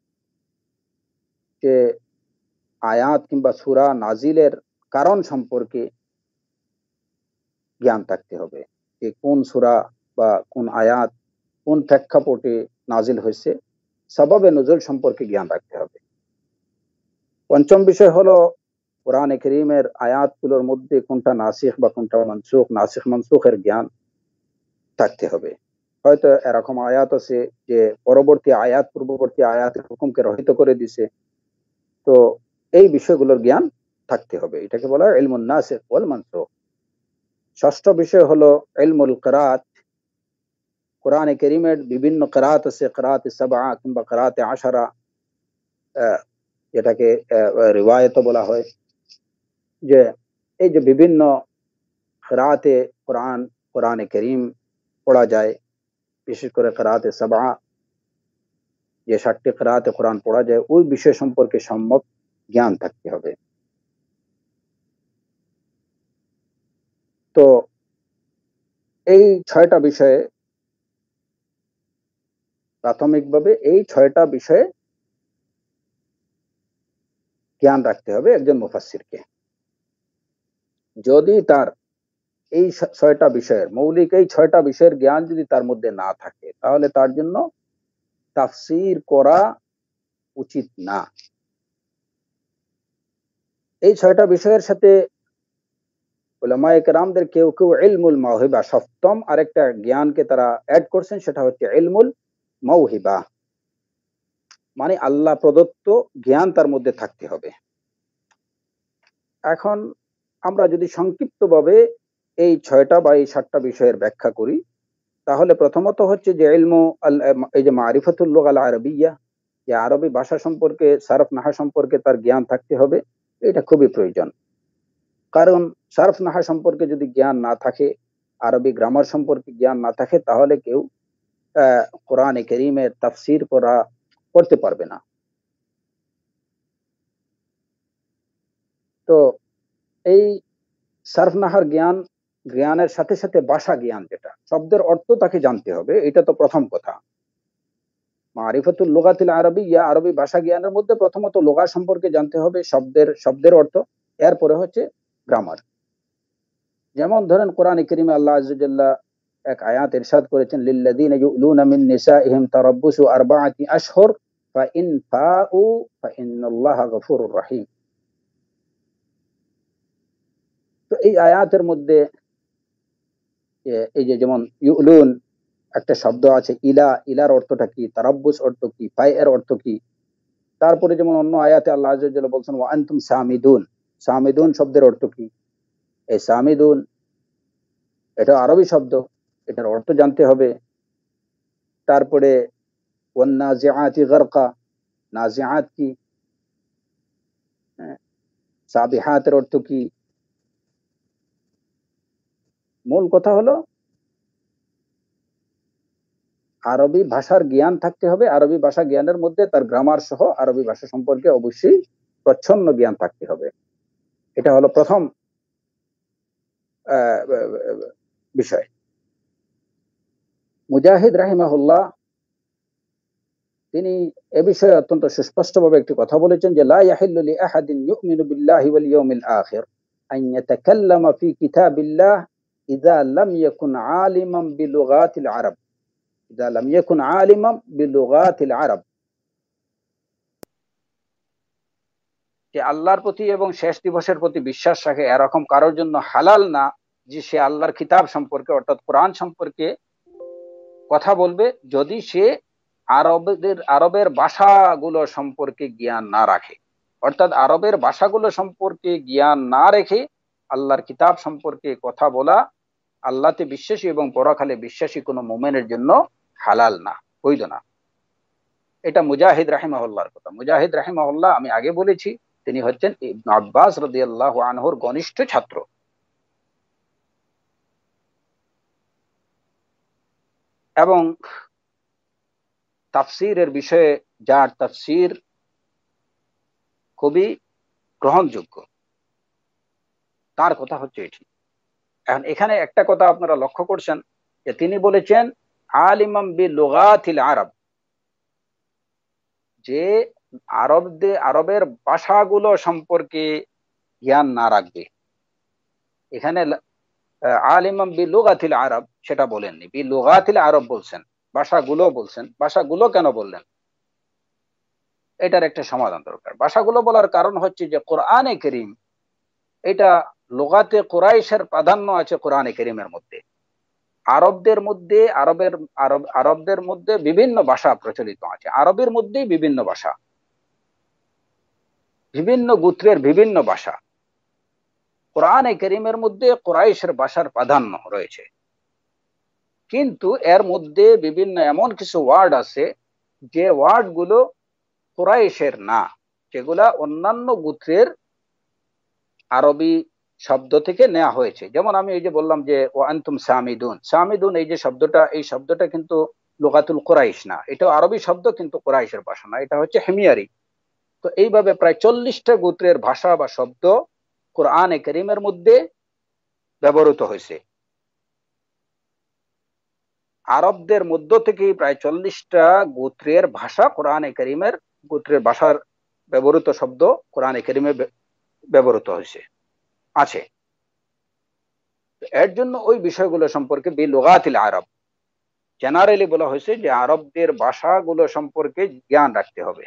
যে আয়াত কিংবা সূরা নাজিলের কারণ সম্পর্কে জ্ঞান থাকতে হবে, যে কোন সূরা বা কোন আয়াত কোন প্রেক্ষাপটে নাজিল হয়েছে, সাবাবে নজুল সম্পর্কে জ্ঞান রাখতে হবে। পঞ্চম বিষয় হলো কোরআনে কারীমের আয়াতগুলোর মধ্যে কোনটা নাসিখ বা কোনটা মানসুখ, নাসিখ মানসুখের জ্ঞান থাকতে হবে। হয়তো এরকম আয়াত আছে যে পরবর্তী আয়াত পূর্ববর্তী আয়াতের হুকুমকে রহিত করে দিছে, তো এই বিষয়গুলোর জ্ঞান থাকতে হবে। এটাকে বলা হয় ইলমুন নাসিখ ওয়াল মানসুখ। ষষ্ঠ বিষয় হলো ইলমুল কিরাত। কোরআনে কারীমের বিভিন্ন কিরাত আছে, কিরাতে সাবআ কিংবা কিরাতে আশারা, যেটাকে রিওয়ায়াত বলা হয়, যে এই যে বিভিন্ন কিরাতে কোরআন, কোরআনে কারীম পড়া যায়, বিশেষ করে কিরাতে সাবআ, যে ষাটটি কিরাতে কোরআন পড়া যায়, ওই বিষয় সম্পর্কে সম্যক জ্ঞান থাকতে হবে। তো এই ছয়টা বিষয়ে, প্রাথমিকভাবে এই ছয়টা বিষয়ে জ্ঞান রাখতে হবে একজন মুফাসসিরকে। যদি তার এই ছয়টা বিষয়ের, মৌলিক এই ছয়টা বিষয়ের জ্ঞান যদি তার মধ্যে না থাকে, তাহলে তার জন্য তাফসীর করা উচিত না। এই ছয়টা বিষয়ের সাথে উলামায়ে কেরামদের কেউ কেউ ইলমুল মাওহিবা, সপ্তম আরেকটা জ্ঞানকে তারা অ্যাড করছেন, সেটা হচ্ছে ইলমুল মাওহিবা, মানে আল্লাহ প্রদত্ত জ্ঞান তার মধ্যে থাকতে হবে। এখন আমরা যদি সংক্ষিপ্তভাবে এই ছয়টা বা এই সাতটা বিষয়ের ব্যাখ্যা করি, তাহলে প্রথমত হচ্ছে যে ইলমু এই যে মারিফাতুল লুগা আল আরবিয়্যা, যে আরবি ভাষা সম্পর্কে, সারফ নাহা সম্পর্কে তার জ্ঞান থাকতে হবে, এটা খুবই প্রয়োজন। কারণ সারফ নাহা সম্পর্কে যদি জ্ঞান না থাকে, আরবি গ্রামার সম্পর্কে জ্ঞান না থাকে, তাহলে কেউ আহ কোরআনে কারীমের তাফসীর করা করতে পারবে না। তো এই সারফ নাহার জ্ঞান, জ্ঞানের সাথে সাথে ভাষা জ্ঞান, যেটা শব্দের অর্থ তাকে জানতে হবে, এটা তো প্রথম কথা। মারিফাতুল লুগাতিল আরবিয়্যা, আরবি ভাষা জ্ঞানের মধ্যে প্রথমত লুগা সম্পর্কে জানতে হবে, শব্দের শব্দের অর্থ, এরপরে হচ্ছে গ্রামার। যেমন ধরেন কোরআনে কারীমে আল্লাহ আযজা জাল্লা এক আয়াত ইরশাদ করেছেন, লিল্লাযীনা ইউলুনা মিন নিসাইহিম তারাব্বুসু আরবাআতি আশহুর ফাইন ফাউ ফাইন্নাল্লাহা গফুরুর রহিম। তো এই আয়াতের মধ্যে এই যে যেমন ইউলুন একটা শব্দ আছে, ইলা, ইলার অর্থটা কি, তারাব্বুস অর্থ কি, ফাই এর অর্থ কি। তারপরে যেমন অন্য আয়াতে আল্লাহ আযজা জাল্লা বলছেন ওয়া আনতুম সামিদুন, সামিদুন শব্দের অর্থ কি। এই সামিদুন এটা আরবি শব্দ, এটার অর্থ জানতে হবে। তারপরে ওয়ান নাজিআতি গারকা, নাজিআত কি, সাবিহাতের অর্থ কি। মূল কথা হলো আরবি ভাষার জ্ঞান থাকতে হবে, আরবি ভাষা জ্ঞানের মধ্যে তার গ্রামার সহ আরবি ভাষা সম্পর্কে অবশ্যই প্রচ্ছন্ন জ্ঞান থাকতে হবে। এটা হলো প্রথম বিষয়। মুজাহিদ রাহিমাহুল্লাহ তিনি এ বিষয়ে অত্যন্ত সুস্পষ্টভাবে একটি কথা বলেছেন, যে লা ইয়াহিল্লু লি আহাদিন ইউমিনু বিল্লাহি ওয়াল ইয়াউমিল আখির আন ইয়াতাকাল্লামা ফি কিতাবিল্লাহ ইযা লাম ইয়াকুন আলিমান বিলুগাতিল আরব, ইযা লাম ইয়াকুন আলিমান বিলুগাতিল আরব। যে আল্লাহর প্রতি এবং শেষ দিবসের প্রতি বিশ্বাস রাখে এরকম কারোর জন্য হালাল না যে সে আল্লাহর কিতাব সম্পর্কে অর্থাৎ কোরআন সম্পর্কে কথা বলবে যদি সে আরবদের আরবের ভাষাগুলো সম্পর্কে জ্ঞান না রাখে। অর্থাৎ আরবের ভাষাগুলো সম্পর্কে জ্ঞান না রেখে আল্লাহর কিতাব সম্পর্কে কথা বলা আল্লাহতে বিশ্বাসী এবং পরকালে বিশ্বাসী কোনো মোমেনের জন্য হালাল না, বৈধ না। এটা মুজাহিদ রাহিমাহুল্লাহর কথা। মুজাহিদ রাহিমাহুল্লাহ আমি আগে বলেছি তিনি হচ্ছেন ইবনে আব্বাস রাদিয়াল্লাহু আনহুর ঘনিষ্ঠ ছাত্র। এবং তাফসীরের বিষয়ে যার তাফসীর খুবই গ্রহণযোগ্য, তার কথা হচ্ছে এটি। এখন এখানে একটা কথা আপনারা লক্ষ্য করছেন যে তিনি বলেছেন আলিমাম বি লুগাতিল আরব, যে আরবদের আরবের ভাষাগুলো সম্পর্কে জ্ঞান না রাখবে। এখানে আলিমাম বি লুগাতিল আরব সেটা বলেননি, বি লুগাতিল আরব বলছেন, ভাষাগুলো বলছেন। ভাষাগুলো কেন বললেন, এটার একটা সমাধান দরকার। ভাষাগুলো বলার কারণ হচ্ছে যে কোরআনে করিম এটা লুগাতে কুরাইশের প্রাধান্য আছে কোরআনে করিমের মধ্যে। আরবদের মধ্যে আরবের আরব আরবদের মধ্যে বিভিন্ন ভাষা প্রচলিত আছে, আরবের মধ্যেই বিভিন্ন ভাষা, বিভিন্ন গোত্রের বিভিন্ন ভাষা। কোরআনে করিমের মধ্যে কুরাইশের ভাষার প্রাধান্য রয়েছে, কিন্তু এর মধ্যে বিভিন্ন এমন কিছু ওয়ার্ড আছে যে ওয়ার্ড গুলো কুরাইশের না, যেগুলা অন্যান্য গোত্রের আরবি শব্দ থেকে নেওয়া হয়েছে। যেমন আমি এই যে বললাম যে ও আনতুম সামিদুন, সামিদুন এই যে শব্দটা, এই শব্দটা কিন্তু লুগাতুল কুরাইশ না, এটা আরবি শব্দ কিন্তু কুরাইশের ভাষা না, এটা হচ্ছে হিমিয়ারি। তো এইভাবে প্রায় চল্লিশটা গোত্রের ভাষা বা শব্দ কোরআনে করিমের মধ্যে ব্যবহৃত হয়েছে। আরবদের মধ্য থেকে প্রায় চল্লিশটা গোত্রের ভাষা কোরআনে করিমের গোত্রের ভাষার ব্যবহৃত শব্দ কোরআনে করিমে ব্যবহৃত হয়েছে আছে। এর জন্য ওই বিষয়গুলো সম্পর্কে বি লুগাতিল আরব জেনারেলি বলা হয়েছে যে আরবদের ভাষাগুলো সম্পর্কে জ্ঞান রাখতে হবে।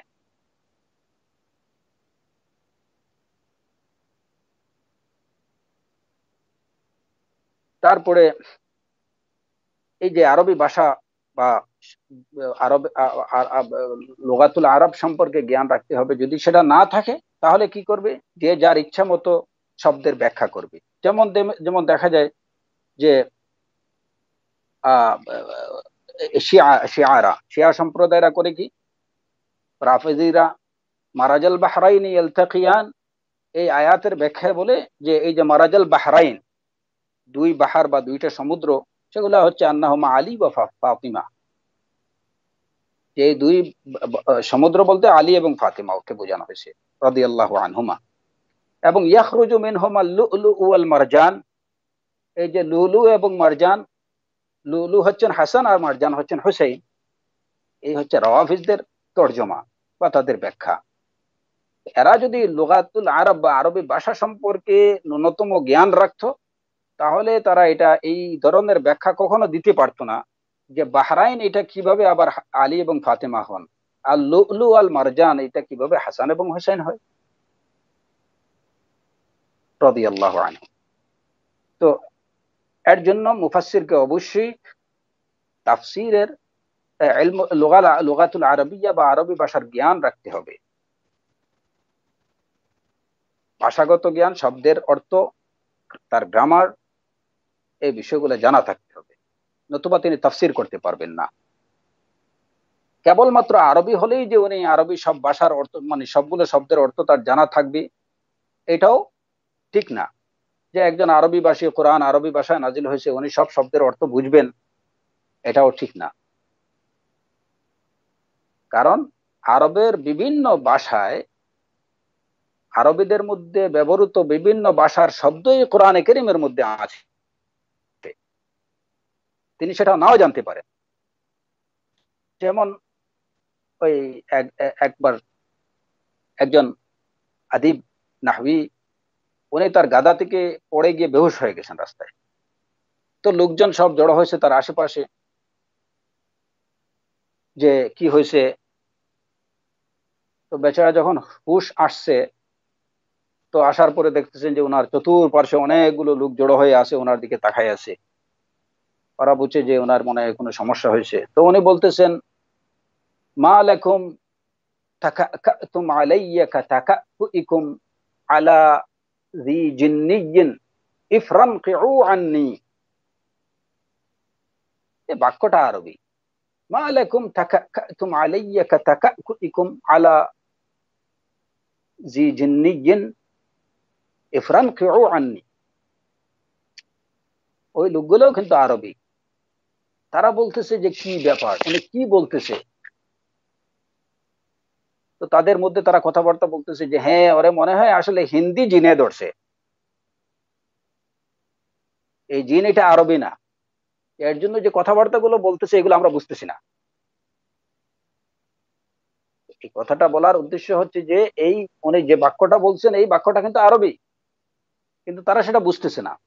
তারপরে এই যে আরবি ভাষা বা আরব লুগাতুল আরব সম্পর্কে জ্ঞান রাখতে হবে, যদি সেটা না থাকে তাহলে কি করবে, যে যার ইচ্ছা মতো শব্দের ব্যাখ্যা করবে। যেমন যেমন দেখা যায় যে আহ শিয়া শিয়ারা শিয়া সম্প্রদায়রা করে কি, রাফেজিরা মারাজাল বাহরাইন ইয়ালতাকিয়ান এই আয়াতের ব্যাখ্যায় বলে যে এই যে মারাজাল বাহরাইন দুই বাহার বা দুইটা সমুদ্র, সেগুলো হচ্ছে আন্নাহুমা আলী বা ফাতিমা, যে দুই সমুদ্র বলতে আলী এবং ফাতিমা ওকে বোঝানো হয়েছে রাদিয়াল্লাহু আনহুমা। এবং ইয়াখরুজু মিনহুমা লুলু ওয়াল মারজান, এই যে লুলু এবং মারজান, লুলু হচ্ছেন হাসান আর মারজান হচ্ছেন হুসাইন, এই হচ্ছে রাওয়াফিজদের তর্জমা বা তাদের ব্যাখ্যা। এরা যদি লুগাতুল আরব বা আরবি ভাষা সম্পর্কে ন্যূনতম জ্ঞান রাখতো তাহলে তারা এটা এই ধরনের ব্যাখ্যা কখনো দিতে পারতো না যে বাহরাইন এটা কিভাবে আবার আলী এবং ফাতেমা হন, আর লুলু আল মারজান এটা কিভাবে হাসান এবং হোসেন হয় রাদিয়াল্লাহু আনহু। তো এর জন্য মুফাসসিরকে অবশ্যই তাফসীরের ইলম লুগা লুগাতুল আরবিয়া বা আরবি ভাষার জ্ঞান রাখতে হবে। ভাষাগত জ্ঞান, শব্দের অর্থ, তার গ্রামার, এই বিষয়গুলো জানা থাকতে হবে, নতুবা তিনি তাফসীর করতে পারবেন না। কেবলমাত্র আরবি হলেই যে উনি আরবি সব ভাষার অর্থ মানে সবগুলো শব্দের অর্থ তার জানা থাকবে এটাও ঠিক না। যে একজন আরবি ভাষী, কোরআন আরবি ভাষায় নাজিল হয়েছে, উনি সব শব্দের অর্থ বুঝবেন, এটাও ঠিক না। কারণ আরবের বিভিন্ন ভাষায় আরবিদের মধ্যে ব্যবহৃত বিভিন্ন ভাষার শব্দই কোরআনে কারীমের মধ্যে আছে, তিনি সেটা নাও জানতে পারেন। যেমন ওই একবার একজন আদিব নাহবি, উনি তার গাদা থেকে পড়ে গিয়ে বেহুশ হয়ে গেছেন রাস্তায়। তো লোকজন সব জড়ো হয়েছে তার আশেপাশে, যে কি হয়েছে। তো বেচারা যখন হুশ আসছে তো আসার পরে দেখতেছেন যে ওনার চতুর্পার্শ্বে অনেকগুলো লোক জড়ো হয়ে আছে, ওনার দিকে তাকাই আছে। ওরা বুঝছে যে ওনার মনে হয় কোনো সমস্যা হয়েছে। তো উনি বলতেছেন, মা লাকুম তাকাতুম আলাইয়া কাতাকাতুইকুম আলা জি জিন্নিয়্যিন ইফরানকিউ আন্নি। এই বাক্যটা আরবি। মা লাকুম তাকাতুম আলাইয়া কাতাকাতুইকুম আলা জি জিন্নিয়্যিন ইফরানকিউ আন্নি। ওই লোকগুলোও কিন্তু আরবি। তারা বলতেছে যে কি ব্যাপার, উনি কি বলতেছে। তো তাদের মধ্যে তারা কথাবার্তা বলতেছে যে হ্যাঁ, ওরে মনে হয় আসলে হিন্দি জিনে ধরছে, এই জিন এটা আরবি না, এর জন্য যে কথাবার্তা গুলো বলতেছে এগুলো আমরা বুঝতেছি না। এই কথাটা বলার উদ্দেশ্য হচ্ছে যে এই উনি যে বাক্যটা বলছেন এই বাক্যটা কিন্তু আরবি, কিন্তু তারা সেটা বুঝতেছে না।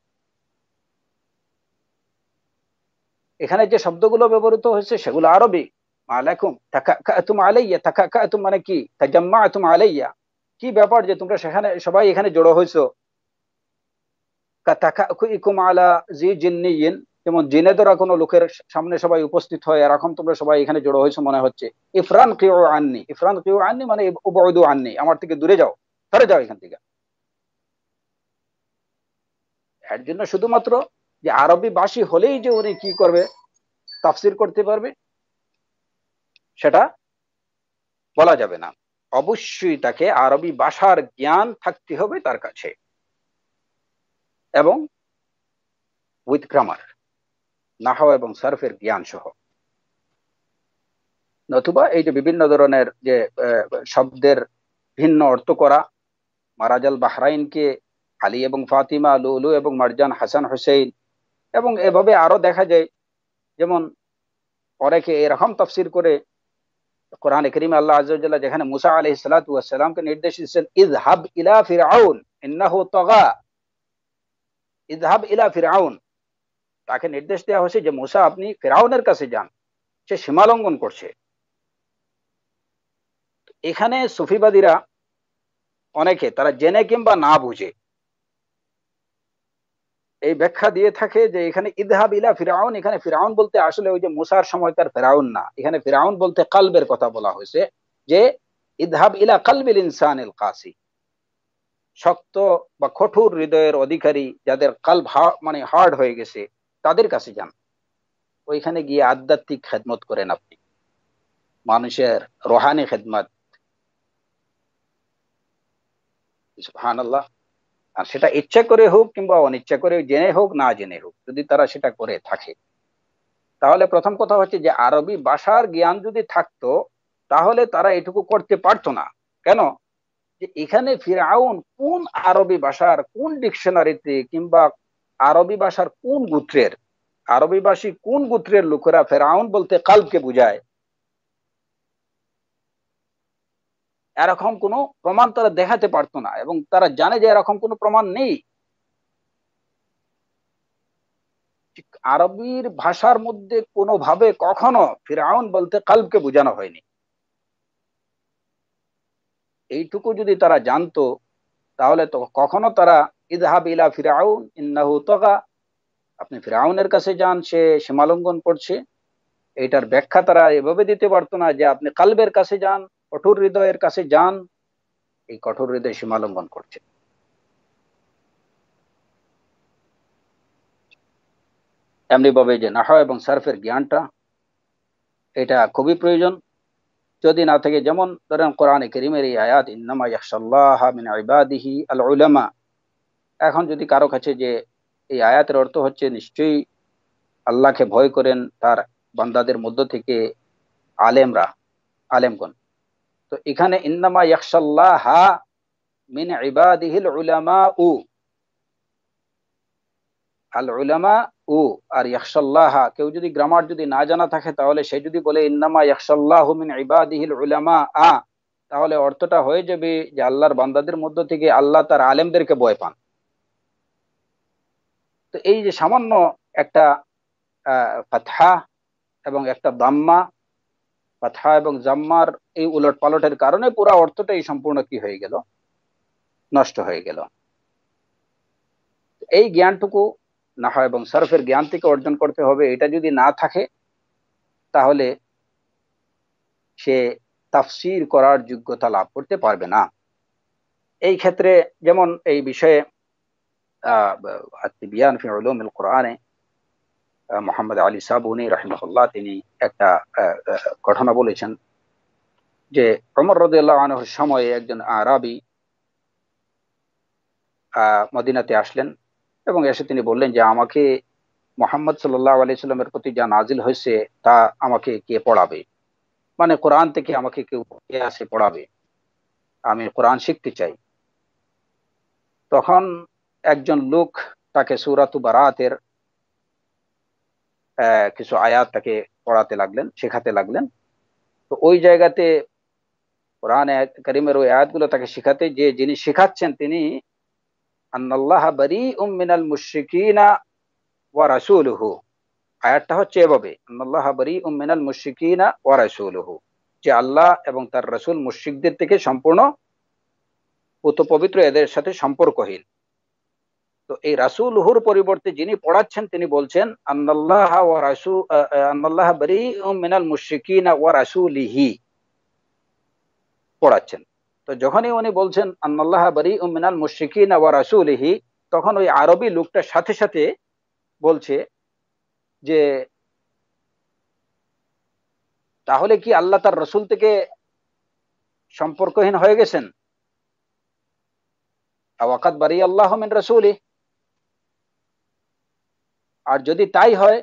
এখানে যে শব্দগুলো ব্যবহৃত হয়েছে সেগুলো আরবি। আলাইকুম তাকাতুম আলাইয়া, তাকাতুম মানে কি, তাজাম্মাতুম আলাইয়া, কি ব্যাপার যে তোমরা সেখানে সবাই এখানে জড়ো হয়েছো। কাতাকাকুইকুম আলা জি জিন্নিয়িন, যেমন জিনেদরা কোনো লোকের সামনে সবাই উপস্থিত হয় এরকম তোমরা সবাই এখানে জড়ো হয়েছো মনে হচ্ছে। ইফরান কিউ আননি, ইফরান কিউ আননি মানে উবউদু আননি, আমার থেকে দূরে যাও, সরে যাও এখান থেকে। এর জন্য শুধুমাত্র যে আরবি ভাষী হলেই যে উনি কি করবে, তাফসির করতে পারবে, সেটা বলা যাবে না। অবশ্যই তাকে আরবি ভাষার জ্ঞান থাকতে হবে তার কাছে, এবং উইথ গ্রামার, নাহও এবং সার্ফের জ্ঞান সহ। নতুবা এই যে বিভিন্ন ধরনের যে আহ, শব্দের ভিন্ন অর্থ করা, মারাজাল বাহরাইনকে আলী এবং ফাতিমা, লুলু এবং মারজান, হাসান হুসেইন, এবং এভাবে আরো দেখা যায়। যেমন অনেকে এরকম তাফসির করে কোরআনে কারীমে আল্লাহ আযজা ওয়া জাল্লা যেখানে মুসা আলাইহিস সালাতু ওয়াস সালামকে নির্দেশ দিচ্ছেন, ইযহাব ইলা ফিরআউন ইন্নাহু তাগা, ইযহাব ইলা ফিরআউন, তাকে নির্দেশ দেওয়া হয়েছে যে মুসা আপনি ফিরআউনের কাছে যান, সে সীমালঙ্ঘন করছে। এখানে সুফিবাদীরা অনেকে তারা জেনে কিংবা না বুঝে এই ব্যাখ্যা দিয়ে থাকে যে এখানে ইদহাব ইলা ফিরাউন, এখানে ফিরাউন বলতে আসলে ওই যে মুসার সময়কার ফিরাউন না, এখানে ফিরাউন বলতে কালবের কথা বলা হয়েছে। যে ইদহাব ইলা কালবিল ইনসানিল কাসি, শক্ত বা কঠোর হৃদয়ের অধিকারী যাদের কালব মানে হার্ড হয়ে গেছে তাদের কাছে যান, ওইখানে গিয়ে আধ্যাত্মিক খেদমত করেন আপনি, মানুষের রোহানি খেদমত। সুবহানাল্লাহ। আর সেটা ইচ্ছা করে হোক কিংবা অনিচ্ছা করে, জেনে হোক না জেনে হোক, যদি তারা সেটা করে থাকে, তাহলে প্রথম কথা হচ্ছে যে আরবি ভাষার জ্ঞান যদি থাকতো তাহলে তারা এটুকু করতে পারতো না। কেন? যে এখানে ফিরআউন কোন আরবি ভাষার কোন ডিকশনারিতে কিংবা আরবি ভাষার কোন গোত্রের, আরবি ভাষী কোন গোত্রের লোকেরা ফেরাউন বলতে কালবকে বুঝায়, এরকম কোনো প্রমাণ তারা দেখাতে পারতো না, এবং তারা জানে যে এরকম কোনো প্রমাণ নেই। আরবির ভাষার মধ্যে কোনোভাবে কখনো ফিরআউন বলতে কালবকে বোঝানো হয়নি। এইটুকু যদি তারা জানতো তাহলে তো কখনো তারা ইযহাব ইলা ফিরআউন ইন্নাহু তাগা, আপনি ফিরআউনের কাছে যান, সে সীমালঙ্ঘন করছে, এটার ব্যাখ্যা তারা এভাবে দিতে পারতো না যে আপনি কালবের কাছে যান, কঠোর হৃদয়ের কাছে যান, এই কঠোর হৃদয় সীমালঙ্ঘন করছে। এমনি ভাবে যে নাহও এবং সার্ফের জ্ঞানটা এটা খুবই প্রয়োজন। যদি না থাকে, যেমন ধরেন কোরআনে কারীমের এই আয়াত ইন্নামা ইয়াখশাল্লাহা মিন ইবাদিহি আল উলামা, এখন যদি কারো কাছে যে এই আয়াতের অর্থ হচ্ছে নিশ্চয়ই আল্লাহকে ভয় করেন তার বান্দাদের মধ্য থেকে আলেমরা, আলেমগণ, তো এখানে ইন্নামা ইয়াখশাল্লাহা মিন ইবাদিহিল উলামা উ, আল উলামা উ আর ইয়াখশাল্লাহা, কেউ যদি গ্রামার যদি না জানা থাকে তাহলে সে যদি বলে ইন্নামা ইয়াখশাল্লাহু মিন ইবাদিহিল উলামা আ, তাহলে অর্থটা হয়ে যাবে যে আল্লাহর বান্দাদের মধ্য থেকে আল্লাহ তার আলেমদেরকে ভয় পান। তো এই যে সামান্য একটা আহ ফাতহা এবং একটা দাম্মা, ফাতহা এবং জাম্মার এই উলট পালটের কারণে পুরা অর্থটাই সম্পূর্ণ কি হয়ে গেল, নষ্ট হয়ে গেল। এই জ্ঞানটুকু নাহয় এবং সরফের জ্ঞান থেকে অর্জন করতে হবে। এটা যদি না থাকে তাহলে সে তাফসীর করার যোগ্যতা লাভ করতে পারবে না। এই ক্ষেত্রে যেমন এই বিষয়ে আহ আত-তিবিয়ান ফি উলুমিল কোরআনে মোহাম্মদ আলী সাবুনি রাহিমাহুল্লাহ তিনি একটা আহ, আহ, ঘটনা বলেছেন যে ওমর রাদিয়াল্লাহু আনহুর সময়ে একজন আরাবী আহ মদিনাতে আসলেন এবং এসে তিনি বললেন যে আমাকে মোহাম্মদ সাল্লাল্লাহু আলাইহি সাল্লামের প্রতি যা নাজিল হয়েছে তা আমাকে কে পড়াবে, মানে কোরআন থেকে আমাকে কেউ কে আসে পড়াবে, আমি কোরআন শিখতে চাই। তখন একজন লোক তাকে সূরাতু বারাতের আহ, কিছু আয়াত তাকে পড়াতে লাগলেন, শেখাতে লাগলেন। তো ওই জায়গাতে কোরআন কারীমের ওই আয়াতগুলো তাকে শেখাতে, যে যিনি শেখাচ্ছেন তিনি আন্নাল্লাহা বারীউম মিনাল মুশরিকিনা ওয়া রাসূলুহু, আয়াতটা হচ্ছে এভাবে, আন্নাল্লাহা বারীউম মিনাল মুশরিকিনা ওয়া রাসূলুহু, যে আল্লাহ এবং তার রাসূল মুশরিকদের থেকে সম্পূর্ণ পুত পবিত্র, এদের সাথে সম্পর্কহীন। তো এই রাসূলুহুর পরিবর্তে যিনি পড়াচ্ছেন তিনি বলছেন আন্নাল্লাহা ওয়া রাসূ আন্নাল্লাহা বারীউম মিনাল মুশরিকিনা ওয়া রাসূলিহি পড়াচ্ছেন। তো যখনই উনি বলছেন আন্নাল্লাহা বারীউম মিনাল মুশরিকিনা ওয়া রাসূলিহি, তখন ওই আরবি লোকটার সাথে সাথে বলছে যে তাহলে কি আল্লাহ তার রসুল থেকে সম্পর্কহীন হয়ে গেছেন? ওয়াকাদ বারি আল্লাহ মিন রাসূলিহি, আর যদি তাই হয়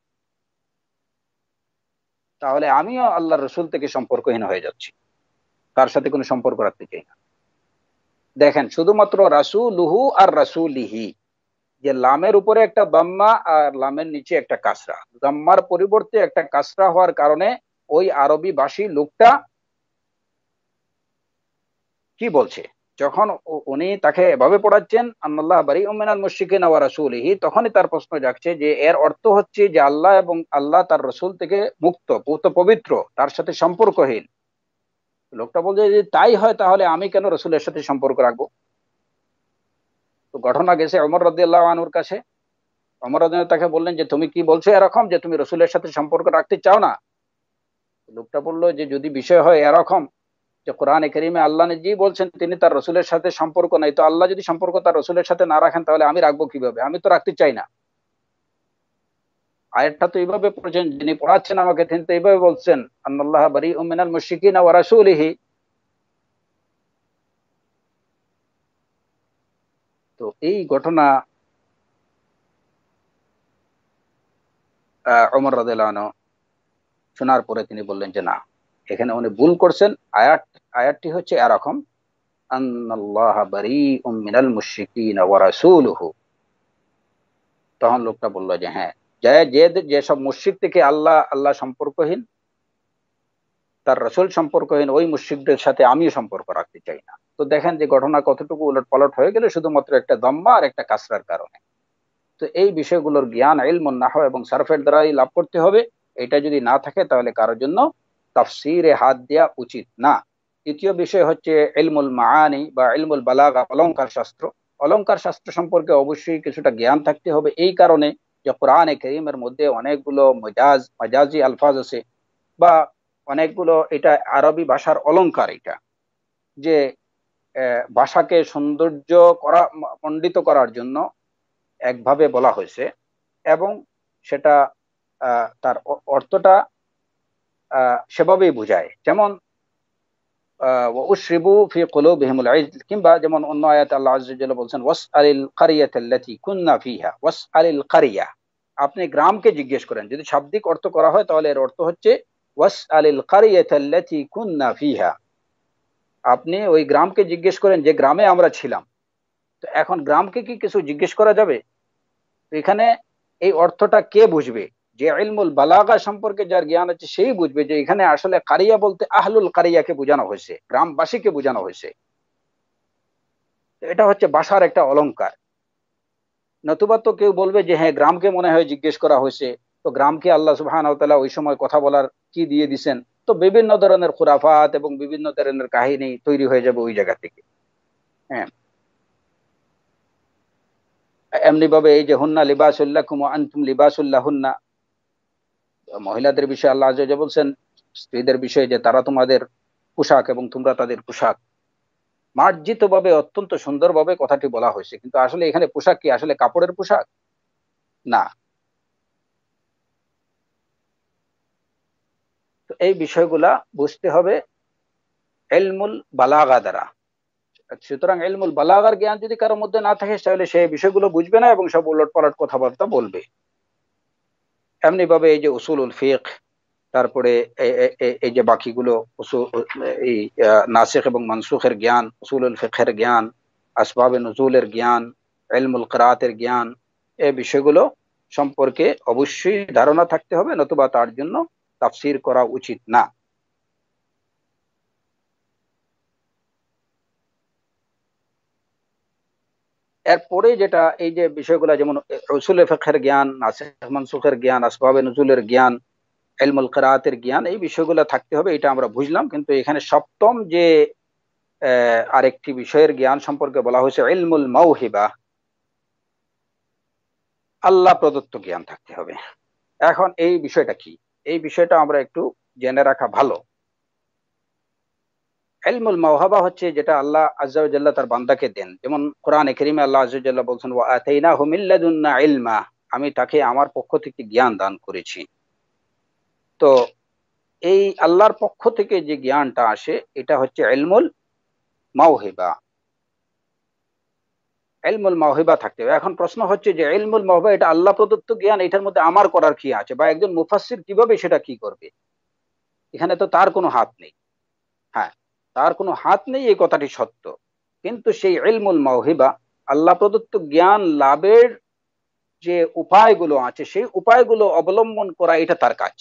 তাহলে আমিও আল্লাহর রসুল থেকে সম্পর্কহীন হয়ে যাচ্ছি, তার সাথে কোনো সম্পর্ক রাখতে চাই না। দেখেন, শুধুমাত্র রাসূলুহু আর রাসূলিহি, যে লামের উপরে একটা দাম্মা আর লামের নিচে একটা কাসরা, দাম্মার পরিবর্তে একটা কাসরা হওয়ার কারণে ওই আরবি ভাষী লোকটা কি বলছে, যখন উনি তাকে এভাবে পড়াচ্ছেন আল্লাহ বারীউম মিনাল মুশরিকিনা ওয়া রাসূলিহি, তখনই তার প্রশ্ন জাগছে যে এর অর্থ হচ্ছে যে আল্লাহ এবং আল্লাহ তার রসুল থেকে মুক্ত, পূত পবিত্র, তার সাথে সম্পর্কহীন। লোকটা বলছে যে তাই হয় তাহলে আমি কেন রসুলের সাথে সম্পর্ক রাখবো? তো ঘটনা গেছে ওমর রাদিয়াল্লাহু আনহুর কাছে। ওমর রাদিয়াল্লাহু আনহু তাকে বললেন যে তুমি কি বলছো এরকম যে তুমি রসুলের সাথে সম্পর্ক রাখতে চাও না? লোকটা বললো যে যদি বিষয় হয় এরকম যে কোরআনে কারীমে আল্লাহ নিজেই বলছেন তিনি তার রসুলের সাথে সম্পর্ক নাই, তো আল্লাহ যদি সম্পর্ক তার রসুলের সাথে না রাখেন তাহলে আমি রাখবো কিভাবে? আমি তো রাখতে চাই না। আয়াতটা তো এইভাবে পড়ছেন, যিনি পড়াচ্ছেন আমাকে তিনি তো এইভাবে বলছেন আন্নাল্লাহা বারীউম মিনাল মুশরিকিনা ওয়া রাসূলিহি। তো এই ঘটনা আহ, ওমর রাদিয়াল্লাহু আনহু শোনার পরে তিনি বললেন যে না, এখানে উনি ভুল করছেন। আয়াত আয়াতটি হচ্ছে এরকম, আন্নাল্লাহা বারীউম মিনাল মুশরিকিনা ওয়া রাসূলুহু। তখন লোকটা বলল যে হ্যাঁ, যে যে যেসব মুশরিক থেকে আল্লাহ আল্লাহ সম্পর্কহীন, তার রসুল সম্পর্কহীন, ওই মুশরিকদের সাথে আমিও সম্পর্ক রাখতে চাই না। তো দেখেন যে ঘটনা কতটুকু উলট পালট হয়ে গেল শুধুমাত্র একটা দম্মা আর একটা কাসরার কারণে। তো এই বিষয়গুলোর জ্ঞান ইলমুন নাহও এবং সারফের দ্বারাই লাভ করতে হবে। এটা যদি না থাকে তাহলে কারোর জন্য তাফসীরে হাত দেওয়া উচিত না। তৃতীয় বিষয় হচ্ছে ইলমুল মাআনি বা ইলমুল বালাগা, অলংকার শাস্ত্র। অলংকার শাস্ত্র সম্পর্কে অবশ্যই কিছুটা জ্ঞান থাকতে হবে, এই কারণে যে কোরআনে কারীমের মধ্যে অনেকগুলো মজাজ মাজাজি আলফাজ আছে, বা অনেকগুলো, এটা আরবি ভাষার অলংকার, এটা যে আহ, ভাষাকে সৌন্দর্য করা, মণ্ডিত করার জন্য একভাবে বলা হয়েছে, এবং সেটা আহ, তার অ- অর্থটা আহ, সেভাবেই বোঝায়। যেমন উশরিবু ফি কুলুবিহিমুল ইজল, কিংবা যেমন অন্য আয়াতে আল্লাহ আযজা ওয়া জাল্লা বলছেন ওয়াসআলিল কারিয়াতাল্লাতী কুন্না ফিহা, ওয়াসআলিল কারিয়া, আপনি গ্রামকে জিজ্ঞেস করেন। যদি শাব্দিক অর্থ করা হয় তাহলে এর অর্থ হচ্ছে ওয়াসআলিল কারিয়াতাল্লাতী কুন্না ফিহা, আপনি ওই গ্রামকে জিজ্ঞেস করেন যে গ্রামে আমরা ছিলাম। তো এখন গ্রামকে কি কিছু জিজ্ঞেস করা যাবে? তো এখানে এই অর্থটা কে বুঝবে? যে ইলমুল বালাগা সম্পর্কে যার জ্ঞান আছে সেই বুঝবে যে এখানে আসলে কারিয়া বলতে আহলুল কারিয়াকে বোঝানো হয়েছে, গ্রামবাসীকে বোঝানো হয়েছে। এটা হচ্ছে ভাষার একটা অলংকার। নতুবা তো কেউ বলবে যে হ্যাঁ, গ্রামকে মনে হয় জিজ্ঞেস করা হয়েছে, তো গ্রামকে আল্লাহ সুবহানাহু ওয়া তাআলা ওই সময় কথা বলার কি দিয়ে দিছেন? তো বিভিন্ন ধরনের খুরাফাত এবং বিভিন্ন ধরনের কাহিনী তৈরি হয়ে যাবে ওই জায়গা থেকে। হ্যাঁ, এমনি ভাবে এই যে হুন্না লিবাসুল লাকুম ওয়া আনতুম লিবাসুল লাহুন্না, মহিলাদের বিষয়ে আল্লাহ আযজা ওয়াজাল বলছেন স্ত্রীদের বিষয়ে যে তারা তোমাদের পোশাক এবং তোমরা তাদের পোশাক। মার্জিত ভাবে অত্যন্ত সুন্দরভাবে কথাটি বলা হয়েছে, কিন্তু আসলে এখানে পোশাক কি আসলে কাপড়ের পোশাক? না। তো এই বিষয়গুলা বুঝতে হবে ইলমুল বালাগা দ্বারা। সুতরাং ইলমুল বালাগার জ্ঞান যদি কারোর মধ্যে না থাকে তাহলে সে বিষয়গুলো বুঝবে না এবং সব উলটপালট কথাবার্তা বলবে। এমনি ভাবে এই যে উসুলুল ফিকহ, তারপরে এ- এ- এ- এই যে বাকিগুলো উসুল, এই আহ, নাসিখ এবং মানসুখের জ্ঞান, উসুলুল ফিকহের জ্ঞান, আসবাবে নুজুলের জ্ঞান, ইলমুল কিরাআতের জ্ঞান, এই বিষয়গুলো সম্পর্কে অবশ্যই ধারণা থাকতে হবে, নতুবা তার জন্য তাফসীর করা উচিত না। এরপরে যেটা এই যে বিষয়গুলো যেমন উসুলে ফিকহের জ্ঞান, নাসিখ মানসুখের জ্ঞান, আসবাবে নুজুলের জ্ঞান, ইলমুল কিরাআতের জ্ঞান, এই বিষয়গুলো থাকতে হবে, এটা আমরা বুঝলাম। কিন্তু এখানে সপ্তম যে আহ, আরেকটি বিষয়ের জ্ঞান সম্পর্কে বলা হয়েছে ইলমুল মাওহিবা, আল্লাহ প্রদত্ত জ্ঞান থাকতে হবে। এখন এই বিষয়টা কি, এই বিষয়টা আমরা একটু জেনে রাখা ভালো। ইলমুল মাওহাবা হচ্ছে যেটা আল্লাহ আযজা ওয়া জাল্লা তার বান্দাকে দেন। যেমন কোরআনে কারীমে আল্লাহ আযজা ওয়া জাল্লা বলছেন ওয়া আতাইনাহু মিন লাদুন্না ইলমা, আমি তাকে আমার পক্ষ থেকে জ্ঞান দান করেছি। তো এই আল্লাহর পক্ষ থেকে যে জ্ঞানটা আসে এটা হচ্ছে ইলমুল মাওহিবা। ইলমুল মাওহিবা থাকতে হবে। এখন প্রশ্ন হচ্ছে যে ইলমুল মাওহিবা এটা আল্লাহ প্রদত্ত জ্ঞান, এটার মধ্যে আমার করার কি আছে, বা একজন মুফাসসির কিভাবে সেটা কি করবে? এখানে তো তার কোনো হাত নেই। হ্যাঁ, তার কোনো হাত নেই, এই কথাটি সত্য। কিন্তু সেই ইলমুল মাওহিবা, আল্লাহ প্রদত্ত জ্ঞান লাভের যে উপায়গুলো আছে সেই উপায়গুলো অবলম্বন করা এটা তার কাজ।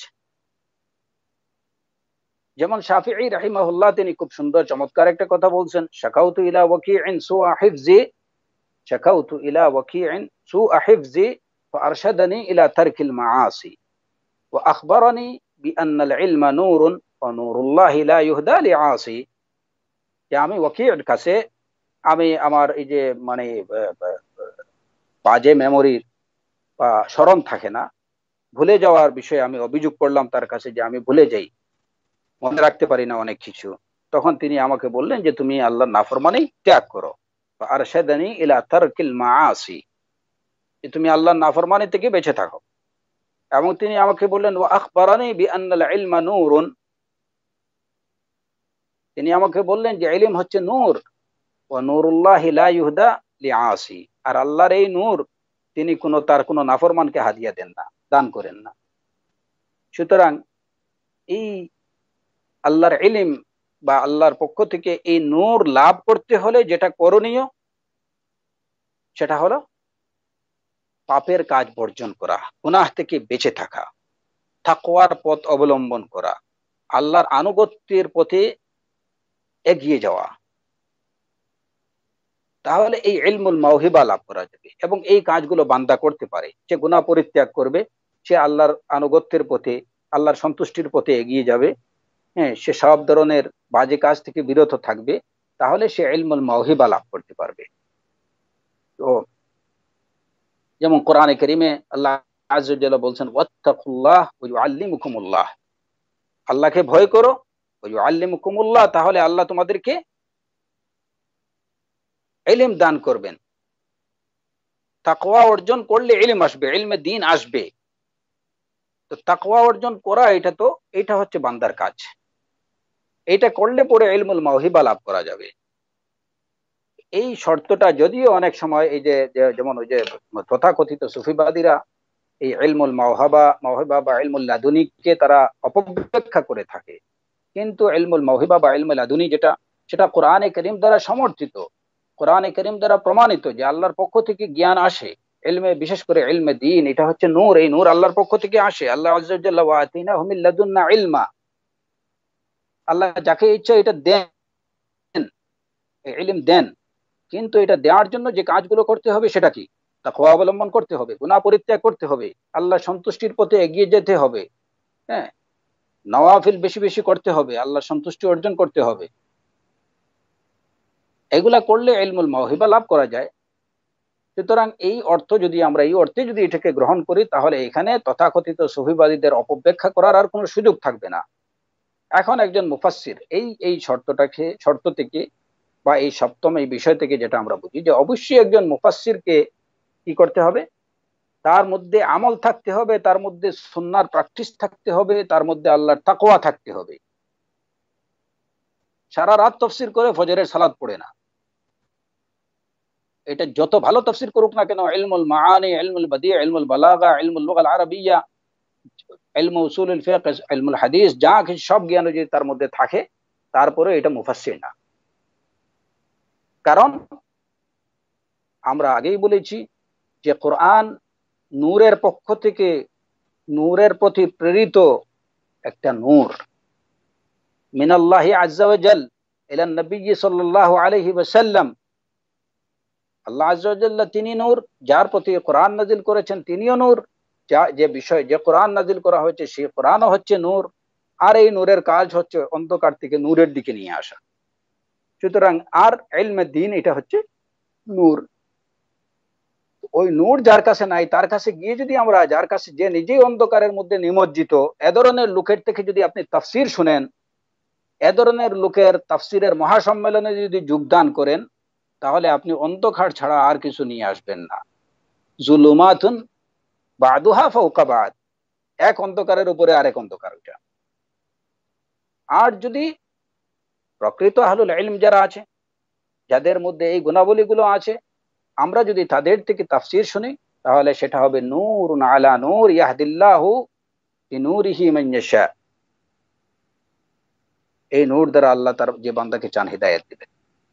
যেমন শাফিঈ রাহিমাহুল্লাহ তিনি খুব সুন্দর চমৎকার একটা কথা বলছেন, শাকাউতু ইলা ওয়াকিইন সুআ হিফজি, শাকাউতু ইলা ওয়াকিইন সুআ হিফজি ফাআরশাদানি ইলা তারকিল মাআসি ওয়া আখবারানি বিআন্নাল ইলমা নূরুন ওয়া নূরুল্লাহি লা ইউহদা লিআসি। যে আমি ওয়াকির কাছে, আমি আমার এই যে মানে আহ, আহ, বাজে মেমোরির বা স্মরণ থাকে না, ভুলে যাওয়ার বিষয়ে আমি অভিযোগ করলাম তার কাছে যে আমি ভুলে যাই, মনে রাখতে পারি না অনেক কিছু। তখন তিনি আমাকে বললেন যে তুমি আল্লাহর নাফরমানি ত্যাগ করো, আর সেদানি ইলা তারকিল মাআসি, যে তুমি আল্লাহর নাফরমানি থেকে বেঁচে থাকো। এবং তিনি আমাকে বললেন ওয়া আখবারানি বিআন্নাল ইলমা নূরুন, তিনি আমাকে বললেন যে ইলম হচ্ছে নূর, ওয়া নূরুল্লাহি লা ইউহদা লিআসি, আর আল্লাহর এই নূর তিনি কোনো তার কোনো নাফরমানকে হাদিয়া দেন না, দান করেন না। সুতরাং এই আল্লাহর ইলম বা আল্লাহর পক্ষ থেকে এই নূর লাভ করতে হলে যেটা করণীয় সেটা হলো পাপের কাজ বর্জন করা, গুনাহ থেকে বেঁচে থাকা, তাকওয়ার পথ অবলম্বন করা, আল্লাহর আনুগত্যের পথে এগিয়ে যাওয়া। তাহলে এই ইলমুল মাওহিবা লাভ করা যাবে এবং এই কাজগুলো বান্দা করতে পারে। সে গুনাহ পরিত্যাগ করবে, সে আল্লাহর আনুগত্যের পথে, আল্লাহর সন্তুষ্টির পথে এগিয়ে যাবে। হ্যাঁ, সে সব ধরনের বাজে কাজ থেকে বিরত থাকবে, তাহলে সে ইলমুল মাওহিবা লাভ করতে পারবে। তো যেমন কোরআনে কারীমে আল্লাহ আযজা ওয়া জাল্লা বলছেন ওয়াত্তাকুল্লাহ ওয়া ইউআল্লিমুকুমুল্লাহ, আল্লাহকে ভয় করো, ওয়া ইউআল্লিমুকুমুল্লাহ, তাহলে আল্লাহ তোমাদেরকে ইলম দান করবেন। তাকওয়া অর্জন করলে ইলম আসবে, ইলমে দ্বীন আসবে। তো তাকওয়া অর্জন করা এটা তো এটা হচ্ছে বান্দার কাজ, এটা করলে পরে ইলমুল মাওহিবা লাভ করা যাবে। এই শর্তটা যদিও অনেক সময় এই যে যে- যেমন ওই যে তথাকথিত সুফিবাদীরা এই ইলমুল মাওহাবা মাওহিবা বা ইলমুল লাদুনিকে তারা অপব্যাখ্যা করে থাকে, কিন্তু ইলমুল মাওহিবা বা ইলমুল লাদুনি যেটা, সেটা কোরআনে কারীম দ্বারা সমর্থিত, কোরআনে কারীম দ্বারা প্রমাণিত যে আল্লাহর পক্ষ থেকে জ্ঞান আসে। ইলমে, বিশেষ করে ইলমে দ্বীন, এটা হচ্ছে নূর, এই নূর আল্লাহর পক্ষ থেকে আসে। আল্লাহ আযজা ওয়া জাল্লা ওয়া আতাইনাহু মিন লাদুন্না ইলমা, আল্লাহ যাকে ইচ্ছা এটা দেন, ইলম দেন। কিন্তু এটা দেওয়ার জন্য যে কাজগুলো করতে হবে সেটা কি? তাকওয়া অবলম্বন করতে হবে, গুনাহ পরিত্যাগ করতে হবে, আল্লাহ সন্তুষ্টির পথে এগিয়ে যেতে হবে। হ্যাঁ, নওয়াফিল বেশি বেশি করতে হবে, আল্লাহ সন্তুষ্টি অর্জন করতে হবে। এগুলা করলে ইলমুল মাওহিবা লাভ করা যায়। সুতরাং এই অর্থ যদি আমরা এই অর্থে যদি এটাকে গ্রহণ করি, তাহলে এখানে তথাকথিত সুফিবাদীদের অপব্যাখ্যা করার আর কোনো সুযোগ থাকবে না। এখন একজন মুফাসসির এই এই শর্তটাকে শর্ত থেকে বা এই সপ্তম এই বিষয় থেকে যেটা আমরা বুঝি, যে অবশ্যই একজন মুফাসসিরকে কি করতে হবে, তার মধ্যে আমল থাকতে হবে, তার মধ্যে সুন্নাহর প্র্যাকটিস থাকতে হবে, তার মধ্যে আল্লাহর তাকওয়া থাকতে হবে। সারা রাত তাফসীর করে ফজরের সালাত পড়ে না, এটা যত ভালো তাফসীর করুক না কেন, ইলমুল মাআনি, ইলমুল বাদি', ইলমুল বালাগা, ইলমুল লুগাল আরাবিয়্যা, ইলমু উসুলুল ফিকহ, ইলমুল হাদিস, যা কিছু সব জ্ঞান যদি তার মধ্যে থাকে, তারপরে এটা মুফাসসির না। কারণ আমরা আগেই বলেছি যে কোরআন নূরের পক্ষ থেকে, নূরের প্রতি প্রেরিত একটা নূর, মিনাল্লাহি আযজা ওয়া জাল ইলা নবী সাল্লাল্লাহু আলাইহি ওয়াসাল্লাম। আল্লাহ আযজা ওয়া জাল্লা তিনি নূর, যার প্রতি কোরআন নাজিল করেছেন তিনিও নূর, যা যে বিষয় যে কোরআন নাজিল করা হয়েছে সেই কোরআনও হচ্ছে নূর। আর এই নূরের কাজ হচ্ছে অন্ধকার থেকে নূরের দিকে নিয়ে আসা। সুতরাং আর ইলমে দ্বীন এটা হচ্ছে নূর। ওই নূর যার কাছে নাই, তার কাছে গিয়ে যদি আমরা, যার কাছে যে নিজেই অন্ধকারের মধ্যে নিমজ্জিত, এ ধরনের লোকের থেকে যদি আপনি তাফসীর শুনেন, এ ধরনের লোকের তাফসীরের মহাসম্মেলনে যদি যোগদান করেন, তাহলে আপনি অন্ধকার ছাড়া আর কিছু নিয়ে আসবেন না। জুলুমাতুন বাদুহা ফাওকা বাদ, এক অন্ধকারের উপরে আরেক অন্ধকার ওটা। আর যদি প্রকৃত আহলুল ইলম যারা আছে, যাদের মধ্যে এই গুণাবলীগুলো আছে, আমরা যদি তাদের থেকে তাফসীর শুনি, তাহলে সেটা হবে নূরুন আলা নূর ইয়াহদিল্লাহু বিনূরিহি মান ইয়াশা। এই নূর দ্বারা আল্লাহ তার যে বান্দাকে চান হিদায়াত দিবেন।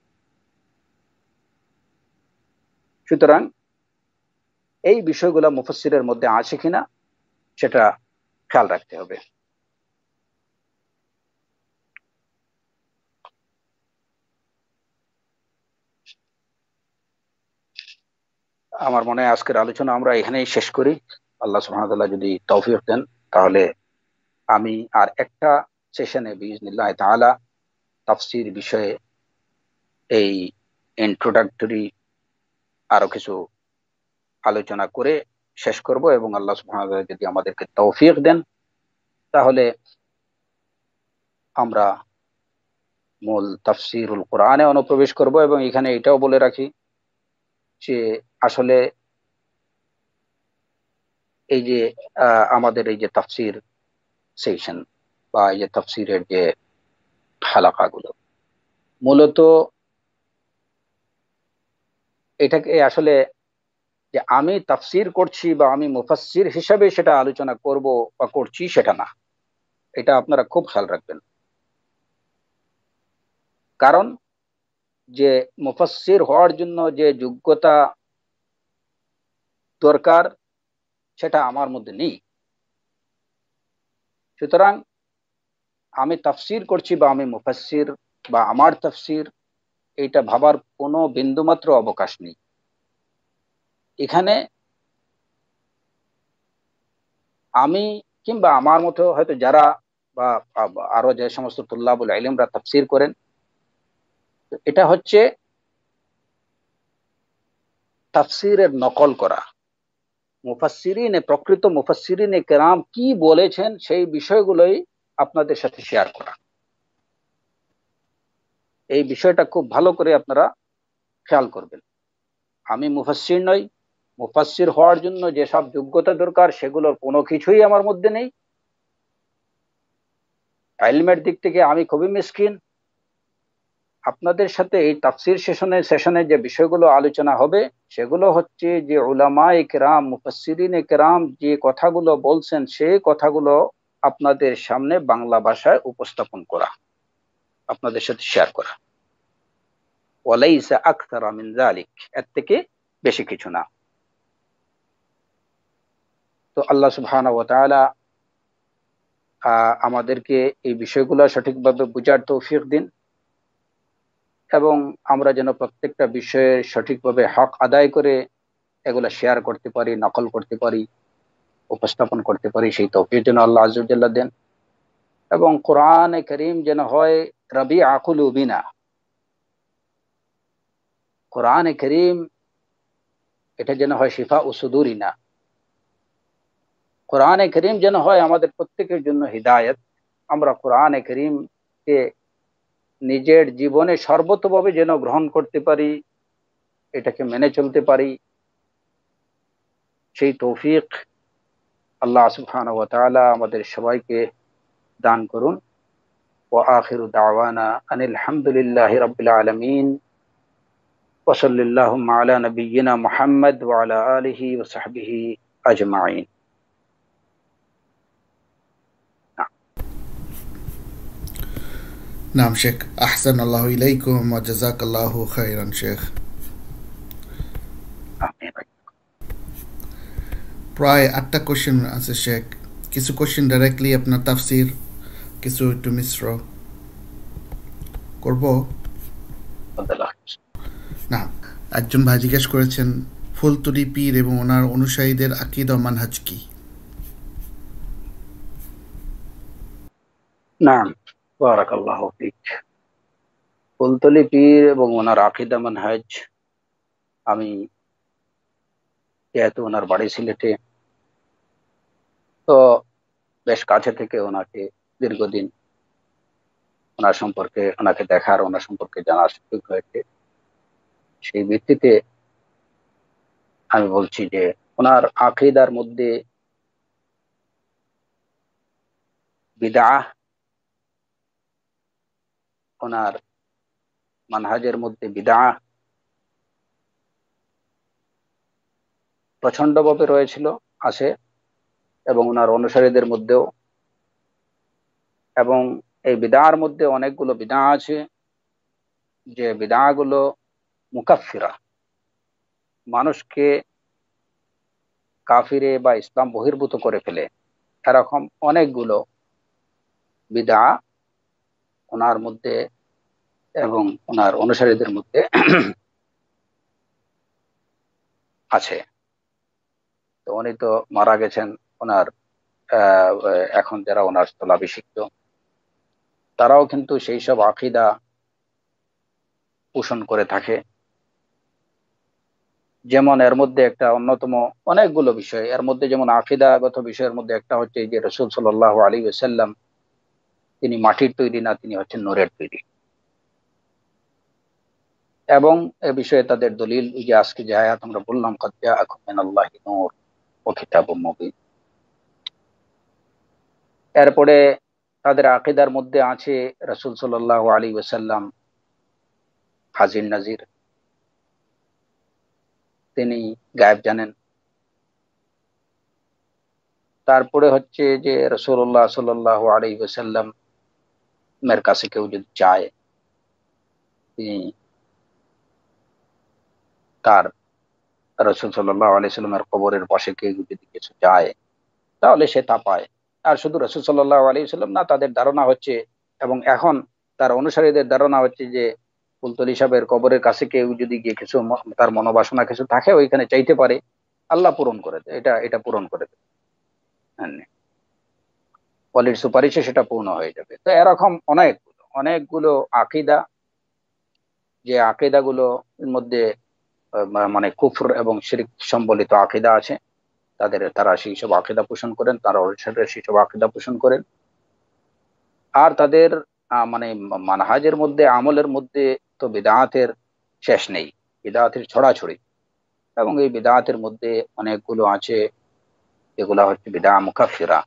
সুতরাং এই বিষয়গুলো মুফাসসিরের মধ্যে আছে কিনা সেটা খেয়াল রাখতে হবে। আমার মনে হয় আজকের আলোচনা আমরা এখানেই শেষ করি। আল্লাহ সুবহানাহু ওয়া তাআলা যদি তৌফিক দেন, তাহলে আমি আর একটা সেশনে বিইজনিল্লাহ তাআলা তাফসীর বিষয়ে এই ইন্ট্রোডাক্টরি আরো কিছু আলোচনা করে শেষ করব, এবং আল্লাহ সুবহানাহু ওয়া তাআলা যদি আমাদেরকে তৌফিক দেন, তাহলে আমরা মূল তাফসীরুল কোরআনে অনুপ্রবেশ করব। এবং এখানে এটাও বলে রাখি যে আসলে এই যে আহ, আমাদের এই যে তাফসীর সেশন বা এই যে তাফসীরের যে হালাকাগুলো, মূলত এটাকে আসলে যে আমি তাফসীর করছি বা আমি মুফাসসির হিসাবে সেটা আলোচনা করব বা করছি, সেটা না। এটা আপনারা খুব খেয়াল রাখবেন। কারণ যে মুফাসসির হওয়ার জন্য যে যোগ্যতা দরকার, সেটা আমার মধ্যে নেই। সুতরাং আমি তাফসীর করছি বা আমি মুফাসসির বা আমার তাফসীর, এটা ভাবার কোনো বিন্দুমাত্র অবকাশ নেই। এখানে আমি কিংবা আমার মতো হয়তো যারা বা বা আরো যে সমস্ত তুল্লাবুল ইলমরা তাফসীর করেন, এটা হচ্ছে তাফসীরের নকল করা। মুফাসসিরিনে প্রকৃত মুফাসসিরিনে কেরাম কি বলেছেন সেই বিষয়গুলোই আপনাদের সাথে শেয়ার করা। এই বিষয়টা খুব ভালো করে আপনারা খেয়াল করবেন। আমি মুফাসসির নই, মুফাসসির হওয়ার জন্য যেসব যোগ্যতা দরকার সেগুলোর কোনো কিছুই আমার মধ্যে নেই। ইলমের দিক থেকে আমি খুবই মিসকিন। আপনাদের সাথে এই তাফসীর সেশনে সেশনে যে বিষয়গুলো আলোচনা হবে, সেগুলো হচ্ছে যে উলামায়ে কেরাম, মুফাসসিরিনে কেরাম যে কথাগুলো বলছেন, সেই কথাগুলো আপনাদের সামনে বাংলা ভাষায় উপস্থাপন করা, আপনাদের সাথে শেয়ার করা। ওয়ালাইসা আকতারা মিন যালিক, এর থেকে বেশি কিছু না। তো আল্লাহ সুবহানাহু ওয়া তাআলা আহ, আমাদেরকে এই বিষয়গুলো সঠিকভাবে বুঝার তৌফিক দিন, এবং আমরা যেন প্রত্যেকটা বিষয়ের সঠিকভাবে হক আদায় করে এগুলা শেয়ার করতে পারি, নকল করতে পারি, উপস্থাপন করতে পারি, সেই তৌফিক যেন আল্লাহ আযজা ওয়া জাল্লা দেন। এবং কোরআনে কারীম যেন হয় রবিআ কুলুবিনা। কোরআনে কারীম এটা যেন হয় শিফা ও সুদুরিনা, কোরআনে করিম যেন হয় আমাদের প্রত্যেকের জন্য হিদায়াত। আমরা কোরআনে করিমকে নিজের জীবনে সর্বতভাবে যেন গ্রহণ করতে পারি, এটাকে মেনে চলতে পারি, সেই তৌফিক আল্লাহ সুবহানাহু ওয়া তাআলা আমাদের সবাইকে দান করুন। ওয়া আখিরু দাওয়ানা আনিল হামদুলিল্লাহি রাব্বিল আলামিন ওয়া সাল্লাল্লাহু আলা নাবিয়্যিনা মুহাম্মদ ওয়া আলা আলিহি ওয়া সাহবিহি আজমাইন। নাম শেখ, আহসান আল্লাহ ইলাইকুম ওয়া জাযাকাল্লাহু খাইরান শেখ। প্রায় আটটা কোশ্চেন আছে শেখ। কিছু কোশ্চেন ডাইরেক্টলি আপনার তাফসির, কিছু একটু মিশ্র করব। না, একজন ভাই জিজ্ঞেস করেছেন ফুলতুলি পীর এবং ওনার অনুসারীদের আকীদা ও মানহাজ কি? নাম বারাকাল্লাহু ফিক। ফুলতলি পীর এবং ওনার আকীদা মানহাজ, আমি যেহেতু ওনার বাড়ি সিলেটে, তো বেশ কাছে থেকে ওনাকে দীর্ঘদিন ওনার সম্পর্কে, ওনাকে দেখার, ওনার সম্পর্কে জানার সুযোগ হয়েছে। সেই ভিত্তিতে আমি বলছি যে ওনার আকীদার মধ্যে বিদআহ, ওনার মানহাজের মধ্যে বিদআহ প্রচন্ডভাবে রয়েছিল, আছে, এবং ওনার অনুসারীদের মধ্যেও। এবং এই বিদআর মধ্যে অনেকগুলো বিদআ আছে যে বিদআগুলো মুকাফফিরা, মানুষকে কাফিরে বা ইসলাম বহির্ভূত করে ফেলে। এরকম অনেকগুলো বিদআ ওনার মধ্যে এবং ওনার অনুসারীদের মধ্যে আছে। তো উনি তো মারা গেছেন। ওনার আহ, এখন যারা ওনার স্থলাভিষিক্ত, তারাও কিন্তু সেই সব আকীদা পোষণ করে থাকে। যেমন এর মধ্যে একটা অন্যতম অনেকগুলো বিষয়, এর মধ্যে যেমন আকীদাগত বিষয়ের মধ্যে একটা হচ্ছে যে রাসূল সাল্লাল্লাহু আলাইহি ওয়াসাল্লাম তিনি মাটির তৈরি না, তিনি হচ্ছেন নূরের তৈরি। এবং এ বিষয়ে তাদের দলিল, ওই যে আজকে যে আয়াত আমরা বললাম, ক্বাদ জাআকুম মিনাল্লাহি নূর ওয়া কিতাবুম মুবিন। এরপরে তাদের আকীদার মধ্যে আছে রাসূল সাল্লাল্লাহু আলাইহি ওয়াসাল্লাম হাজির নাজির, তিনি গায়েব জানেন। তারপরে হচ্ছে যে রাসূলুল্লাহ সাল্লাল্লাহু আলাইহি ওয়াসাল্লাম এর কাছে কেউ যদি চায়, তিনি তার রাসূল সাল্লাল্লাহু আলাইহি সাল্লামের কবরের পাশে কেউ যদি কিছু চায়, তাহলে সে তা পায়। আর শুধু রাসূল সাল্লাল্লাহু আলাইহি সাল্লাম না, তাদের ধারণা হচ্ছে, এবং এখন তার অনুসারীদের ধারণা হচ্ছে যে ফুলতলি সাহেবের কবরের কাছে কেউ যদি গিয়ে কিছু ম- তার মনোবাসনা কিছু থাকে ওইখানে চাইতে পারে, আল্লাহ পূরণ করে দেয়, এটা এটা পূরণ করে দেয়। হ্যাঁ, অলির সুপারিশে সেটা পূর্ণ হয়ে যাবে। তো এরকম অনেকগুলো অনেকগুলো আকীদা, যে আকীদাগুলো এর মধ্যে আহ, মা- মানে কুফর এবং শিরক সম্বলিত আকীদা আছে, তাদের তারা সেই সব আকীদা পোষণ করেন, তারা অনুসারীরা সেই সব আকীদা পোষণ করেন। আর তাদের আহ, মানে মানহাজের মধ্যে, আমলের মধ্যে তো বিদআতের শেষ নেই, বিদআতের ছড়াছড়ি। এবং এই বিদআতের মধ্যে অনেকগুলো আছে এগুলা হচ্ছে বিদআ মুকাফফিরা।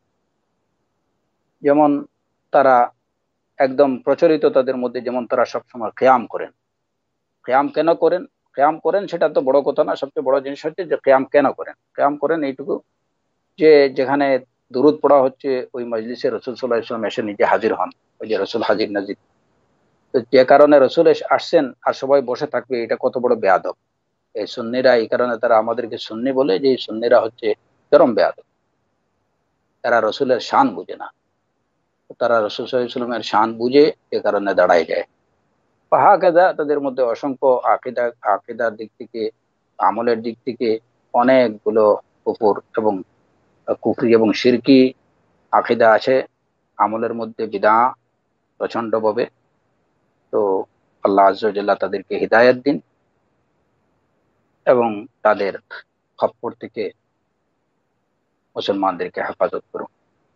যেমন তারা একদম প্রচলিত তাদের মধ্যে, যেমন তারা সবসময় কিয়াম করেন। কিয়াম কেন করেন? কিয়াম করেন সেটা তো বড় কথা না, সবচেয়ে বড় জিনিস হচ্ছে যে কিয়াম কেন করেন। কিয়াম করেন এইটুকু যে যেখানে দুরূদ পড়া হচ্ছে ওই মজলিসে রসুল সাল্লাল্লাহু আলাইহি ওয়াসাল্লাম এসে নিজে হাজির হন। ওই যে রসুল হাজির নাজির, তো যে কারণে রসুল এসে আসছেন আর সবাই বসে থাকবে, এটা কত বড় বেয়াদব। এই সুন্নিরা, এই কারণে তারা আমাদেরকে সুন্নি বলে, যে এই সুন্নিরা হচ্ছে চরম বেয়াদব। তারা রসুলের শান বুঝে না। তারা রসুল সাল্লাল্লাহু আলাইহি ওয়াসাল্লামের শান বুঝে এ কারণে দাঁড়ায় যায়। হাকাযা তাদের মধ্যে অসংখ্য আকীদা, আকীদার দিক থেকে, আমলের দিক থেকে অনেকগুলো কুফর এবং কুফরি এবং শিরকি আকীদা আছে। আমলের মধ্যে বিদআ প্রচন্ড ভাবে। তো আল্লাহ আযজা ওয়া জাল্লা তাদেরকে হিদায়াত দিন। এবং তাদের খপ্পর থেকে মুসলমানদেরকে হেফাজত করুন।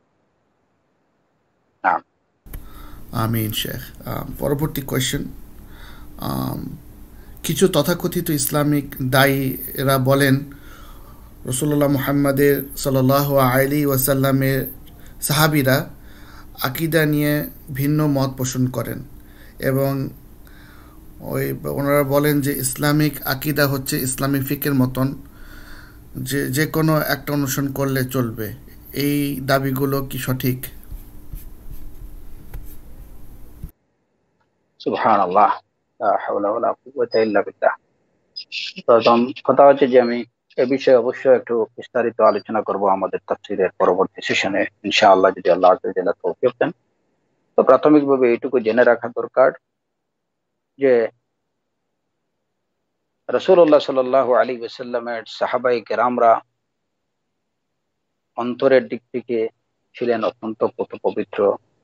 নাম। আমিন শেখ। আহ, পরবর্তী কোয়েশ্চেন, কিছু তথাকথিত ইসলামিক দায়ী এরা বলেন রসুল্লাহ মুহাম্মাদের সাল্লাল্লাহু আলাইহি ওয়াসাল্লামের সাহাবীরা আকিদা নিয়ে ভিন্ন মত পোষণ করেন এবং ওই ওনারা বলেন যে ইসলামিক আকিদা হচ্ছে ইসলামিক ফিকের মতন, যে যে কোনো একটা অনুসরণ করলে চলবে। এই দাবিগুলো কি সঠিক? সুবহানাল্লাহ, লা হাওলা ওয়ালা কুওয়াতা ইল্লা বিল্লাহ। প্রথম কথা হচ্ছে যে আমি এ বিষয়ে অবশ্যই একটু বিস্তারিত আলোচনা করব আমাদের তাফসীরের পরবর্তী সেশনে ইনশাআল্লাহ, যদি আল্লাহ আযজা ওয়া জাল্লা তৌফিক দেন। তো প্রাথমিকভাবে এইটুকু জেনে রাখা দরকার যে রাসূলুল্লাহ সাল্লাল্লাহু আলাইহি ওয়াসাল্লামের সাহাবায়ে কেরামরা অন্তরের দিক থেকে ছিলেন অত্যন্ত পবিত্র।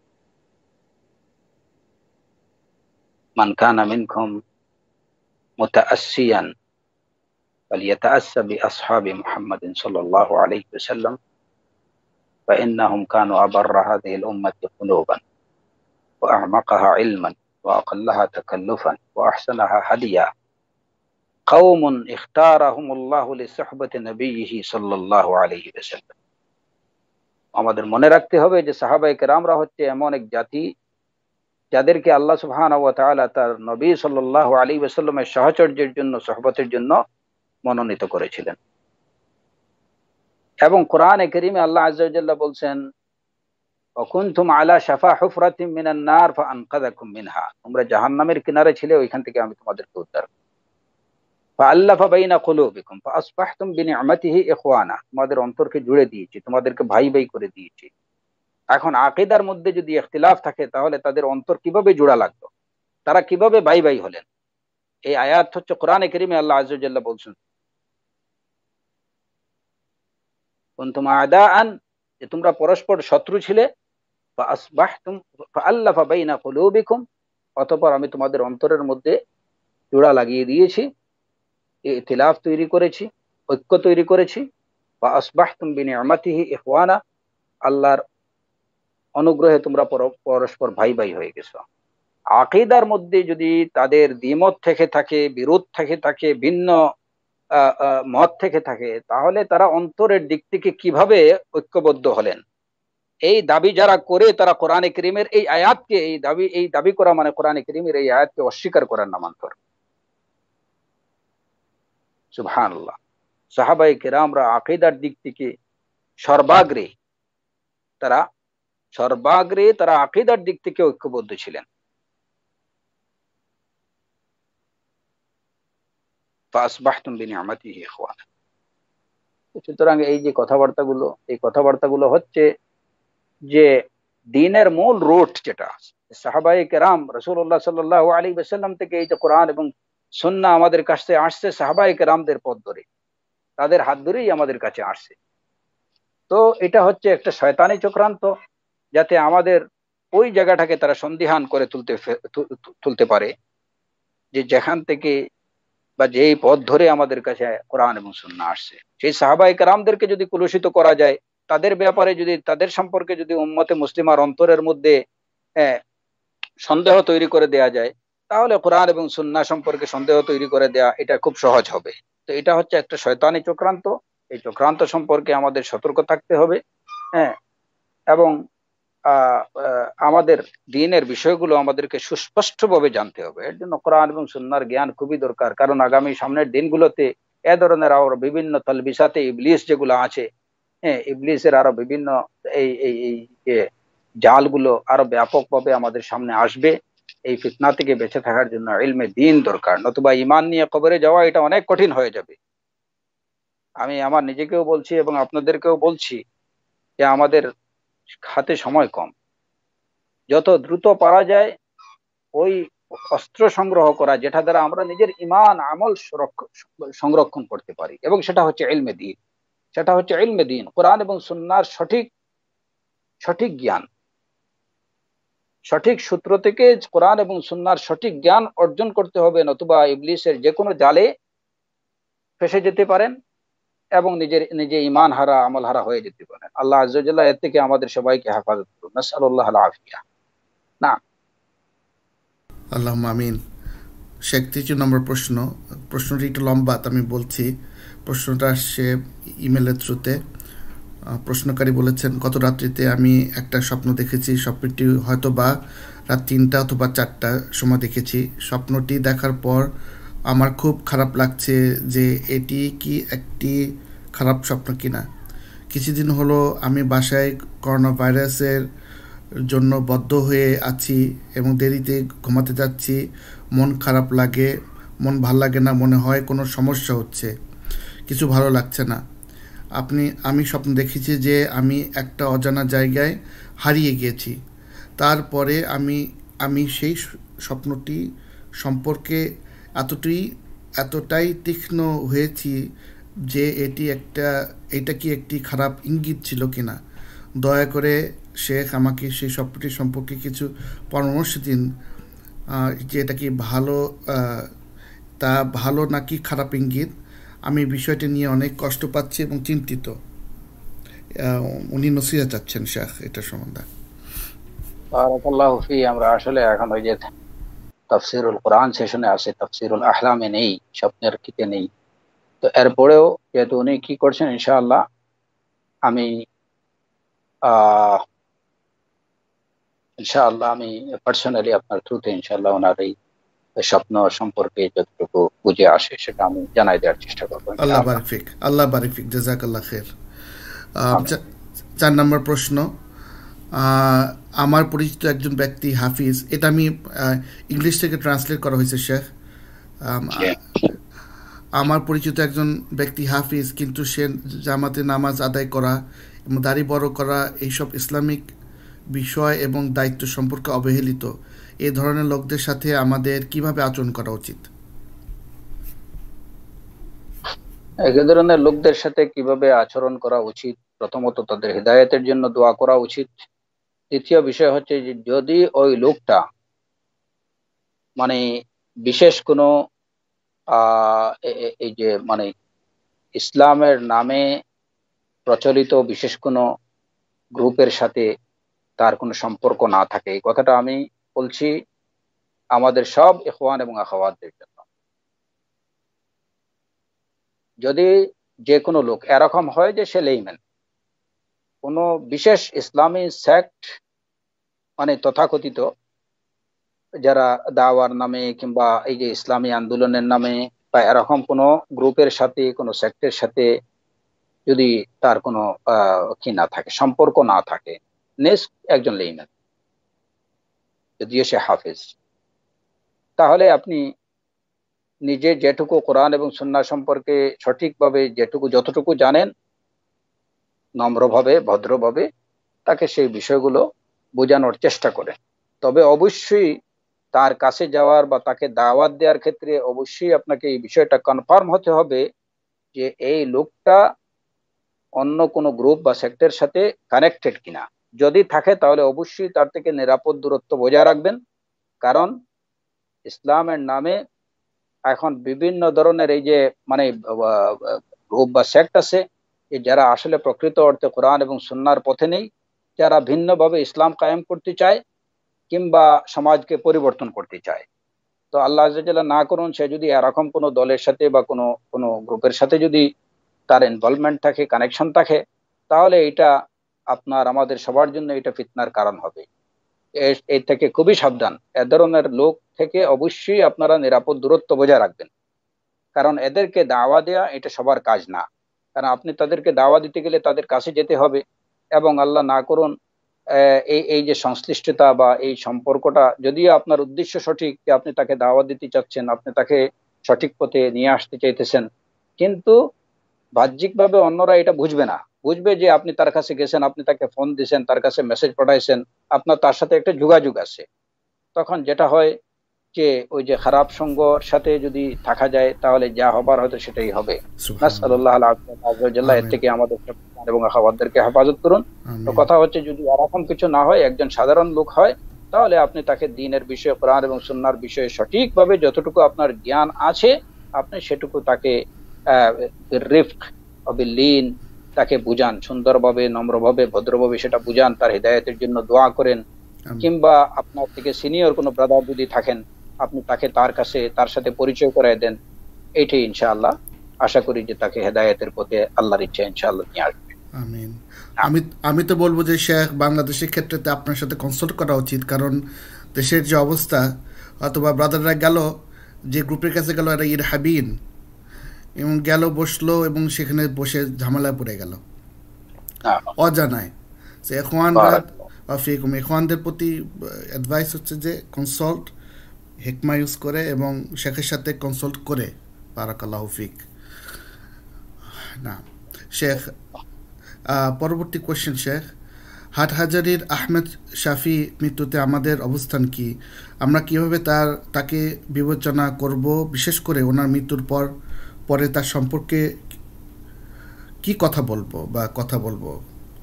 মান কানা মিনকুম মুতাআসসিয়ান ফালিয়াতাআসসা বিআসহাবি মুহাম্মাদিন সাল্লাল্লাহু আলাইহি ওয়াসাল্লাম فإنهم كانوا أبر هذه الأمة قلوبا وأعمقها علما وأقلها تكلفا وأحسنها هديا قوم اختارهم الله لصحبة نبيه صلى الله عليه وسلم। আমাদের মনে রাখতে হবে যে সাহাবায়ে কেরামরা হচ্ছে এমন এক জাতি যাদেরকে আল্লাহ সুবহানাহু ওয়া তাআলা তার নবী সাল্লাল্লাহু আলাইহি ওয়াসাল্লামের সাহচর্যের জন্য, সোহবতের জন্য মনোনীত করেছিলেন। এবং কোরআনে কারীমে আল্লাহ আযজা ওয়া জাল্লা বলছেন, ওয়াকুনতুম আলা শাফা হুফরাতিম মিনান নার ফাআনকাযাকুম মিনহা, তোমরা জাহান্নামের কিনারে ছিলে, ওইখান থেকে আমি তোমাদেরকে উদ্ধার করব। ফাআল্লাফা বাইনা কুলুবিকুম ফাআসবাহতুম বিনি'মাতিহি ইখওয়ানা, তোমাদের অন্তরকে জুড়ে দিয়েছি, তোমাদেরকে ভাই ভাই করে দিয়েছি। এখন আকীদার মধ্যে যদি ইখতিলাফ থাকে তাহলে তাদের অন্তর কিভাবে জোড়া লাগলো, তারা কিভাবে ভাই ভাই হলেন? এই আয়াত হচ্ছে কোরআনে কারীমে আল্লাহ আযজা ওয়া জাল্লা বলছেন, কুনতুম আ'দাআন, যে তোমরা পরস্পর শত্রু ছিলে, ফাআসবাহতুম ফাআল্লাফা বাইনা কুলুবিকুম, অতঃপর আমি তোমাদের অন্তরের মধ্যে জোড়া লাগিয়ে দিয়েছি, ইতিলাফ তৈরি করেছি, ঐক্য তৈরি করেছি। ফাআসবাহতুম বিনি'মাতিহি ইখওয়ানা, আল্লাহর অনুগ্রহে তোমরা পরস্পর ভাই ভাই হয়ে গেছো। আকীদার মধ্যে যদি তাদের দ্বিমত থেকে থাকে, বিরোধ থেকে থাকে, ভিন্ন মত থেকে থাকে, তাহলে তারা অন্তরের দিক থেকে কিভাবে ঐক্যবদ্ধ হলেন? এই দাবি যারা করে তারা কোরআনে কারীমের এই আয়াতকে, এই দাবি এই দাবি করা মানে কোরআনে কারীমের এই আয়াতকে অস্বীকার করার নামান্তর। সুবহানাল্লাহ। সাহাবায়ে কেরামরা আকীদার দিক থেকে সর্বাগ্রে, তারা সর্বাগ্রে তারা আকীদার দিক থেকে ঐক্যবদ্ধ ছিলেন। ফাআসবাহতুম বিনি'মাতিহি ইখওয়ানা। সুতরাং এই যে কথাবার্তাগুলো, এই কথাবার্তাগুলো হচ্ছে যে দ্বীনের মূল রুট যেটা, সাহাবায়ে কেরাম রাসূলুল্লাহ সাল্লাল্লাহু আলাইহি ওয়াসাল্লাম থেকে এই যে কোরআন এবং সুন্নাহ আমাদের কাছে আসছে সাহাবায়ে কেরামদের পথ ধরে, তাদের হাত ধরেই আমাদের কাছে আসছে। তো এটা হচ্ছে একটা শয়তানি চক্রান্ত, যাতে আমাদের ওই জায়গাটাকে তারা সন্দিহান করে তুলতে তুলতে পারে যে যেখান থেকে বা যেই পথ ধরে আমাদের কাছে কোরআন এবং সুন্নাহ আসছে, সেই সাহাবায়ে কেরামদেরকে যদি কলুষিত করা যায়, তাদের ব্যাপারে যদি, তাদের সম্পর্কে যদি উম্মতে মুসলিমার অন্তরের মধ্যে সন্দেহ তৈরি করে দেয়া যায়, তাহলে কোরআন এবং সুন্নাহ সম্পর্কে সন্দেহ তৈরি করে দেয়া এটা খুব সহজ হবে। তো এটা হচ্ছে একটা শয়তানি চক্রান্ত। এই চক্রান্ত সম্পর্কে আমাদের সতর্ক থাকতে হবে। হ্যাঁ, এবং আমাদের দ্বীনের বিষয়গুলো আমাদেরকে সুস্পষ্টভাবে জানতে হবে। এর জন্য কোরআন এবং সুন্নাহর জ্ঞান খুবই দরকার, কারণ আগামী সামনের দিনগুলোতে এ ধরনের আরো বিভিন্ন তালবিসাতে ইবলিস যেগুলো আছে, হ্যাঁ, ইবলিসের আরো বিভিন্ন এই এই এই যে জালগুলো আরো ব্যাপকভাবে আমাদের সামনে আসবে। এই ফিতনা থেকে বেঁচে থাকার জন্য ইলমে দ্বীন দরকার, নতুবা ঈমান নিয়ে কবরে যাওয়া এটা অনেক কঠিন হয়ে যাবে। আমি আমার নিজেকেও বলছি এবং আপনাদেরকেও বলছি যে আমাদের হাতে সময় কম, যত দ্রুত পারা যায় ওই অস্ত্র সংগ্রহ করা যেটা দ্বারা আমরা নিজের ঈমান আমল সংরক্ষণ করতে পারি, এবং সেটা হচ্ছে ইলমে দ্বীন। সেটা হচ্ছে ইলমে দ্বীন, কোরআন এবং সুন্নাহর সঠিক সঠিক জ্ঞান, সঠিক সূত্র থেকে কোরআন এবং সুন্নাহর সঠিক জ্ঞান অর্জন করতে হবে, নতুবা ইবলিসের যে কোনো জালে ফেসে যেতে পারেন এবং নিজের নিজে ঈমান হারা আমল হারা হয়ে যেতে পারেন। আল্লাহ আযজা ওয়া জাল্লা এর থেকে আমাদের সবাইকে হেফাজত করুন। নাসআলুল্লাহ আল আফিয়া। না, আল্লাহুম্মা আমিন। শেখ, তৃতীয় নম্বর প্রশ্ন, প্রশ্নটি একটু লম্বা, তো আমি বলছি। প্রশ্নটা আসছে ইমেলের থ্রুতে। আহ, প্রশ্নকারী বলেছেন, গত রাত্রিতে আমি একটা স্বপ্ন দেখেছি। স্বপ্নটি হয়তো বা রাত তিনটা অথবা চারটা সময় দেখেছি। স্বপ্নটি দেখার পর আমার খুব খারাপ লাগছে যে এটি কি একটি খারাপ স্বপ্ন কিনা। কিছুদিন হলো আমি বাসায় করোনা ভাইরাসের জন্য বদ্ধ হয়ে আছি এবং দেরিতে ঘুমাতে যাচ্ছি। মন খারাপ লাগে, মন ভাল লাগে না, মনে হয় কোনো সমস্যা হচ্ছে, কিছু ভালো লাগছে না। আপনি আমি স্বপ্ন দেখেছি যে আমি একটা অজানা জায়গায় হারিয়ে গিয়েছি। তারপরে আমি আমি সেই স্বপ্নটি সম্পর্কে এতটাই এতটাই তীক্ষ্ণ হয়েছি যে এটি একটা এটা কি একটি খারাপ ইঙ্গিত ছিল কিনা। দয়া করে শেখ আমাকে সেই স্বপ্নটি সম্পর্কে কিছু পরামর্শ দিন, আহ, যে এটা কি ভালো, আহ, তা ভালো নাকি খারাপ ইঙ্গিত। আমি বিষয়টি নিয়ে অনেক কষ্ট পাচ্ছি এবং চিন্তিত। আহ, উনি নসিহত চাচ্ছেন শেখ এটা সম্বন্ধে। বারাকাল্লাহু ফি। আমরা আসলে এখন ওই যে তাফসিরুল কোরআন সেশনে আছে, তাফসিরুল আহলামে নেই, স্বপ্নের কিতে নেই। তো এরপরেও যেহেতু উনি কি করছেন, ইনশাআল্লাহ আমি আহ ইনশাআল্লাহ আমি পার্সোনালি আপনার থ্রুতে ইনশাআল্লাহ ওনার এই স্বপ্ন সম্পর্কে যতটুকু বুঝে আসে সেটা আমি জানাই দেওয়ার চেষ্টা করবো আল্লাহ ইনশাআল্লাহ। বারিক ফিক, আল্লাহ বারিক ফিক, জাজাকাল্লাহ খের। আহ, আমিন। চা- চার নম্বর প্রশ্ন, আহ, আমার পরিচিত একজন ব্যক্তি হাফিজ, এটা আমি আহ, ইংলিশ থেকে ট্রান্সলেট করা হয়েছে শেখ। আম, জি। আমার পরিচিত একজন ব্যক্তি হাফিজ, কিন্তু সে জামাতে নামাজ আদায় করা এবং দাড়ি বড় করা এইসব ইসলামিক বিষয় এবং দায়িত্ব সম্পর্কে অবহেলিত। এই ধরনের লোকদের সাথে আমাদের কিভাবে আচরণ করা উচিত? এই ধরনের লোকদের সাথে কিভাবে আচরণ করা উচিত? প্রথমত তাদের হিদায়াতের জন্য দোয়া করা উচিত। দ্বিতীয় বিষয় হচ্ছে যে যদি ওই লোকটা মানে বিশেষ কোনো আহ এ- এ- এই যে মানে ইসলামের নামে প্রচলিত বিশেষ কোনো গ্রুপের সাথে তার কোনো সম্পর্ক না থাকে, এই কথাটা আমি বলছি আমাদের সব ইখওয়ান এবং আখাওয়াতদের জন্য। যদি যে কোনো লোক এরকম হয় যে সে লেইম্যান, কোনো বিশেষ ইসলামী সেক্ট মানে তথাকথিত যারা দাওয়ার নামে কিংবা এই যে ইসলামী আন্দোলনের নামে বা এরকম কোনো গ্রুপের সাথে কোনো সেক্টের সাথে যদি তার কোনো আহ কি না থাকে, সম্পর্ক না থাকে, নেক্সট একজন লেইম্যান, যদিও সে হাফেজ, তাহলে আপনি নিজে যেটুকু কোরআন এবং সুন্নাহ সম্পর্কে সঠিকভাবে যেটুকু যতটুকু জানেন, নম্রভাবে ভদ্রভাবে তাকে সেই বিষয়গুলো বোঝানোর চেষ্টা করেন। তবে অবশ্যই তার কাছে যাওয়ার বা তাকে দাওয়াত দেওয়ার ক্ষেত্রে অবশ্যই আপনাকে এই বিষয়টা কনফার্ম হতে হবে যে এই লোকটা অন্য কোনো গ্রুপ বা সেক্টরের সাথে কানেক্টেড কিনা। যদি থাকে তাহলে অবশ্যই তার থেকে নিরাপদ দূরত্ব বজায় রাখবেন। কারণ ইসলামের নামে এখন বিভিন্ন ধরনের এই যে মানে গ্রুপ বা সেক্ট আছে, যে যারা আসলে প্রকৃত অর্থে কোরআন এবং সুন্নাহর পথে নেই, যারা ভিন্নভাবে ইসলাম কায়েম করতে চায় কিংবা সমাজকে পরিবর্তন করতে চায়। তো আল্লাহ আযজা ওয়া জাল্লা না করুন সে যদি এরকম কোনো দলের সাথে বা কোনো কোনো গ্রুপের সাথে যদি তার ইনভলভমেন্ট থাকে, কানেকশন থাকে, তাহলে এটা আপনার আমাদের সবার জন্য এটা ফিতনার কারণ হবে। এ- এর থেকে খুবই সাবধান। এ ধরনের লোক থেকে অবশ্যই আপনারা নিরাপদ দূরত্ব বজায় রাখবেন। কারণ এদেরকে দাওয়া দেয়া এটা সবার কাজ না। কারণ আপনি তাদেরকে দাওয়া দিতে গেলে তাদের কাছে যেতে হবে, এবং আল্লাহ না করুন আহ, এই এই যে সংশ্লিষ্টতা বা এই সম্পর্কটা, যদিও আপনার উদ্দেশ্য সঠিক যে আপনি তাকে দাওয়া দিতে চাচ্ছেন, আপনি তাকে সঠিক পথে নিয়ে আসতে চাইতেছেন, কিন্তু বাহ্যিকভাবে অন্যরা এটা বুঝবে না। বুঝবে যে আপনি তার কাছে গেছেন, আপনি তাকে ফোন দিয়েছেন, তার কাছে মেসেজ পাঠাইছেন, আপনার তার সাথে একটা যোগাযোগ আছে। তখন যেটা হয় যে ওই যে খারাপ সঙ্গর সাথে যদি থাকা যায় তাহলে যা হবার হয়তো সেটাই হবে। সুবহানাল্লাহ। নাসআলুল্লাহ আল আফিয়া, এর আমিন। থেকে আমাদের এবং আখাওয়াতদেরকে হেফাজত করুন। তো আমিন। কথা হচ্ছে যদি এরকম কিছু না হয়, একজন সাধারণ লোক হয়, তাহলে আপনি তাকে দ্বীনের বিষয়ে, কোরআন এবং সুন্নাহর বিষয়ে সঠিকভাবে যতটুকু আপনার জ্ঞান আছে আপনি সেটুকু তাকে রিফক অবিলীন তাকে বুঝান, সুন্দরভাবে নম্রভাবে ভদ্রভাবে সেটা বুঝান, তার হৃদায়তের জন্য দোয়া করেন। আমিন। কিংবা আপনার থেকে সিনিয়র কোনো ব্রাদার যদি থাকেন, আপনি তাকে তার কাছে তার সাথে পরিচয় করায় দেন। এইটাই ইনশাআল্লাহ আশা করি যে তাকে হেদায়েতের পথে আল্লাহর ইচ্ছা ইনশাআল্লাহ নিয়ে আসবে। আমিন। নাম। আমি আমি তো বলবো যে শেখ, বাংলাদেশের ক্ষেত্রে আপনার সাথে কনসাল্ট করা উচিত, কারণ দেশের যে অবস্থা, অথবা ব্রাদাররা গেল, যে গ্রুপের কাছে গেল এরা ইরহাবিন, এবং গেল বসলো এবং সেখানে বসে ঝামেলায় পড়ে গেল নাম। অজানায়। সে এখওয়ানরা, বারাকাল্লাহ। আফিকুম, এখওয়ানদের প্রতি অ্যাডভাইস হচ্ছে যে কনসাল্ট, হেকমা ইউজ করে এবং শেখের সাথে কনসাল্ট করে। বারাকাল্লাহু ফিক। না শেখ, আহ, পরবর্তী কোয়েশ্চেন শেখ, হাটহাজারীর আহমেদ শাফি মৃত্যুতে আমাদের অবস্থান কি? আমরা কিভাবে তার তাকে বিবেচনা করব, বিশেষ করে ওনার মৃত্যুর পর পরে তার সম্পর্কে কি কথা বলবো বা কথা বলবো?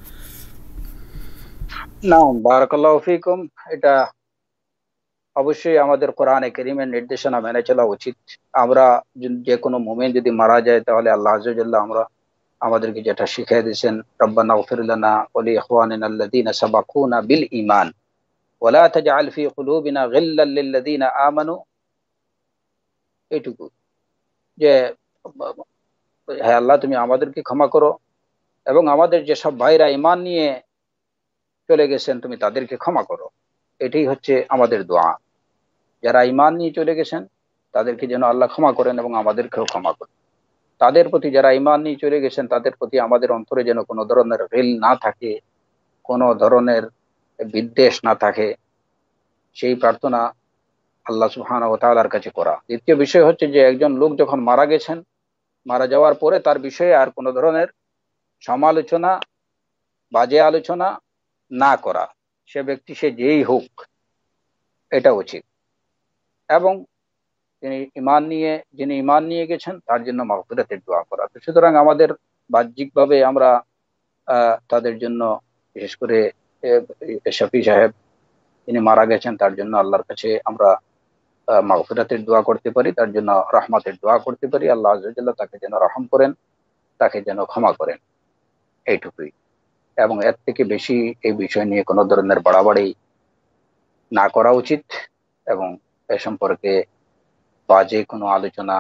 নাম। বারাকাল্লাহু ফিকুম। এটা অবশ্যই আমাদের কোরআনে কারীমের নির্দেশনা মেনে চলা উচিত। আমরা যে- যে কোনো মুমিন যদি মারা যায়, তাহলে আল্লাহ আযজা ওয়া জাল্লা আমরা আমাদেরকে যেটা শিখিয়ে দিয়েছেন, রব্বানা ইগফির লানা ওয়া লিইখওয়ানিনা আল্লাযীনা সাবাকুনা বিল ঈমান ওয়া লা তাজআল ফী কুলুবিনা গিল্লাল লিল্লাযীনা আমানু। এইটুকু যে, হ্যাঁ আল্লাহ তুমি আমাদেরকে ক্ষমা করো এবং আমাদের যেসব ভাইরা ঈমান নিয়ে চলে গেছেন তুমি তাদেরকে ক্ষমা করো। এটাই হচ্ছে আমাদের দোয়া। যারা ঈমান নিয়ে চলে গেছেন তাদেরকে যেন আল্লাহ ক্ষমা করেন এবং আমাদেরকেও ক্ষমা করেন। তাদের প্রতি, যারা ঈমান নিয়ে চলে গেছেন তাদের প্রতি আমাদের অন্তরে যেন কোনো ধরনের রিল না থাকে, কোনো ধরনের বিদ্বেষ না থাকে, সেই প্রার্থনা আল্লাহ সুবহানাহু ওয়া তাআলার কাছে করা। দ্বিতীয় বিষয় হচ্ছে যে, একজন লোক যখন মারা গেছেন, মারা যাওয়ার পরে তার বিষয়ে আর কোনো ধরনের সমালোচনা, বাজে আলোচনা না করা, সে ব্যক্তি সে যেই হোক, এটা উচিত। এবং তিনি ঈমান নিয়ে যিনি ঈমান নিয়ে গেছেন তার জন্য মাগফিরাতের দোয়া করা। তো সুতরাং আমাদের বাহ্যিকভাবে আমরা আহ, তাদের জন্য, বিশেষ করে আহ, শফি সাহেব তিনি মারা গেছেন, তার জন্য আল্লাহর কাছে আমরা আহ, মাগফিরাতের দোয়া করতে পারি, তার জন্য রহমতের দোয়া করতে পারি। আল্লাহ আযজা ওয়া জাল্লা তাকে যেন রহম করেন, তাকে যেন ক্ষমা করেন, এইটুকুই। এবং এর থেকে বেশি এই বিষয় নিয়ে কোনো ধরনের বাড়াবাড়ি না করা উচিত, এবং এ সম্পর্কে বাজে কোনো আলোচনা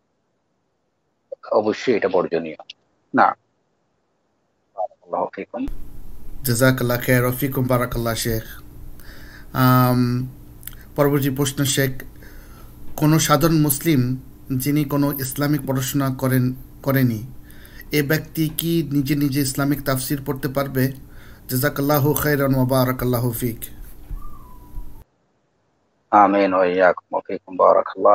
অবশ্যই এটা বর্জনীয়। না। আল্লাহ ফিকুম। জাযাকাল্লাহ খায়র, রফিকুম, বারাকাল্লাহ শেখ। আম, পরবর্তী প্রশ্ন শেখ, কোনো সাধারণ মুসলিম যিনি কোনো ইসলামিক পড়াশোনা করেন করেনি, এ ব্যক্তি কি নিজে নিজে ইসলামিক তাফসির পড়তে পারবে? জাযাকাল্লাহু খায়রান ওয়া বারাকাল্লাহু ফিক। আমিন ওয়া ইয়াকুম ওয়া ফিকুম বারাকাল্লাহ।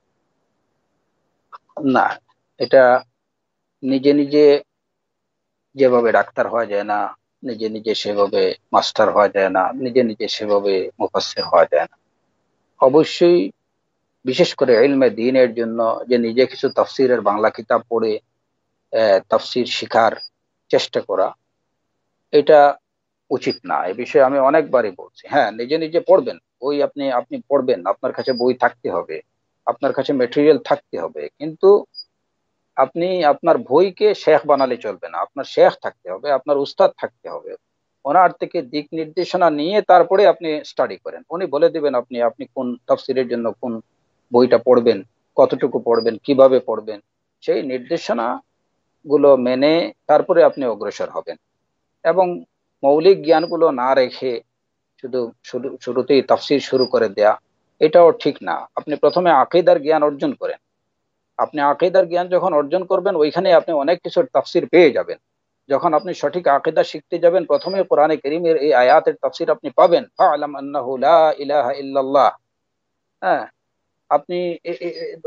না, এটা নিজে নিজে যেভাবে ডাক্তার হওয়া যায় না, নিজে নিজে সেভাবে মাস্টার হওয়া যায় না, নিজে নিজে সেভাবে মুফাসসির হওয়া যায় না। অবশ্যই বিশেষ করে ইলমে দ্বীনের জন্য যে নিজে কিছু তাফসিরের বাংলা কিতাব পড়ে আহ, তাফসির শিখার চেষ্টা করা, এটা উচিত না। এ বিষয়ে আমি অনেকবারই বলছি। হ্যাঁ, নিজে নিজে পড়বেন, বই আপনি আপনি পড়বেন, আপনার কাছে বই থাকতে হবে, আপনার কাছে মেটেরিয়াল থাকতে হবে, কিন্তু আপনি আপনার বইকে শেখ বানালে চলবে না। আপনার শেখ থাকতে হবে, আপনার উস্তাদ থাকতে হবে। ওনার থেকে দিক নির্দেশনা নিয়ে তারপরে আপনি স্টাডি করেন। উনি বলে দিবেন আপনি আপনি কোন তাফসিরের জন্য কোন বইটা পড়বেন, কতটুকু পড়বেন, কিভাবে পড়বেন। সেই নির্দেশনা গুলো মেনে তারপরে আপনি অগ্রসর হবেন। এবং মৌলিক জ্ঞানগুলো না রেখে শুধু শুরু শুরুতেই তাফসির শুরু করে দেয়া, এটাও ঠিক না। আপনি প্রথমে আকীদার জ্ঞান অর্জন করেন। আপনি আকীদার জ্ঞান যখন অর্জন করবেন, ওইখানে আপনি অনেক কিছুর তাফসির পেয়ে যাবেন। যখন আপনি সঠিক আকীদা শিখতে যাবেন, প্রথমে কোরআনে কারীমের এই আয়াতের তাফসির আপনি পাবেন, ফাআলাম আন্নাহু লা ইলাহা ইল্লাল্লাহ। হ্যাঁ, আপনি এ- এ- এ-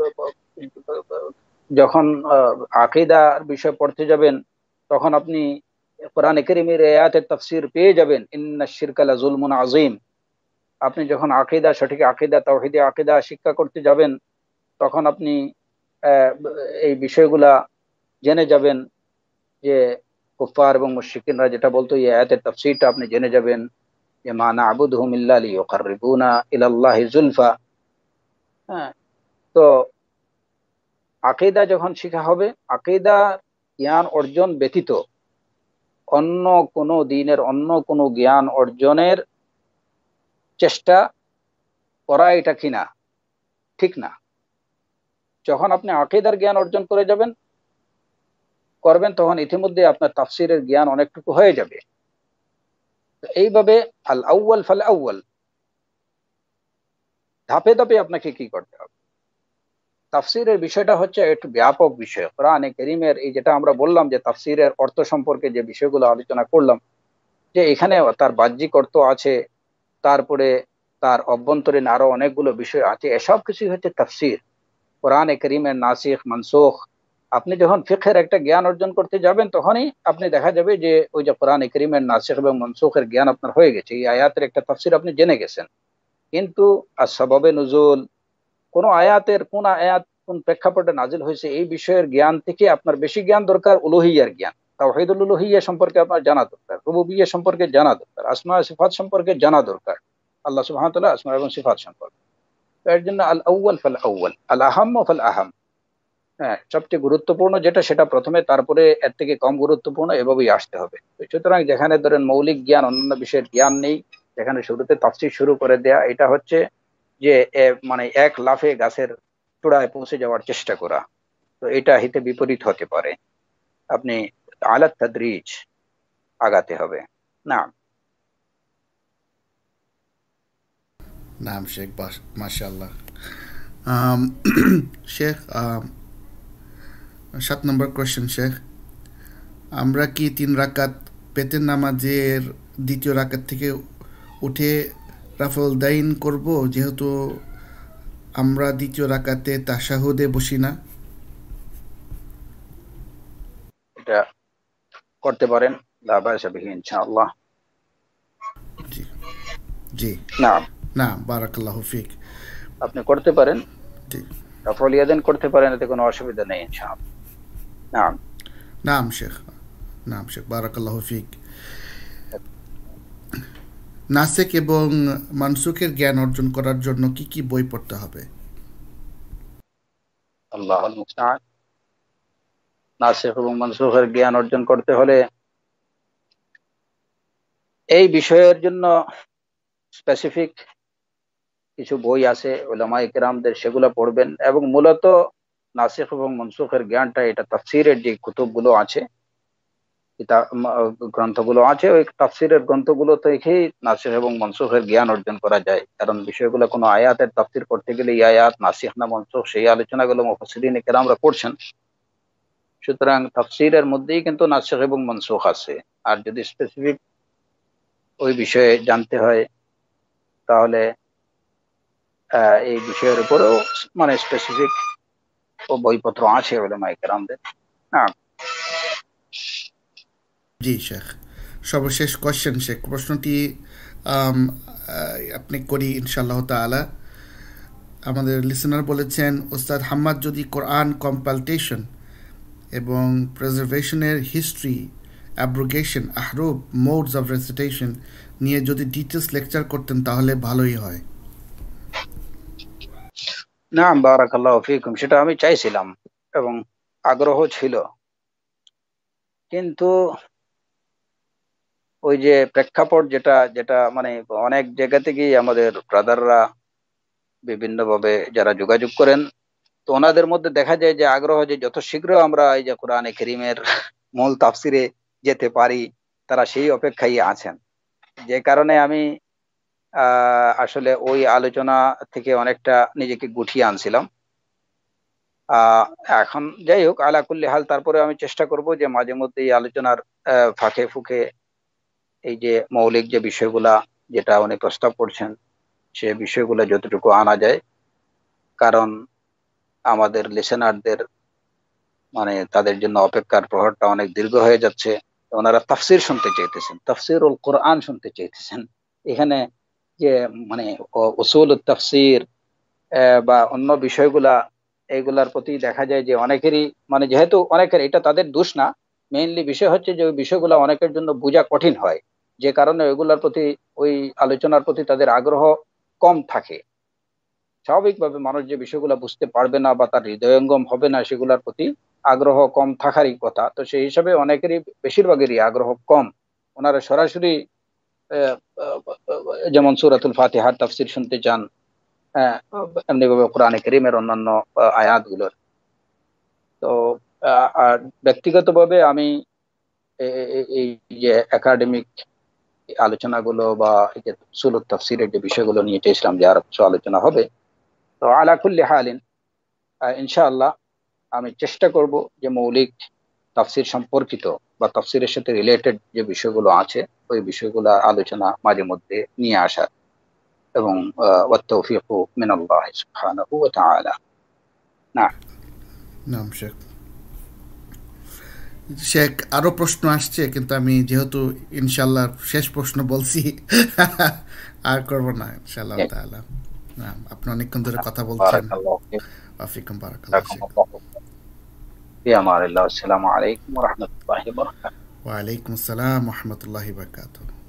যখন আহ, আকীদার বিষয় পড়তে যাবেন, তখন আপনি কোরআনে কারীমের এই আয়াতের তাফসির পেয়ে যাবেন, ইন্নাশ শিরকা লাযুলমুন আযীম। আপনি যখন আকীদা, সঠিক আকীদা, তাওহীদী আকীদা শিক্ষা করতে যাবেন, তখন আপনি আহ, এই বিষয়গুলা জেনে যাবেন যে কুফার এবং মুশরিকিনরা যেটা বলতো, এই আয়াতের তাফসীরটা আপনি জেনে যাবেন যে মা না'বুদুহুম ইল্লা লিয়ুকাররিবুনা ইলাল্লাহি যুলফা। হ্যাঁ, তো আকীদা যখন শিখা হবে, আকীদা জ্ঞান অর্জন ব্যতীত অন্য কোনো দিনের অন্য কোনো জ্ঞান অর্জনের চেষ্টা করা এটা কিনা ঠিক না। যখন আপনি আকীদার জ্ঞান অর্জন করে যাবেন করবেন, তখন ইতিমধ্যে আপনার তাফসীরের জ্ঞান অনেকটুকু হয়ে যাবে। এইভাবে আল আউয়াল ফাল আউয়াল, ধাপে ধাপে আপনাকে কি করতে হবে। তাফসীরের বিষয়টা হচ্ছে একটু ব্যাপক বিষয়। কোরআনে কারীমের এই যেটা আমরা বললাম যে তাফসীরের অর্থ সম্পর্কে যে বিষয়গুলো আলোচনা করলাম, যে এখানে তার বাহ্যিক অর্থ আছে, তারপরে তার অভ্যন্তরীণ আরো অনেকগুলো বিষয় আছে, এসব কিছুই হচ্ছে তাফসীর। কোরআনে কারীমের নাসিখ মানসুখ, আপনি যখন ফিকহের একটা জ্ঞান অর্জন করতে যাবেন তখনই আপনি দেখা যাবে যে ওই যে কোরআনে কারীমের নাসিখ এবং মানসুখের জ্ঞান আপনার হয়ে গেছে, এই আয়াতের একটা তাফসীর আপনি জেনে গেছেন। কিন্তু আসবাবে নুজুল, কোন আয়াতের কোন আয়াত কোন প্রেক্ষাপটে নাজিল হয়েছে এই বিষয়ের জ্ঞান থেকে আপনার বেশি জ্ঞান দরকার উলুহিয়ার জ্ঞান। তাওহীদুল উলুহিয়া সম্পর্কে আপনার জানা দরকার, রুবুবিয়্যাহ সম্পর্কে জানা দরকার, আসমা সিফাত সম্পর্কে জানা দরকার, আল্লাহ সুবহানাহু ওয়া তাআলা আসমা এবং সিফাত সম্পর্কে। এর জন্য আল আউয়াল ফাল আউয়াল, আল আহাম ফাল আহাম, হ্যাঁ, সবচেয়ে গুরুত্বপূর্ণ যেটা সেটা প্রথমে, তারপরে এর থেকে কম গুরুত্বপূর্ণ, এভাবেই আসতে হবে। তো সুতরাং যেখানে ধরেন মৌলিক জ্ঞান অন্যান্য বিষয়ের জ্ঞান নেই, যেখানে শুরুতে তাফসীর শুরু করে দেয়া, এটা হচ্ছে যে এ, মানে এক লাফে গাছের চূড়ায় পৌঁছে যাওয়ার চেষ্টা করা। তো এটা হিতে বিপরীত হতে পারে। আপনি আলাত তাদরিজ আগাতে হবে। না, নাম শেখ, মাশাআল্লাহ। আম, শেখ, আম, সাত নম্বর কোয়েশ্চেন শেখ, আমরা কি তিন রাকাত পেতের নামাজের দ্বিতীয় রাকাত থেকে উঠে রাফল দাইন করব, যেহেতু আমরা দ্বিতীয় রাকাতে তাশাহুদে বসি না? এটা করতে পারেন, লা বা'সা বিহি ইনশাআল্লাহ। জি জি। না, না, বারাকাল্লাহু ফিক। আপনি করতে পারেন, জি। রাফল ইয়াদাইন করতে পারেন, এতে কোনো অসুবিধা নেই ইনশাআল্লাহ। না, নাম শেখ, নাম শেখ, বারাকাল্লাহু ফিক। নাসেক এবং মানসুখের জ্ঞান অর্জন করার জন্য কি কি বই পড়তে হবে? আল্লাহুল মুস্তাআন। নাসিখ এবং মানসুখের জ্ঞান অর্জন করতে হলে এই বিষয়ের জন্য স্পেসিফিক কিছু বই আছে উলামায়ে কেরামদের, সেগুলো পড়বেন। এবং মূলত নাসিখ এবং মনসুখের জ্ঞানটা এটা তাফসীরের যে কুতুবগুলো আছে, কিতাব গ্রন্থগুলো আছে, ওই তাফসীরের গ্রন্থগুলো থেকেই নাসিখ এবং মনসুখের জ্ঞান অর্জন করা যায়। কারণ বিষয়গুলো কোনো আয়াতের তাফসীর করতে গেলে এই আয়াত নাসিখ না মনসুখ, সেই আলোচনাগুলো মুফাসসিরিনে কেরামরা করছেন। সুতরাং তাফসীরের মধ্যেই কিন্তু নাসিখ এবং মনসুখ আছে। আর যদি স্পেসিফিক ওই বিষয়ে জানতে হয় তাহলে আহ, এই বিষয়ের উপরেও মানে স্পেসিফিক ও বইপত্র আছে উলামায়ে কেরামদের। হ্যাঁ, জি শেখ। সর্বশেষ কোয়েশ্চেন শেখ, প্রশ্নটি আম, আহ, আপনি করি ইনশাআল্লাহ তাআলা। আমাদের লিসেনার বলেছেন, ওস্তাদ হাম্মাদ যদি কোরআন কম্পালটেশন এবং প্রেজারভেশনের হিস্ট্রি, অ্যাব্রোগেশন, আহরুব, মোডস অফ রেসিটেশন নিয়ে যদি ডিটেলস লেকচার করতেন তাহলে ভালোই হয়। না, বারাকাল্লাহু ফিকুম, সেটা আমি চাইছিলাম এবং আগ্রহ ছিল, কিন্তু ওই যে প্রেক্ষাপট যেটা যেটা মানে অনেক জায়গা থেকেই আমাদের ব্রাদাররা বিভিন্নভাবে যারা যোগাযোগ করেন, তো ওনাদের মধ্যে দেখা যায় যে আগ্রহ যে যত শীঘ্র আমরা এই যে কোরআনে কারীমের মূল তাফসিরে যেতে পারি, তারা সেই অপেক্ষায় আছেন। যে কারণে আমি আহ আসলে ওই আলোচনা থেকে অনেকটা নিজেকে গুটিয়ে আনছিলাম। আহ এখন যাই হোক, আলা কুল্লি হাল, তারপরে আমি চেষ্টা করব যে মাঝে মধ্যে এই আলোচনার আহ, ফাঁকে ফুকে এই যে মৌলিক যে বিষয়গুলা যেটা উনি প্রস্তাব করছেন, সে বিষয়গুলো যতটুকু আনা যায়। কারণ আমাদের লিসেনারদের মানে তাদের জন্য অপেক্ষার প্রহরটা অনেক দীর্ঘ হয়ে যাচ্ছে। ওনারা তাফসির শুনতে চাইতেছেন, তাফসিরুল কোরআন শুনতে চাইতেছেন। এখানে যে মানে উসুল তাফসির বা অন্য বিষয়গুলা, এইগুলার প্রতি দেখা যায় যে অনেকেরই মানে, যেহেতু অনেকের এটা তাদের দোষ না, মেইনলি বিষয় হচ্ছে যে ওই বিষয়গুলো অনেকের জন্য বোঝা কঠিন হয়, যে কারণে ওইগুলার প্রতি, ওই আলোচনার প্রতি তাদের আগ্রহ কম থাকে। স্বাভাবিকভাবে মানুষ যে বিষয়গুলো বুঝতে পারবে না বা তার হৃদয়ঙ্গম হবে না সেগুলোর প্রতি আগ্রহ কম থাকারই কথা। তো সেই হিসাবে অনেকেরই, বেশিরভাগেরই আগ্রহ কম। ওনারা সরাসরি আহ, আহ, যেমন সূরাতুল ফাতিহার তাফসীর শুনতে চান, হ্যাঁ, এমনি ভাবে কোরআনে কারীমের অন্যান্য আয়াত গুলোর। তো আহ, আর ব্যক্তিগতভাবে আমি এ- এ- এই যে একাডেমিক আলোচনাগুলো বা এই যে উসুলুত তাফসীরের যে বিষয়গুলো নিয়ে চেয়েছিলাম যে আরো কিছু আলোচনা হবে, তো আলা কুল্লি হালিন আহ, ইনশাআল্লাহ আমি চেষ্টা করব যে মৌলিক তাফসীর সম্পর্কিত বা তাফসীরের সাথে রিলেটেড যে বিষয়গুলো আছে ওই বিষয়গুলো আলোচনা মাঝে মধ্যে নিয়ে আসা, এবং আহ, ওয়াত তাওফীকু মিনাল্লাহ সুবহানাহু ওয়া তাআলা। না, নাম শেখ শেখ আরো প্রশ্ন আসছে, কিন্তু আমি যেহেতু ইনশাল্লাহ শেষ প্রশ্ন বলছি আর করব না ইনশাল্লাহ তাআলা। না, আপনি অনেকক্ষণ ধরে কথা বলছেন। বারাকাল্লাহু ফিক, আফিকুম বারাকাল্লাহ শেখ। জাযাকুমুল্লাহু ফি আমানিল্লাহ। আসসালামু আলাইকুম ওয়া রাহমাতুল্লাহি ওয়া বারাকাতুহু। ওয়ালাইকুম আসসালাম ওয়া রাহমাতুল্লাহি ওয়া বারাকাতুহু।